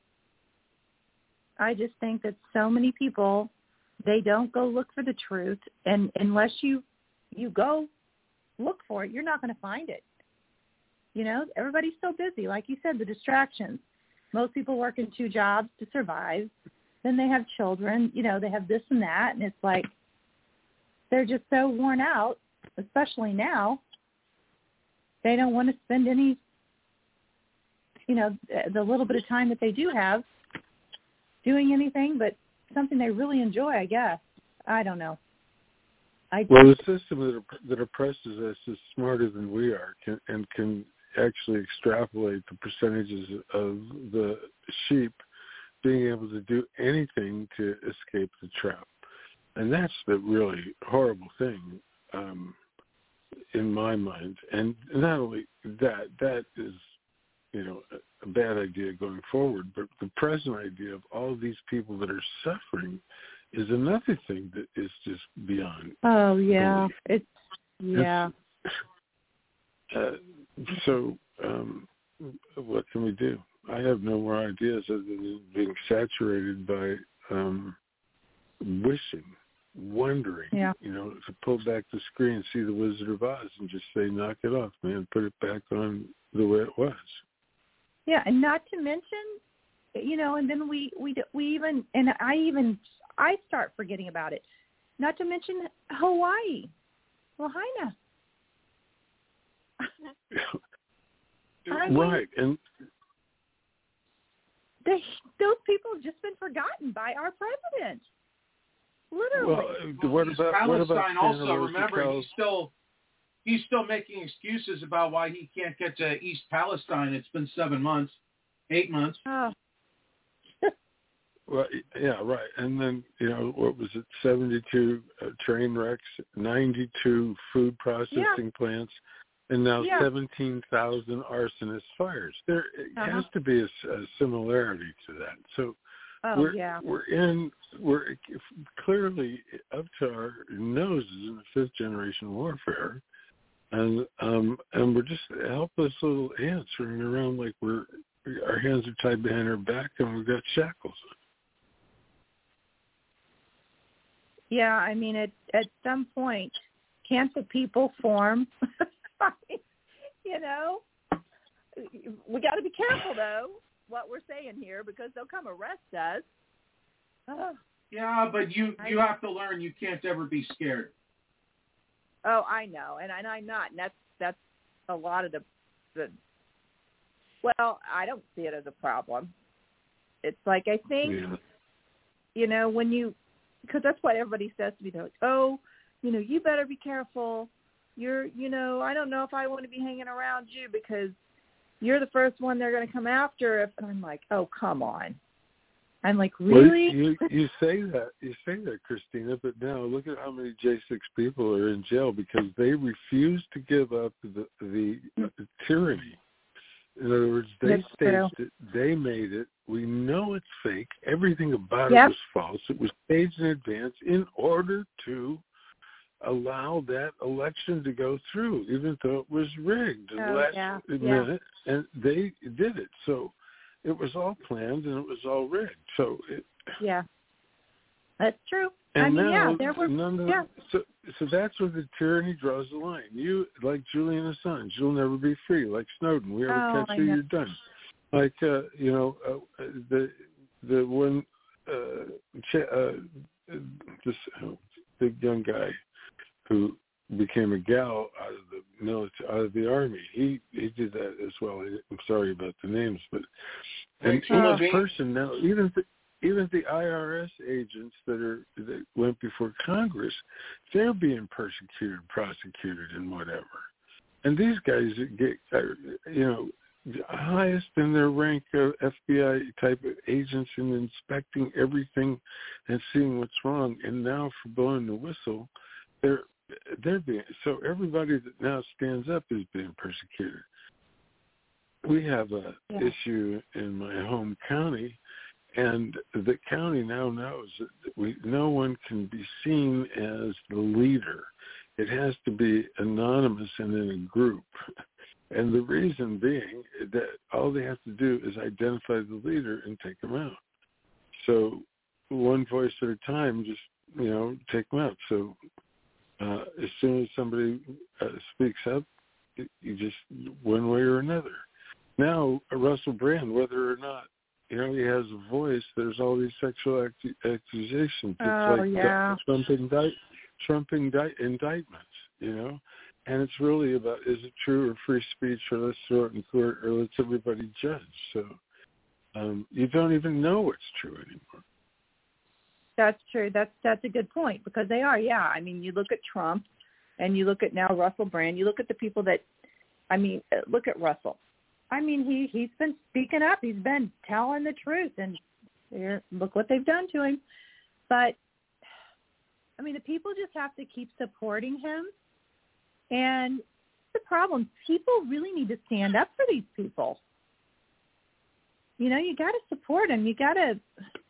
I: I just think that so many people, they don't go look for the truth, and unless you you go look for it, you're not going to find it. You know, everybody's so busy. Like you said, the distractions. Most people work in two jobs to survive. Then they have children. You know, they have this and that, and it's like they're just so worn out, especially now. They don't want to spend any, you know, the little bit of time that they do have doing anything but something they really enjoy, I guess. I don't know. I
O: well, the system that that oppresses us is smarter than we are, can, and can actually extrapolate the percentages of the sheep being able to do anything to escape the trap. And that's the really horrible thing um, in my mind. And not only that, that is, you know, a, a bad idea going forward, but the present idea of all these people that are suffering is another thing that is just beyond.
I: Oh, yeah. Belief. It's, yeah.
O: It's, uh, so um, what can we do? I have no more ideas other than being saturated by um, wishing, wondering,
I: yeah.
O: you know, to pull back the screen, see the Wizard of Oz and just say, knock it off, man, put it back on the way it was.
I: Yeah, and not to mention, you know, and then we, we, we even, and I even, I start forgetting about it. Not to mention Hawaii, Lahaina. I mean,
O: right, and
I: they, those people have just been forgotten by our president. Literally.
O: Well, what about
J: Palestine
O: what about
J: also? Remember, he's still he's still making excuses about why he can't get to East Palestine. It's been seven months, eight months.
I: Oh.
O: Well, yeah, right. And then, you know, what was it? seventy-two uh, train wrecks, ninety-two food processing
I: yeah.
O: plants, and now
I: yeah.
O: seventeen thousand arsonist fires. There uh-huh. has to be a, a similarity to that. So
I: oh,
O: we're
I: yeah.
O: we're in we're clearly up to our noses in the fifth generation warfare, and um and we're just helpless little ants running around like we're our hands are tied behind our back and we've got shackles.
I: Yeah, I mean, at at some point, can't the people form? You know, we got to be careful though what we're saying here because they'll come arrest us. Oh.
J: Yeah, but you you have to learn you can't ever be scared.
I: Oh, I know, and, and I'm not, and that's that's a lot of the the. Well, I don't see it as a problem. It's like I think,
O: yeah.
I: you know, when you. Because that's what everybody says to me. They're like, oh, you know, you better be careful. You're, you know, I don't know if I want to be hanging around you because you're the first one they're going to come after. If, and I'm like, oh, come on. I'm like, really?
O: Well, you, you say that, you say that, Christina, but now look at how many J six people are in jail because they refuse to give up the, the, the tyranny. In other words, they
I: That's
O: staged
I: true.
O: it. They made it. We know it's fake. Everything about
I: yep.
O: it was false. It was staged in advance in order to allow that election to go through, even though it was rigged
I: oh,
O: last
I: yeah.
O: minute, yeah. and they did it. So it was all planned and it was all rigged. So it,
I: yeah, that's true.
O: And
I: I mean,
O: now,
I: yeah, there were,
O: none of,
I: yeah.
O: So, so that's where the tyranny draws the line. You, like Julian Assange, you'll never be free. Like Snowden, we ever
I: oh,
O: catch you, you're done. Like uh, you know, uh, the the one uh, ch- uh, this uh, the young guy who became a gal out of the military, out of the army. He he did that as well. I'm sorry about the names, but and
J: uh,
O: each person now, even the, even the I R S agents that are that went before Congress, they're being persecuted, prosecuted, and whatever. And these guys get, are, you know, highest in their rank of F B I type of agents in inspecting everything and seeing what's wrong. And now for blowing the whistle, they're they're being so everybody that now stands up is being persecuted. We have a yeah. issue in my home county. And the county now knows that we, no one can be seen as the leader. It has to be anonymous and in a group. And the reason being that all they have to do is identify the leader and take them out. So one voice at a time, just, you know, take them out. So uh, as soon as somebody uh, speaks up, you just, one way or another. Now, Russell Brand, whether or not, you know, he has a voice, there's all these sexual ac- accusations. It's
I: oh,
O: like
I: yeah.
O: Trump, indict, Trump indict, indictments, you know? And it's really about, is it true or free speech, or let's throw it in court, or let's everybody judge. So um, you don't even know what's true anymore.
I: That's true. That's that's a good point, because they are, yeah. I mean, you look at Trump, and you look at now Russell Brand, you look at the people that, I mean, look at Russell. I mean, he, he's been speaking up. He's been telling the truth. And Here, look what they've done to him. But, I mean, the people just have to keep supporting him. And the problem, people really need to stand up for these people. You know, you got to support him. You got to,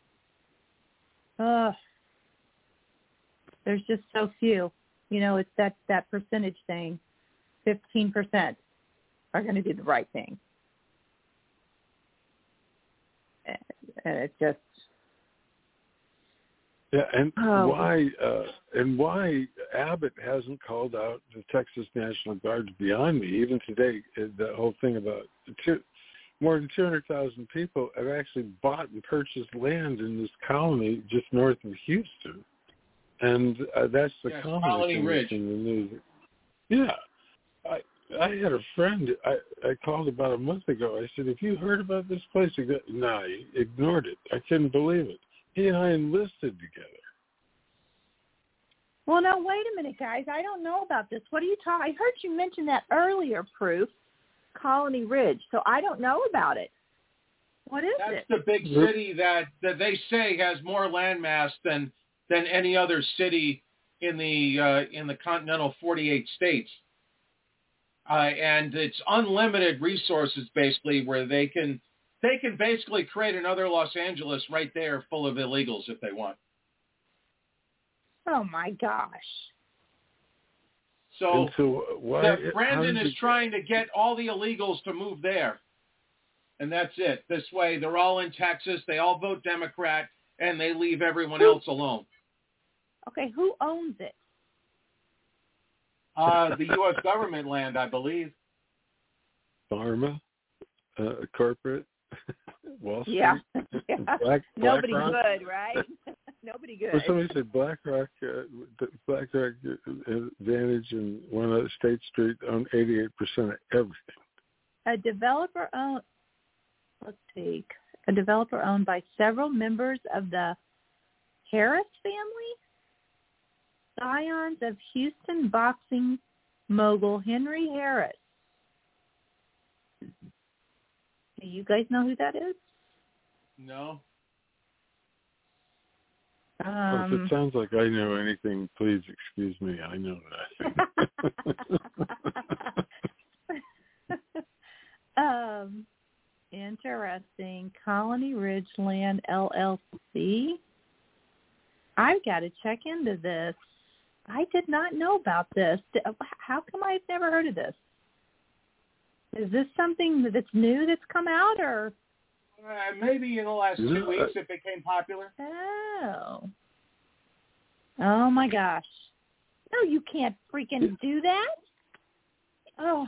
I: uh, there's just so few. You know, it's that, that percentage thing. fifteen percent are going to do the right thing. And it's just...
O: Yeah, and
I: oh.
O: why uh, and why Abbott hasn't called out the Texas National Guard beyond me. Even today, the whole thing about two, more than two hundred thousand people have actually bought and purchased land in this colony just north of Houston. And uh, that's the
J: yes,
O: colony,
J: Colony Ridge.
O: In the news. Yeah. I I had a friend I, I called about a month ago. I said, have you heard about this place? He go, no, he ignored it. I couldn't believe it. He and I enlisted together.
I: Well, now, wait a minute, guys. I don't know about this. What are you talking? I heard you mention that earlier, Proof, Colony Ridge. So I don't know about it. What is
J: That's
I: it?
J: That's the big city that, that they say has more landmass than than any other city in the uh, in the continental forty-eight states. Uh, and it's unlimited resources, basically, where they can they can basically create another Los Angeles right there full of illegals if they want.
I: Oh, my gosh.
J: So,
O: so why,
J: the, Brandon is
O: you...
J: trying to get all the illegals to move there. And that's it. This way, they're all in Texas. They all vote Democrat, and they leave everyone else alone.
I: Okay, who owns it?
J: Uh, the U S government land, I believe.
O: Pharma, uh, corporate, Wall Street.
I: Yeah. yeah.
O: Black,
I: Nobody
O: Black
I: good, right? Nobody good.
O: Well, somebody said BlackRock, uh, BlackRock Advantage and one other State Street own eighty-eight percent of everything.
I: A developer owned, let's see, a developer owned by several members of the Harris family? Scions of Houston boxing mogul Henry Harris. Do you guys know who that is?
J: No.
I: Um,
O: well, if it sounds like I know anything, please excuse me. I know nothing.
I: um, interesting. Colony Ridge Land L L C. I've got to check into this. I did not know about this. How come I've never heard of this? Is this something that's new that's come out, or?
J: Uh, maybe in the last two
O: yeah.
J: weeks it became popular.
I: Oh. Oh, my gosh. No, you can't freaking do that. Oh.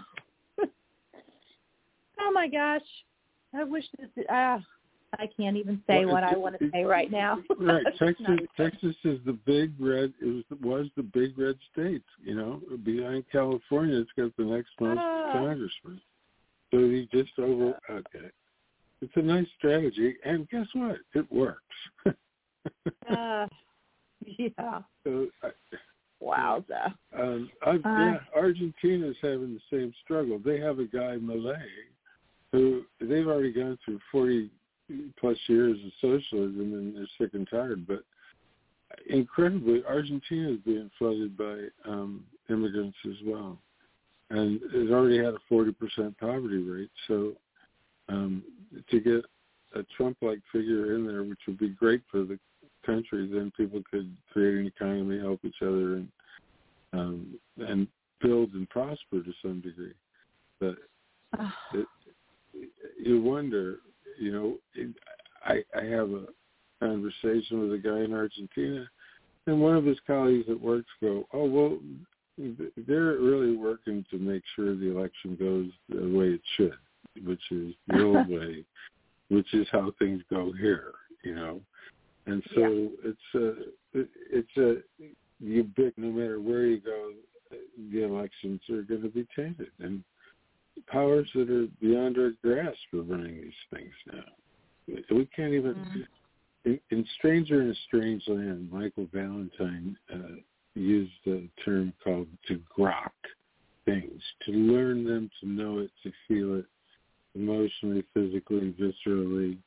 I: Oh, my gosh. I wish this, uh, I can't even say
O: well,
I: what
O: it,
I: I want to
O: it,
I: say right now.
O: Right. Texas Texas is the big red, it was, was the big red state, you know. Behind California, it's got the next most uh, congressman. So he just over, okay. It's a nice strategy, and guess what? It works.
I: uh, yeah.
O: So, I,
I: Wowza.
O: Um, I,
I: uh,
O: yeah, Argentina's having the same struggle. They have a guy, Milei, who they've already gone through forty plus years of socialism, and they're sick and tired. But incredibly, Argentina is being flooded by um, immigrants as well, and it already had a forty percent poverty rate. So um, to get a Trump-like figure in there, which would be great for the country, then people could create an economy, help each other, and um, and build and prosper to some degree. But it, you wonder, you know, it, I, I have a conversation with a guy in Argentina, and one of his colleagues at work go, oh, well, they're really working to make sure the election goes the way it should, which is the old way, which is how things go here, you know. And so yeah. it's a, it's a, you pick, no matter where you go, the elections are going to be tainted. And powers that are beyond our grasp are running these things now. We can't even, mm-hmm. in, in Stranger in a Strange Land, Michael Valentine uh, used a term called to grok things, to learn them, to know it, to feel it emotionally, physically, viscerally,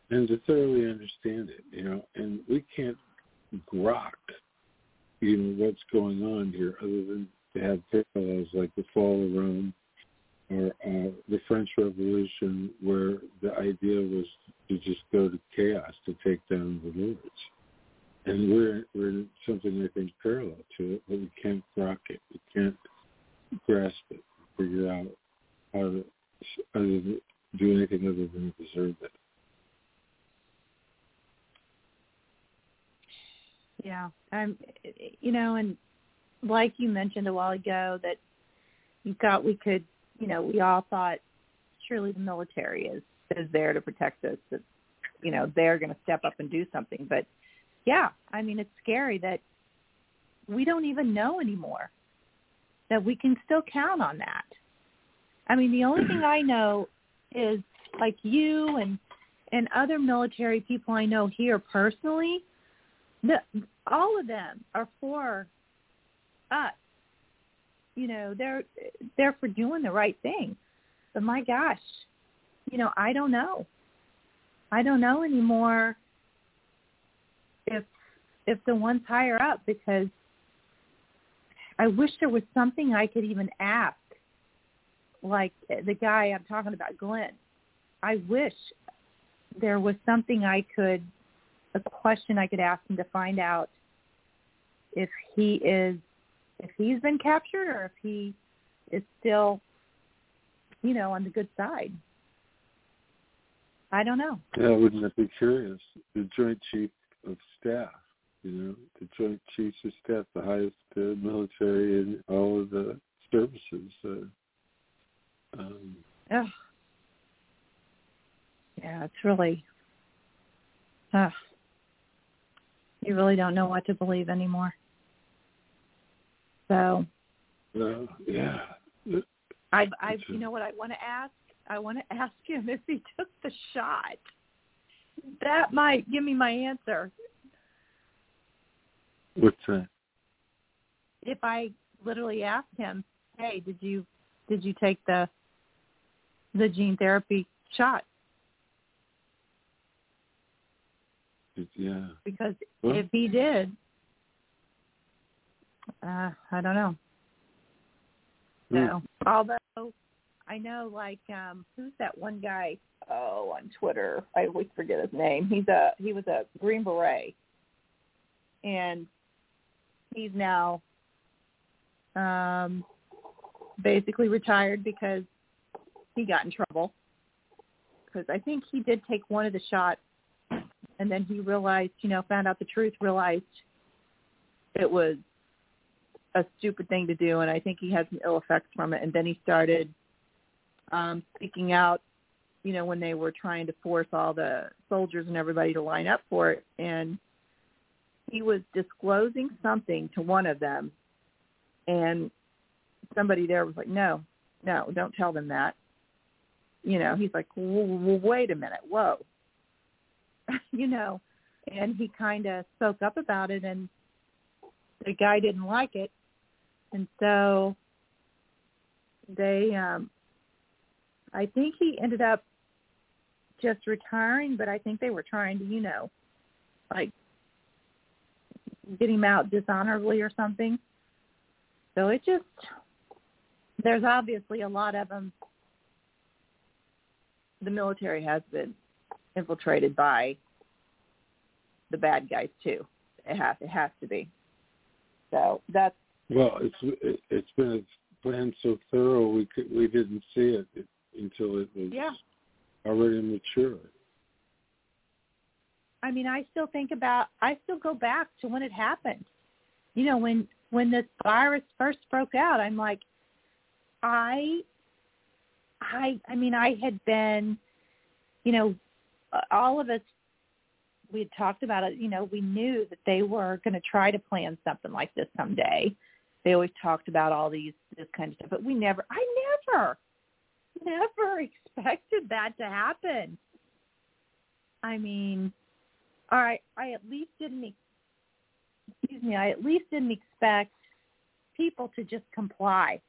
O: and to thoroughly understand it, you know, and we can't grok, you know, what's going on here other than to have parallels like the fall of Rome or uh, the French Revolution, where the idea was to just go to chaos to take down the rulers. And we're we're in something I think parallel to it, but we can't grok it. We can't grasp it, figure out how to other than, do anything other than observe it.
I: Yeah, um, you know, and like you mentioned a while ago, that you thought we could, you know, we all thought surely the military is is there to protect us. That, you know, they're going to step up and do something. But yeah, I mean, it's scary that we don't even know anymore that we can still count on that. I mean, the only thing I know is like you and and other military people I know here personally, the, all of them are for us. You know, they're they're for doing the right thing. But my gosh, you know, I don't know. I don't know anymore if if the one's higher up, because I wish there was something I could even ask, like the guy I'm talking about, Glenn. I wish there was something I could, a question I could ask him to find out if he is, if he's been captured or if he is still, you know, on the good side. I don't know.
O: Yeah, wouldn't that be curious? The Joint Chief of Staff, you know, the Joint Chiefs of Staff, the highest uh, military in all of the services. Uh, um,
I: Ugh. Yeah, it's really, uh, you really don't know what to believe anymore. So,
O: uh, yeah.
I: I, I, you know what I want to ask? I want to ask him if he took the shot. That might give me my answer.
O: What's that?
I: If I literally asked him, "Hey, did you did you take the the gene therapy shot?"
O: Yeah.
I: Because
O: well,
I: if he did, uh, I don't know. So, although I know, like, um, who's that one guy? Oh, on Twitter, I always forget his name. He's a he was a Green Beret, and he's now um, basically retired because he got in trouble. Because I think he did take one of the shots, and then he realized, you know, found out the truth, realized it was a stupid thing to do, and I think he had some ill effects from it. And then he started um, speaking out, you know, when they were trying to force all the soldiers and everybody to line up for it. And he was disclosing something to one of them, and somebody there was like, no, no, don't tell them that. You know, he's like, well, wait a minute, whoa. You know, and he kind of spoke up about it, and the guy didn't like it. And so they, um, I think he ended up just retiring, but I think they were trying to, you know, like get him out dishonorably or something. So it just, there's obviously a lot of them. The military has been infiltrated by the bad guys too. It has, it has to be. So that's,
O: well, it's it, it's been planned so thorough we could, we didn't see it until it was
I: yeah.
O: already mature.
I: I mean, I still think about, I still go back to when it happened. You know, when when this virus first broke out, I'm like, I, I, I mean, I had been, you know, all of us, we had talked about it, you know, we knew that they were going to try to plan something like this someday. They always talked about all these, this kind of stuff, but we never, I never, never expected that to happen. I mean, all right, I at least didn't, excuse me, I at least didn't expect people to just comply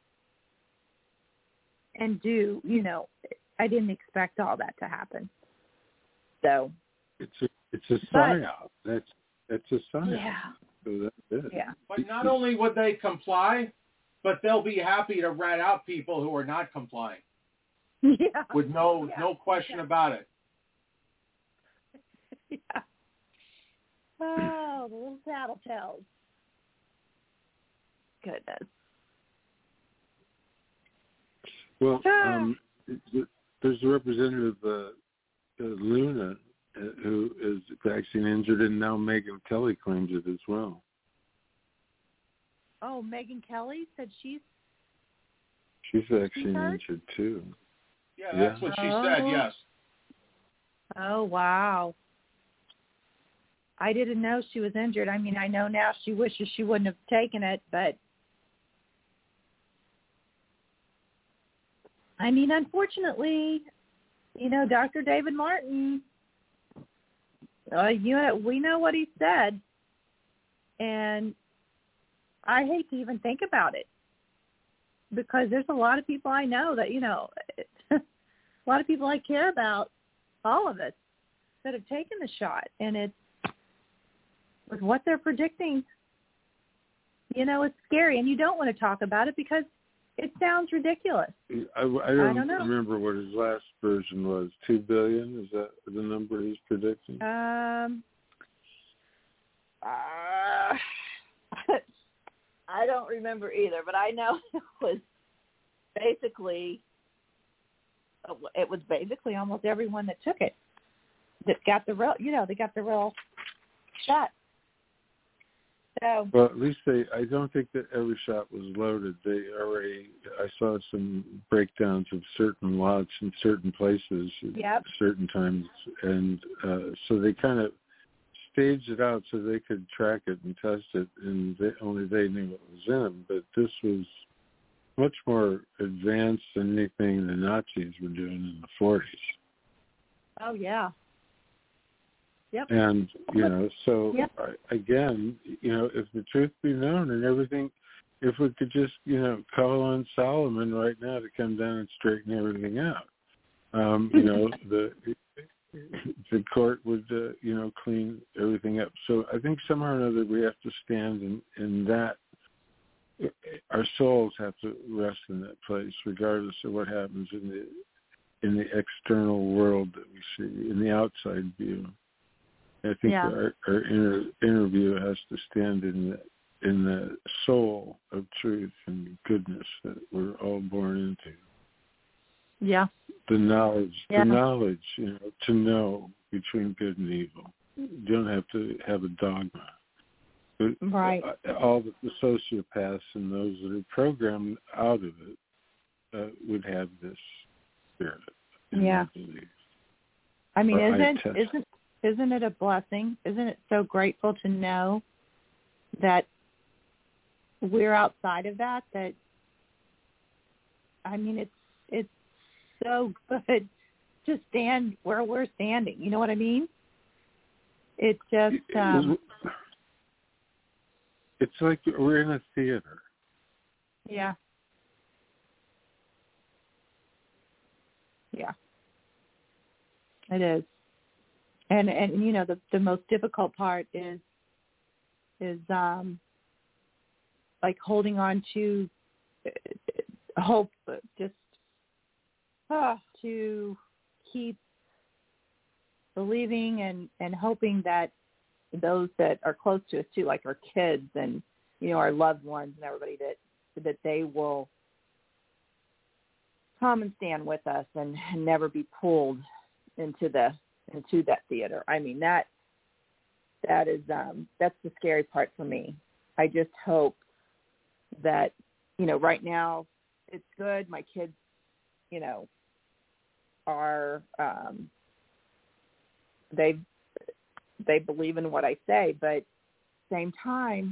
I: and do, you know, I didn't expect all that to happen. So
O: It's a it's a psyop. That's that's a psyop.
I: Yeah.
O: So that's it.
I: Yeah.
J: But not only would they comply, but they'll be happy to rat out people who are not complying.
I: Yeah.
J: With no
I: yeah.
J: no question
I: yeah.
J: about it.
I: Yeah. Oh, the little tattletales. Goodness.
O: Well, um, there's a representative, uh, uh, Luna, uh, who is vaccine injured, and now Megyn Kelly claims it as well.
I: Oh, Megyn Kelly said she's
O: she's vaccine injured too.
J: Yeah, that's yeah. what she oh. said. Yes.
I: Oh wow. I didn't know she was injured. I mean, I know now she wishes she wouldn't have taken it, but I mean, unfortunately, you know, Doctor David Martin, uh, you know, we know what he said, and I hate to even think about it because there's a lot of people I know that, you know, a lot of people I care about, all of us, that have taken the shot, and it's, with what they're predicting, you know, it's scary, and you don't want to talk about it because it sounds ridiculous.
O: I, I, don't,
I: I don't know.
O: remember what his last version was. Two billion, is that the number he's predicting?
I: Um, uh, I don't remember either, but I know it was basically, it was basically almost everyone that took it that got the real, you know, they got the real shot. So,
O: well, at least they, I don't think that every shot was loaded. They already, I saw some breakdowns of certain lots in certain places
I: yep.
O: at certain times. And uh, so they kind of staged it out so they could track it and test it, and they, only they knew what was in them. But this was much more advanced than anything the Nazis were doing in the forties.
I: Oh, yeah. Yep.
O: And, you know, so,
I: yep.
O: I, again, you know, if the truth be known and everything, if we could just, you know, call on Solomon right now to come down and straighten everything out, um, you know, the the court would, uh, you know, clean everything up. So I think somehow or another we have to stand in, in that. Our souls have to rest in that place, regardless of what happens in the in the external world that we see, in the outside view. I think
I: yeah.
O: our, our inner interview has to stand in the in the soul of truth and goodness that we're all born into.
I: Yeah.
O: The knowledge,
I: yeah.
O: the knowledge, you know, to know between good and evil. You don't have to have a dogma. But
I: right.
O: all the, the sociopaths and those that are programmed out of it uh, would have this spirit.
I: Yeah. I mean,
O: or
I: isn't
O: I
I: isn't isn't it a blessing? Isn't it so grateful to know that we're outside of that? That I mean, it's it's so good to stand where we're standing. You know what I mean? It's just. Um,
O: it's like we're in a theater.
I: Yeah. Yeah. It is. And and you know the the most difficult part is is um like holding on to hope, just uh, to keep believing and, and hoping that those that are close to us too, like our kids and you know our loved ones and everybody, that that they will come and stand with us and, and never be pulled into the into that theater. I mean, that that is um, that's the scary part for me. I just hope that, you know, right now it's good. My kids, you know, are um, they they believe in what I say, but at the same time,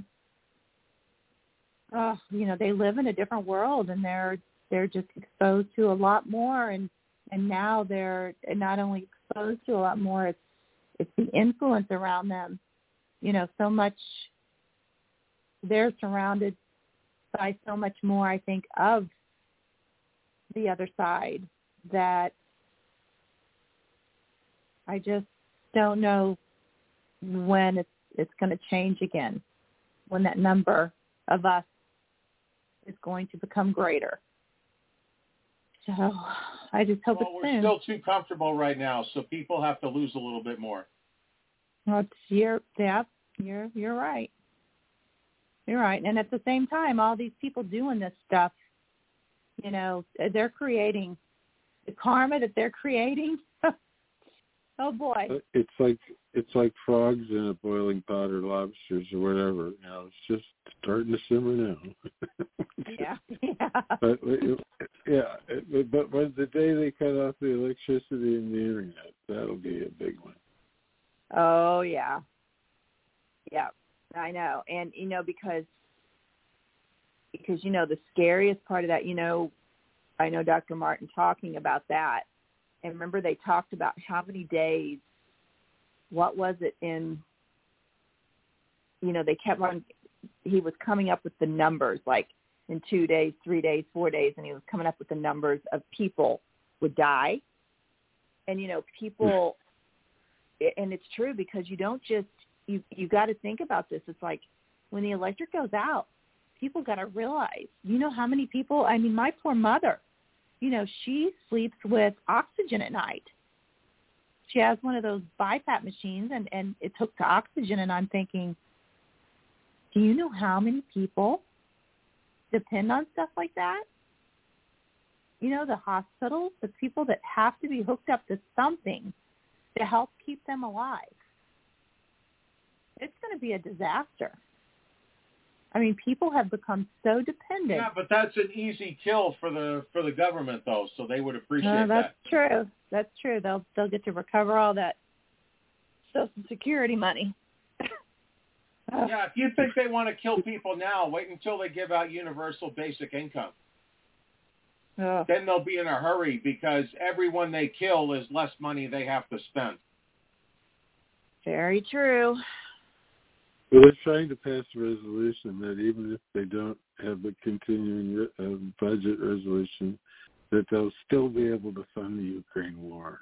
I: oh, you know, they live in a different world and they're they're just exposed to a lot more, and and now they're not only exposed to a lot more, it's it's the influence around them. You know, so much, they're surrounded by so much more, I think, of the other side, that I just don't know when it's it's going to change again, when that number of us is going to become greater. So I just hope
J: well,
I: it's
J: we're
I: soon.
J: still too comfortable right now, so people have to lose a little bit more.
I: Well, it's, you're, yeah, you're, you're right. You're right. And at the same time, all these people doing this stuff, you know, they're creating the karma that they're creating. Oh boy!
O: It's like it's like frogs in a boiling pot or lobsters or whatever. You know, it's just starting to simmer now.
I: yeah, yeah.
O: But yeah, but when the day they cut off the electricity and the internet, that'll be a big one.
I: Oh yeah, yeah. I know, and you know because because you know the scariest part of that, you know, I know Doctor Martin talking about that. And remember, they talked about how many days, what was it in, you know, they kept on, he was coming up with the numbers, like in two days, three days, four days, and he was coming up with the numbers of people would die. And, you know, people, and it's true because you don't just, you you got to think about this. It's like when the electric goes out, people got to realize, you know how many people, I mean, my poor mother, you know, she sleeps with oxygen at night. She has one of those BiPAP machines, and, and it's hooked to oxygen, and I'm thinking, do you know how many people depend on stuff like that? You know, the hospitals, the people that have to be hooked up to something to help keep them alive. It's going to be a disaster. I mean, people have become so dependent.
J: Yeah, but that's an easy kill for the for the government, though, so they would appreciate
I: no, that's
J: that.
I: true. That's true. They'll they'll get to recover all that Social Security money.
J: Yeah, if you think they want to kill people now, wait until they give out universal basic income.
I: Oh.
J: Then they'll be in a hurry because everyone they kill is less money they have to spend.
I: Very true.
O: Well, they're trying to pass a resolution that even if they don't have a continuing re- uh, budget resolution, that they'll still be able to fund the Ukraine war.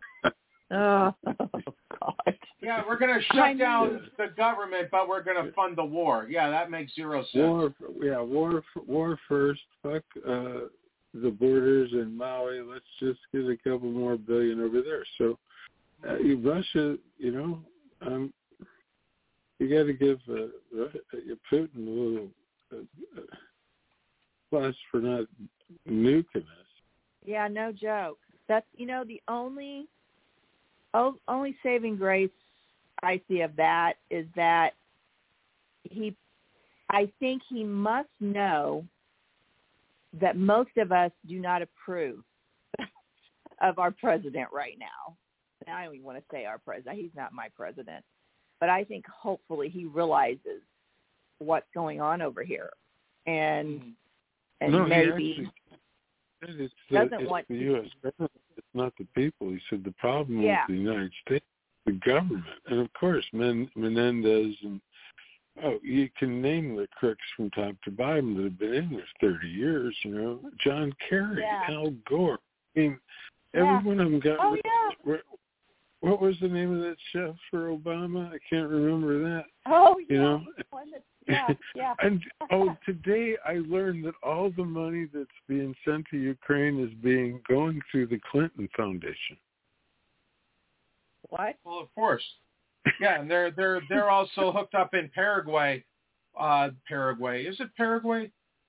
I: oh, God.
J: Yeah, we're going to shut down the government, but we're going to fund the war. Yeah, that makes zero sense.
O: War, yeah, war, war first. Fuck uh, the borders in Maui. Let's just get a couple more billion over there. So uh, Russia, you know, um, you got to give uh, Putin a little uh, plus for not nuking us.
I: Yeah, no joke. That's, you know, the only oh, only saving grace I see of that is that he, I think he must know that most of us do not approve of our president right now. And I don't even want to say our president. He's not my president. But I think hopefully he realizes what's going on over here. And and
O: no,
I: maybe
O: actually, it's the,
I: doesn't
O: it's
I: want
O: the
I: to,
O: U S government. It's not the people. He said the problem
I: yeah.
O: is the United States, the government. And, of course, Men, Menendez and, oh, you can name the crooks from top to bottom that have been in this thirty years, you know. John Kerry,
I: yeah.
O: Al Gore. I mean, every
I: yeah.
O: one of them got...
I: Oh, yeah.
O: What was the name of that chef for Obama? I can't remember that.
I: Oh, yeah.
O: You know?
I: Yeah, yeah.
O: And, oh, today I learned that all the money that's being sent to Ukraine is being going through the Clinton Foundation.
I: What?
J: Well, of course. Yeah, and they're they're they're also hooked up in Paraguay. Uh, Paraguay. Is it Paraguay?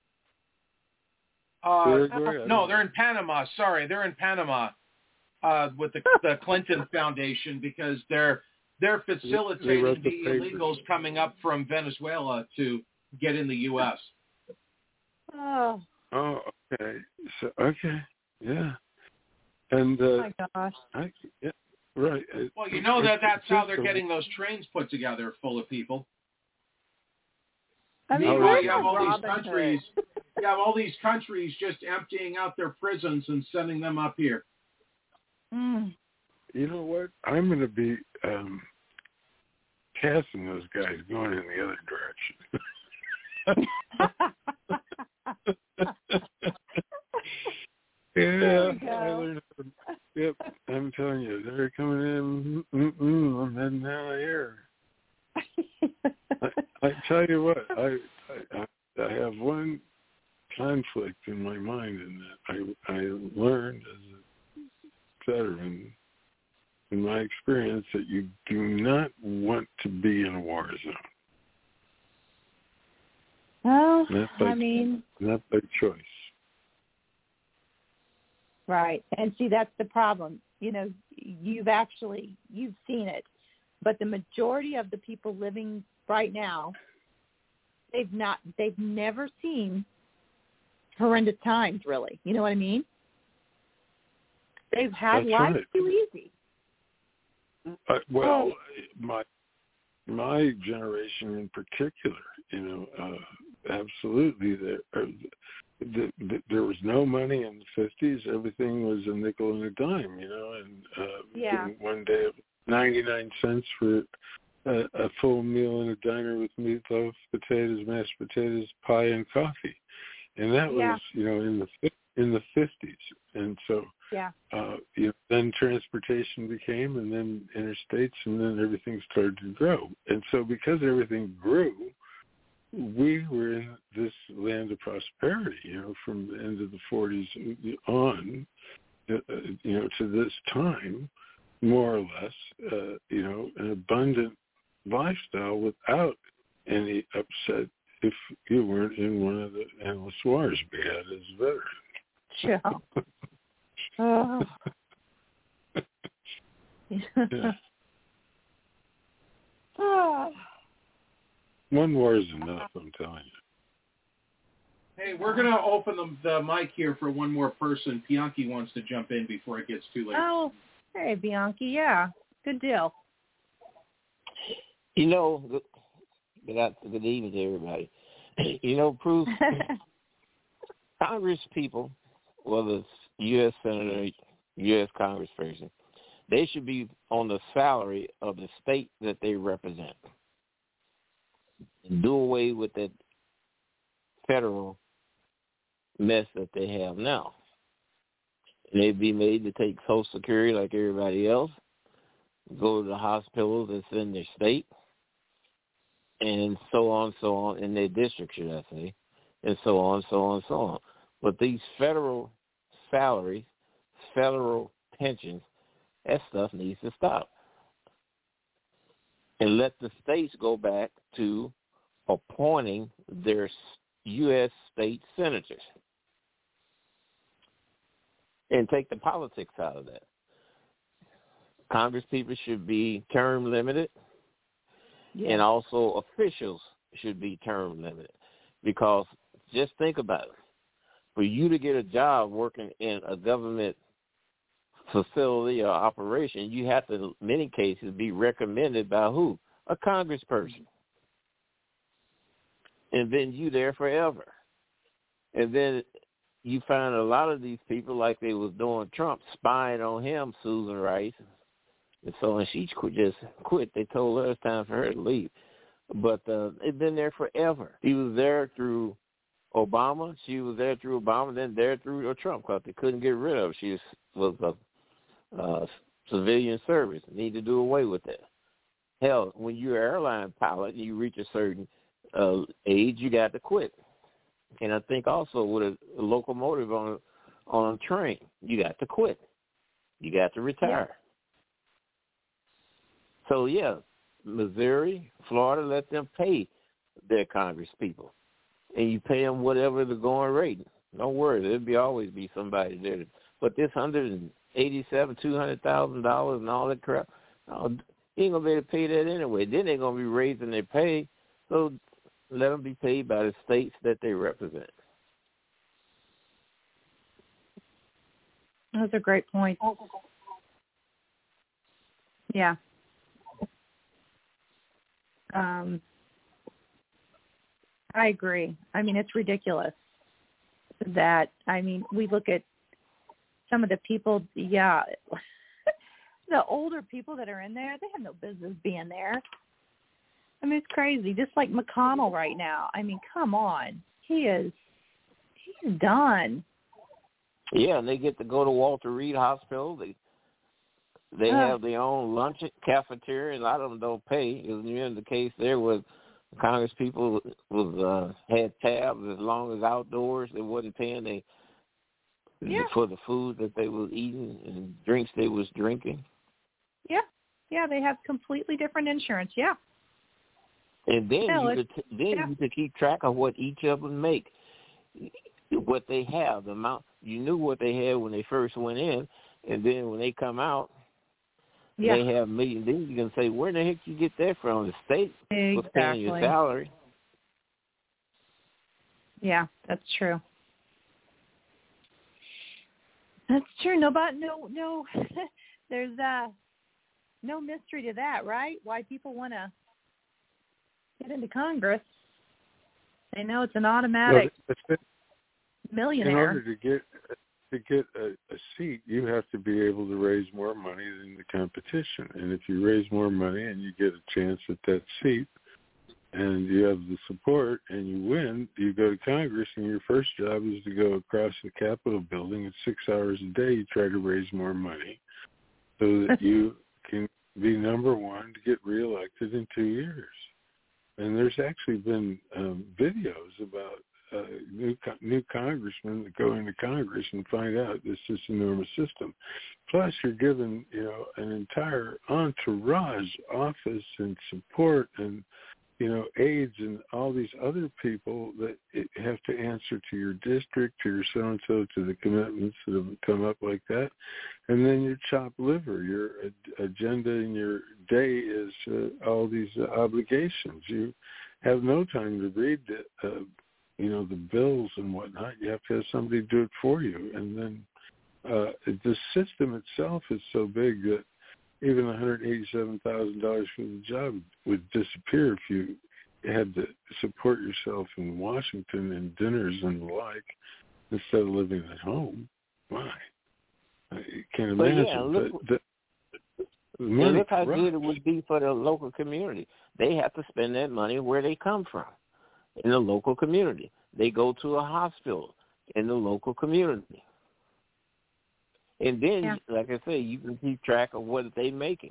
J: Uh,
O: Paraguay?
J: No, they're in Panama. Sorry, they're in Panama. Uh, with the, the Clinton Foundation because they're they're facilitating
O: they
J: the, the illegals coming up from Venezuela to get in the U S.
I: Oh.
O: Oh, okay. So okay, yeah. And uh,
I: oh my gosh.
O: I, yeah, right.
J: Well, you know that that's how they're getting those trains put together, full of people.
I: I mean,
J: Meanwhile, you have all these countries. You have all these countries just emptying out their prisons and sending them up here.
I: Mm.
O: You know what? I'm going to be um, casting those guys going in the other direction. yeah, I learned, how to, Yep, I'm telling you, they're coming in. Mm-mm, I'm heading out of here. I, I tell you what, I, I I have one conflict in my mind, in that I I learned as a veteran in my experience that you do not want to be in a war zone.
I: Well,
O: Not by,
I: I mean,
O: not by choice.
I: Right. And see, that's the problem. You know, you've actually, you've seen it. But the majority of the people living right now, they've not, they've never seen horrendous times, really. You know what I mean? They've had
O: That's
I: life
O: right.
I: too easy.
O: Uh, well, my my generation in particular, you know, uh, absolutely. There, uh, the, the, there was no money in the fifties. Everything was a nickel and a dime, you know, and uh,
I: yeah.
O: one day ninety-nine cents for a, a full meal in a diner with meatloaf, potatoes, mashed potatoes, pie, and coffee, and that
I: yeah.
O: was, you know, in the in the fifties, and so.
I: Yeah.
O: Uh, you know, then transportation became, and then interstates, and then everything started to grow. And so because everything grew, we were in this land of prosperity, you know, from the end of the forties on, uh, you know, to this time, more or less, uh, you know, an abundant lifestyle without any upset if you weren't in one of the endless wars we had as veterans.
I: Sure. Oh.
O: Yeah.
I: Oh.
O: One war is enough, I'm telling you.
J: Hey, we're going to open the, the mic here for one more person. Bianchi wants to jump in before it gets too late.
I: Oh, hey, Bianchi. Yeah, good deal.
P: You know, good, good evening to everybody. You know, Proof, Congress people, whether it's U S Senator, U S Congressperson, they should be on the salary of the state that they represent. And do away with that federal mess that they have now. And they'd be made to take Social Security like everybody else, go to the hospitals that's in their state, and so on, so on, in their district, should I say, and so on, so on, so on. But these federal salaries, federal pensions, that stuff needs to stop. And let the states go back to appointing their U S state senators. And take the politics out of that. Congress people should be term limited, yeah. and also officials should be term limited. Because just think about it. For you to get a job working in a government facility or operation, you have to, in many cases, be recommended by who? A congressperson. And then you there forever. And then you find a lot of these people, like they was doing Trump, spying on him, Susan Rice. And so and she just quit. They told her it's time for her to leave. But uh, they've been there forever. He was there through Obama. She was there through Obama, then there through Trump, because they couldn't get rid of her. She was, was a uh, civilian service. Need to do away with that. Hell, when you're an airline pilot and you reach a certain uh, age, you got to quit. And I think also with a, a locomotive on a, on a train, you got to quit. You got to retire. Yeah. So, yeah, Missouri, Florida, let them pay their Congress people. And you pay them whatever the going rate. Don't worry, there'll be always be somebody there. But this one hundred eighty-seven, two hundred thousand dollars and all that crap, no, you ain't gonna be able to pay that anyway. Then they're gonna be raising their pay, so let them be paid by the states that they represent.
I: Those are great points. Yeah. Um. I agree. I mean, it's ridiculous that, I mean, we look at some of the people, yeah, the older people that are in there, they have no business being there. I mean, it's crazy. Just like McConnell right now. I mean, come on. He is, he's done.
P: Yeah, and they get to go to Walter Reed Hospital. They They
I: uh,
P: have their own lunch cafeteria, and a lot of them don't pay. It was in the case there was Congress people was uh, had tabs as long as outdoors. They wasn't paying they
I: yeah.
P: for the food that they was eating and drinks they was drinking.
I: Yeah, yeah, they have completely different insurance. Yeah.
P: And then
I: no,
P: you could then
I: yeah.
P: you could keep track of what each of them make, what they have, the amount. You knew what they had when they first went in, and then when they come out,
I: yeah.
P: they have millions. Then you can say, where the heck you get that from? The state
I: exactly.
P: was paying your salary.
I: Yeah, that's true. That's true. No, but no, no. There's uh, no mystery to that, right? Why people want to get into Congress? They know it's an automatic
O: well,
I: millionaire.
O: In order to get to get a, a seat, you have to be able to raise more money than the competition. And if you raise more money and you get a chance at that seat, and you have the support and you win, you go to Congress, and your first job is to go across the Capitol building, and six hours a day you try to raise more money so that you can be number one to get reelected in two years. And there's actually been um, videos about uh, new new congressmen that go into Congress and find out this is an enormous system. Plus, you're given, you know, an entire entourage, office and support and, you know, aides and all these other people that have to answer to your district, to your so-and-so, to the commitments that have come up like that. And then your chopped liver, your agenda and your day is uh, all these uh, obligations. You have no time to read, the, uh, you know, the bills and whatnot. You have to have somebody do it for you. And then uh, the system itself is so big that even one hundred eighty-seven thousand dollars for the job would disappear if you had to support yourself in Washington and dinners and the like instead of living at home. Why? I can't imagine.
P: But yeah, look,
O: but the, the money
P: yeah, look how
O: corrupts.
P: good it would be for the local community. They have to spend that money where they come from, in the local community. They go to a hospital in the local community. And then,
I: yeah.
P: like I say, you can keep track of what they're making.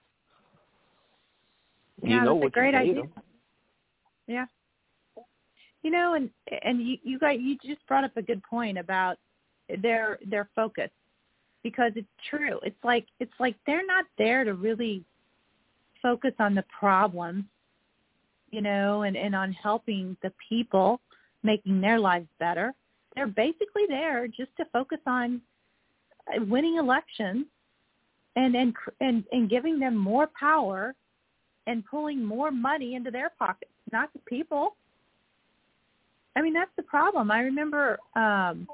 I: Yeah,
P: you know
I: that's
P: what
I: a great
P: you paid
I: idea.
P: them.
I: Yeah. You know, and and you you got you just brought up a good point about their their focus, because it's true. It's like it's like they're not there to really focus on the problem, you know, and, and on helping the people, making their lives better. They're basically there just to focus on winning elections and, and and and giving them more power and pulling more money into their pockets, not the people. I mean, that's the problem. I remember, um,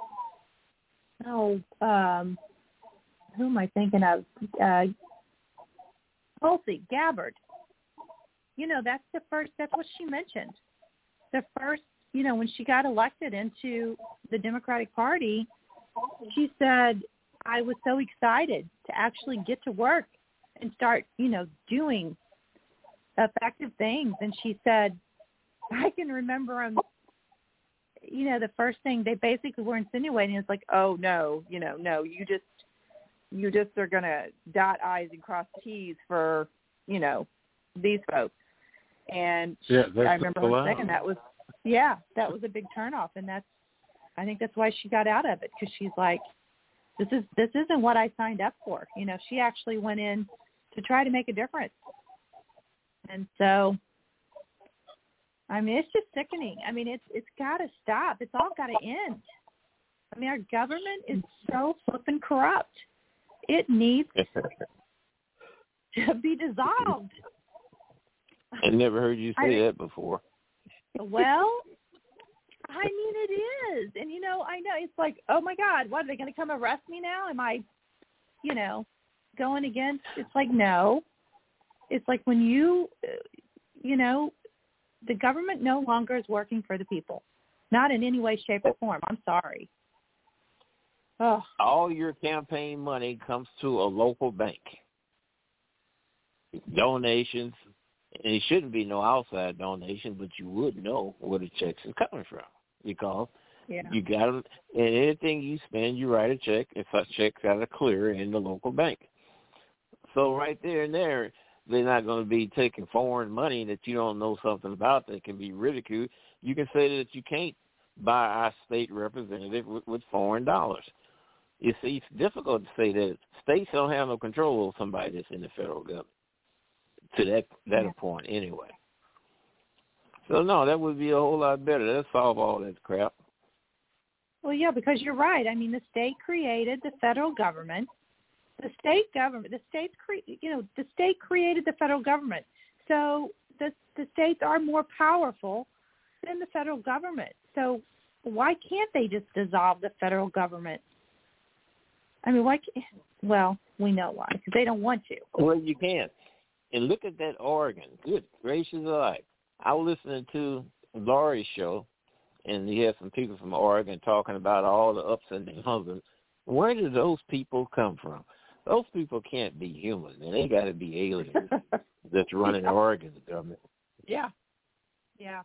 I: oh, um, who am I thinking of? Uh, Tulsi Gabbard. You know, that's the first, that's what she mentioned. The first, you know, when she got elected into the Democratic Party, she said, I was so excited to actually get to work and start, you know, doing effective things. And she said, I can remember them, you know, the first thing they basically were insinuating is like, oh, no, you know, no, you just, you just are going to dot I's and cross T's for, you know, these folks. And
O: yeah,
I: she, I remember her saying that was, yeah, that was a big turnoff. And that's, I think that's why she got out of it, because she's like, this is this isn't what I signed up for. You know, she actually went in to try to make a difference. And so, I mean, it's just sickening. I mean, it's it's got to stop. It's all got to end. I mean, our government is so flippin' corrupt. It needs to be dissolved.
P: I never heard you say
I: I,
P: that before.
I: Well, I mean, it is. And, you know, I know it's like, oh, my God, what, are they going to come arrest me now? Am I, you know, going against? It's like, no. It's like when you, you know, the government no longer is working for the people. Not in any way, shape, or form. I'm sorry. Oh.
P: All your campaign money comes to a local bank. Donations. And it shouldn't be no outside donation, but you would know where the checks are coming from, because
I: yeah.
P: you got them. And anything you spend, you write a check. If a check's got to clear in the local bank. So right there and there, they're not going to be taking foreign money that you don't know something about that can be ridiculed. You can say that you can't buy our state representative with, with foreign dollars. You see, it's difficult to say that states don't have no control over somebody that's in the federal government to that that yeah. point anyway. So, no, that would be a whole lot better. That'd solve all that crap.
I: Well, yeah, because you're right. I mean, the state created the federal government. The state government, the states, cre- you know, the state created the federal government. So the the states are more powerful than the federal government. So why can't they just dissolve the federal government? I mean, why can't, well, we know why, because they don't want to.
P: Well, you can't. And look at that Oregon. Good gracious alive. I was listening to Laurie's show, and he had some people from Oregon talking about all the ups and downs. Where did those people come from? Those people can't be human, man. They got to be aliens that's running yeah. Oregon's government.
I: Yeah. Yeah.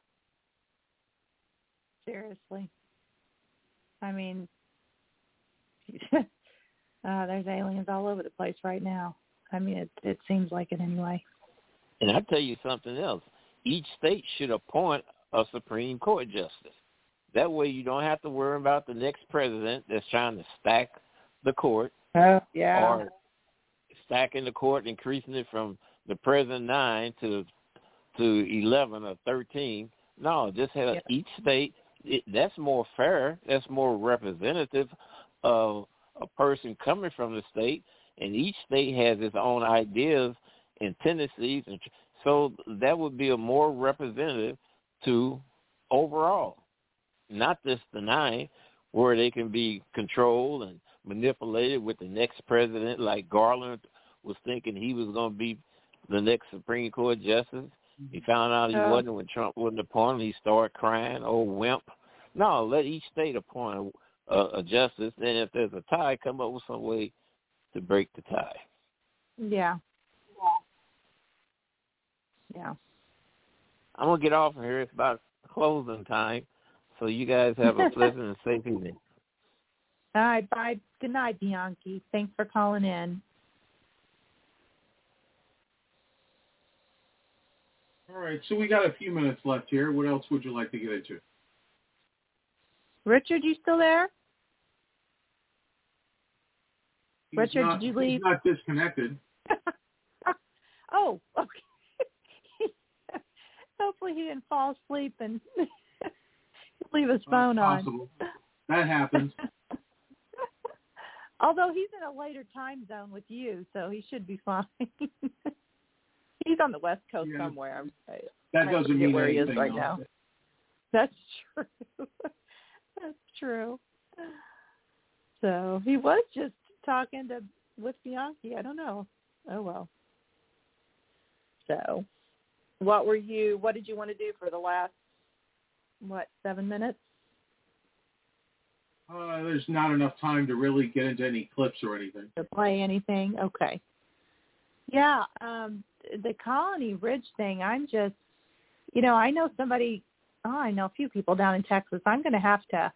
I: Seriously. I mean, uh, there's aliens all over the place right now. I mean, it, it seems like it anyway.
P: And I'll tell you something else. Each state should appoint a Supreme Court justice. That way you don't have to worry about the next president that's trying to stack the court.
I: Oh, yeah.
P: Or stacking the court, increasing it from the present nine to to eleven or thirteen. No, just have yeah. each state. It, that's more fair. That's more representative of a person coming from the state, and each state has its own ideas and tendencies, and so that would be a more representative to overall, not just the nine, where they can be controlled and manipulated with the next president, like Garland was thinking he was going to be the next Supreme Court justice. He found out he
I: oh.
P: wasn't when Trump wouldn't appoint him. He started crying, oh, wimp. No, let each state appoint a, a justice. Then if there's a tie, come up with some way to break the tie.
I: Yeah. Yeah.
P: I'm going to get off of here. It's about closing time. So you guys have a pleasant and safe evening.
I: All right. Bye. Good night, Bianchi. Thanks for calling in.
J: All right. So we got a few minutes left here. What else would you like to get into?
I: Richard, you still there?
J: He's
I: Richard,
J: not,
I: did you leave?
J: He's not disconnected.
I: Oh, okay. Hopefully he didn't fall asleep and leave his phone
J: That's
I: on.
J: possible. That happens.
I: Although he's in a later time zone with you, so he should be fine. He's on the West Coast yeah. somewhere. I'm, I,
J: that doesn't
I: I
J: mean
I: where he is
J: anything
I: right
J: else.
I: now. That's true. That's true. So he was just talking to with Bianchi. I don't know. Oh well. So, what were you? What did you want to do for the last what seven minutes?
J: Uh, there's not enough time to really get into any clips or anything.
I: To play anything? Okay. Yeah, um, the Colony Ridge thing. I'm just, you know, I know somebody. Oh, I know a few people down in Texas. I'm going to have to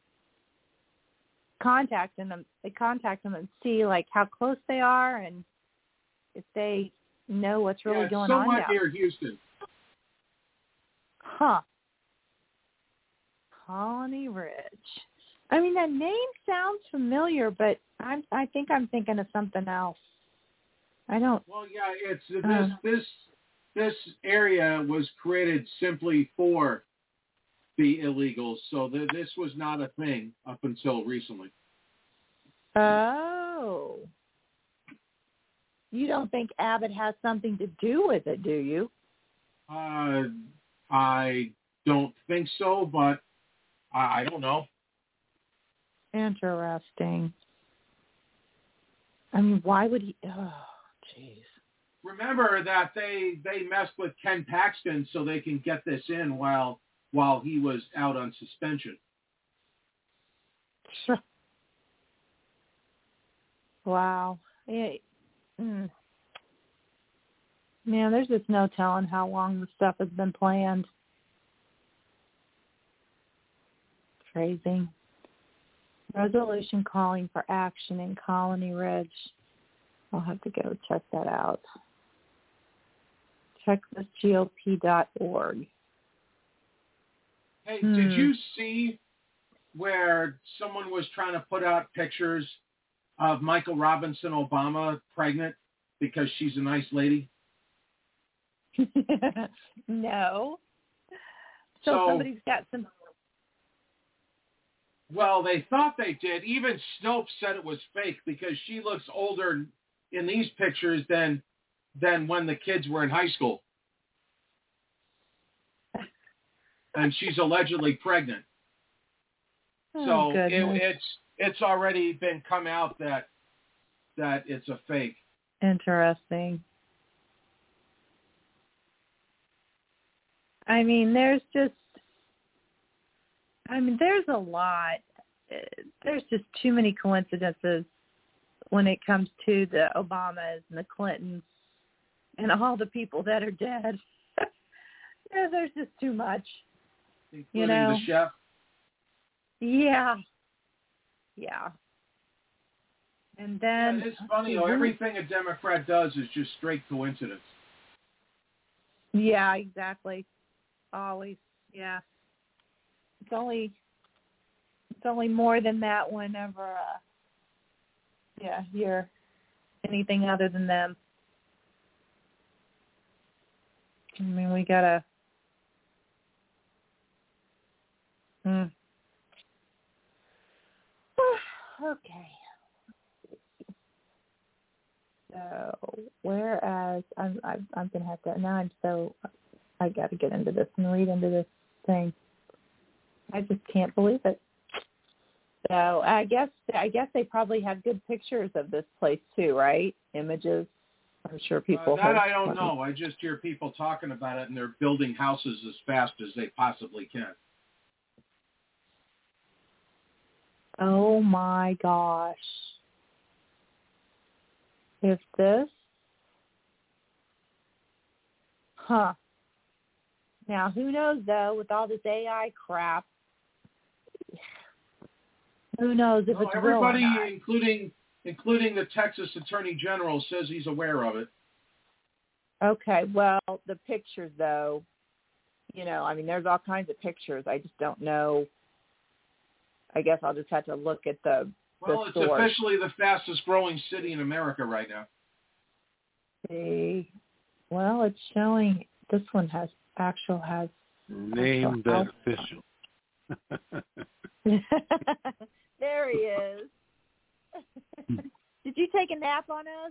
I: contact them, contact them and see like how close they are and if they know what's really
J: yeah,
I: going on
J: somewhat
I: down.
J: near Houston.
I: Huh. Colony Ridge. I mean, that name sounds familiar, but I'm, I think I'm thinking of something else. I don't.
J: Well, yeah, it's this
I: uh,
J: this this area was created simply for the illegals, so th- this was not a thing up until recently.
I: Oh. You don't think Abbott has something to do with it, do you?
J: Uh, I don't think so, but I, I don't know.
I: Interesting. I mean, why would he? Oh, jeez.
J: Remember that they they messed with Ken Paxton so they can get this in while while he was out on suspension.
I: Sure. Wow. It, mm. Man, there's just no telling how long this stuff has been planned. Crazy. Resolution calling for action in Colony Ridge. I'll have to go check that out. Texas G O P dot org.
J: Hey,
I: hmm.
J: did you see where someone was trying to put out pictures of Michael Robinson Obama pregnant because she's a nice lady?
I: No. So,
J: so
I: somebody's got some...
J: Well, they thought they did. Even Snopes said it was fake because she looks older in these pictures than than when the kids were in high school. And she's allegedly pregnant.
I: Oh,
J: so it,
I: goodness.
J: it's it's already been come out that that it's a fake.
I: Interesting. I mean, there's just, I mean, there's a lot. There's just too many coincidences when it comes to the Obamas and the Clintons and all the people that are dead. Yeah, there's just too much.
J: Including
I: you know?
J: the chef?
I: Yeah. Yeah. And then...
J: Yeah, it's funny, though. Everything a Democrat does is just straight coincidence.
I: Yeah, exactly. Always. Yeah. It's only... It's only more than that whenever, uh, yeah, you're anything other than them. I mean, we gotta. Hmm. Okay. So, whereas I'm, I'm, I'm gonna have to now. I'm so I got to get into this and read into this thing. I just can't believe it. So I guess I guess they probably have good pictures of this place too, right? Images. I'm sure people.
J: Uh, that I don't know. I just hear people talking about it, and they're building houses as fast as they possibly can.
I: Oh my gosh! If this, huh? Now who knows though? With all this A I crap. Who knows if
J: well,
I: it's
J: everybody,
I: real or not.
J: including including the Texas Attorney General, says he's aware of it.
I: Okay, well, the pictures, though, you know, I mean, there's all kinds of pictures. I just don't know. I guess I'll just have to look at the
J: Well,
I: the
J: it's
I: source.
J: officially the fastest growing city in America right now.
I: See, well, it's showing this one has actual has
O: named that official.
I: There he is. Did you take a nap on us?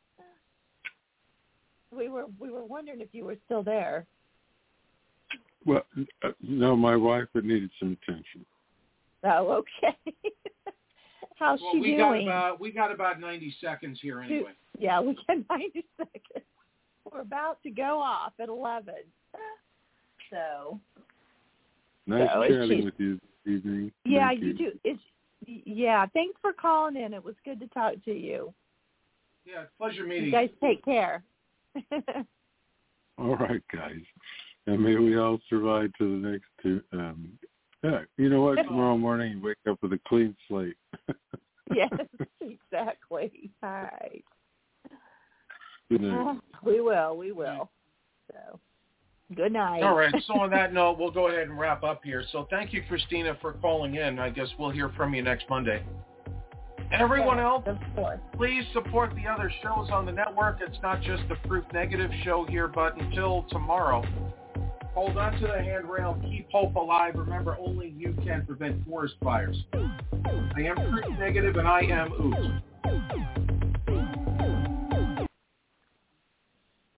I: We were we were wondering if you were still there.
O: Well, uh, no, my wife had needed some attention.
I: Oh, okay. How's
J: well,
I: she
J: we
I: doing?
J: got about we got about ninety seconds here anyway.
I: Yeah, we got ninety seconds. We're about to go off at eleven. So.
O: Nice
I: so
O: chatting with you this evening.
I: Yeah,
O: Thank
I: you,
O: you
I: do. It's yeah. Thanks for calling in. It was good to talk to you.
J: Yeah, pleasure meeting
I: you. Guys, take care.
O: All right, guys, and may we all survive to the next two. Um, yeah, you know what? Tomorrow morning, you wake up with a clean slate.
I: Yes, exactly. All right.
O: Good night.
I: Uh, we will. We will. So. Good night.
J: All right. So on that note, we'll go ahead and wrap up here. So thank you, Christina, for calling in. I guess we'll hear from you next Monday. Everyone
I: yeah,
J: else,
I: of course.
J: Please support the other shows on the network. It's not just the Proof Negative show here, but until tomorrow, hold on to the handrail. Keep hope alive. Remember, only you can prevent forest fires. I am Proof Negative, and I am Oops.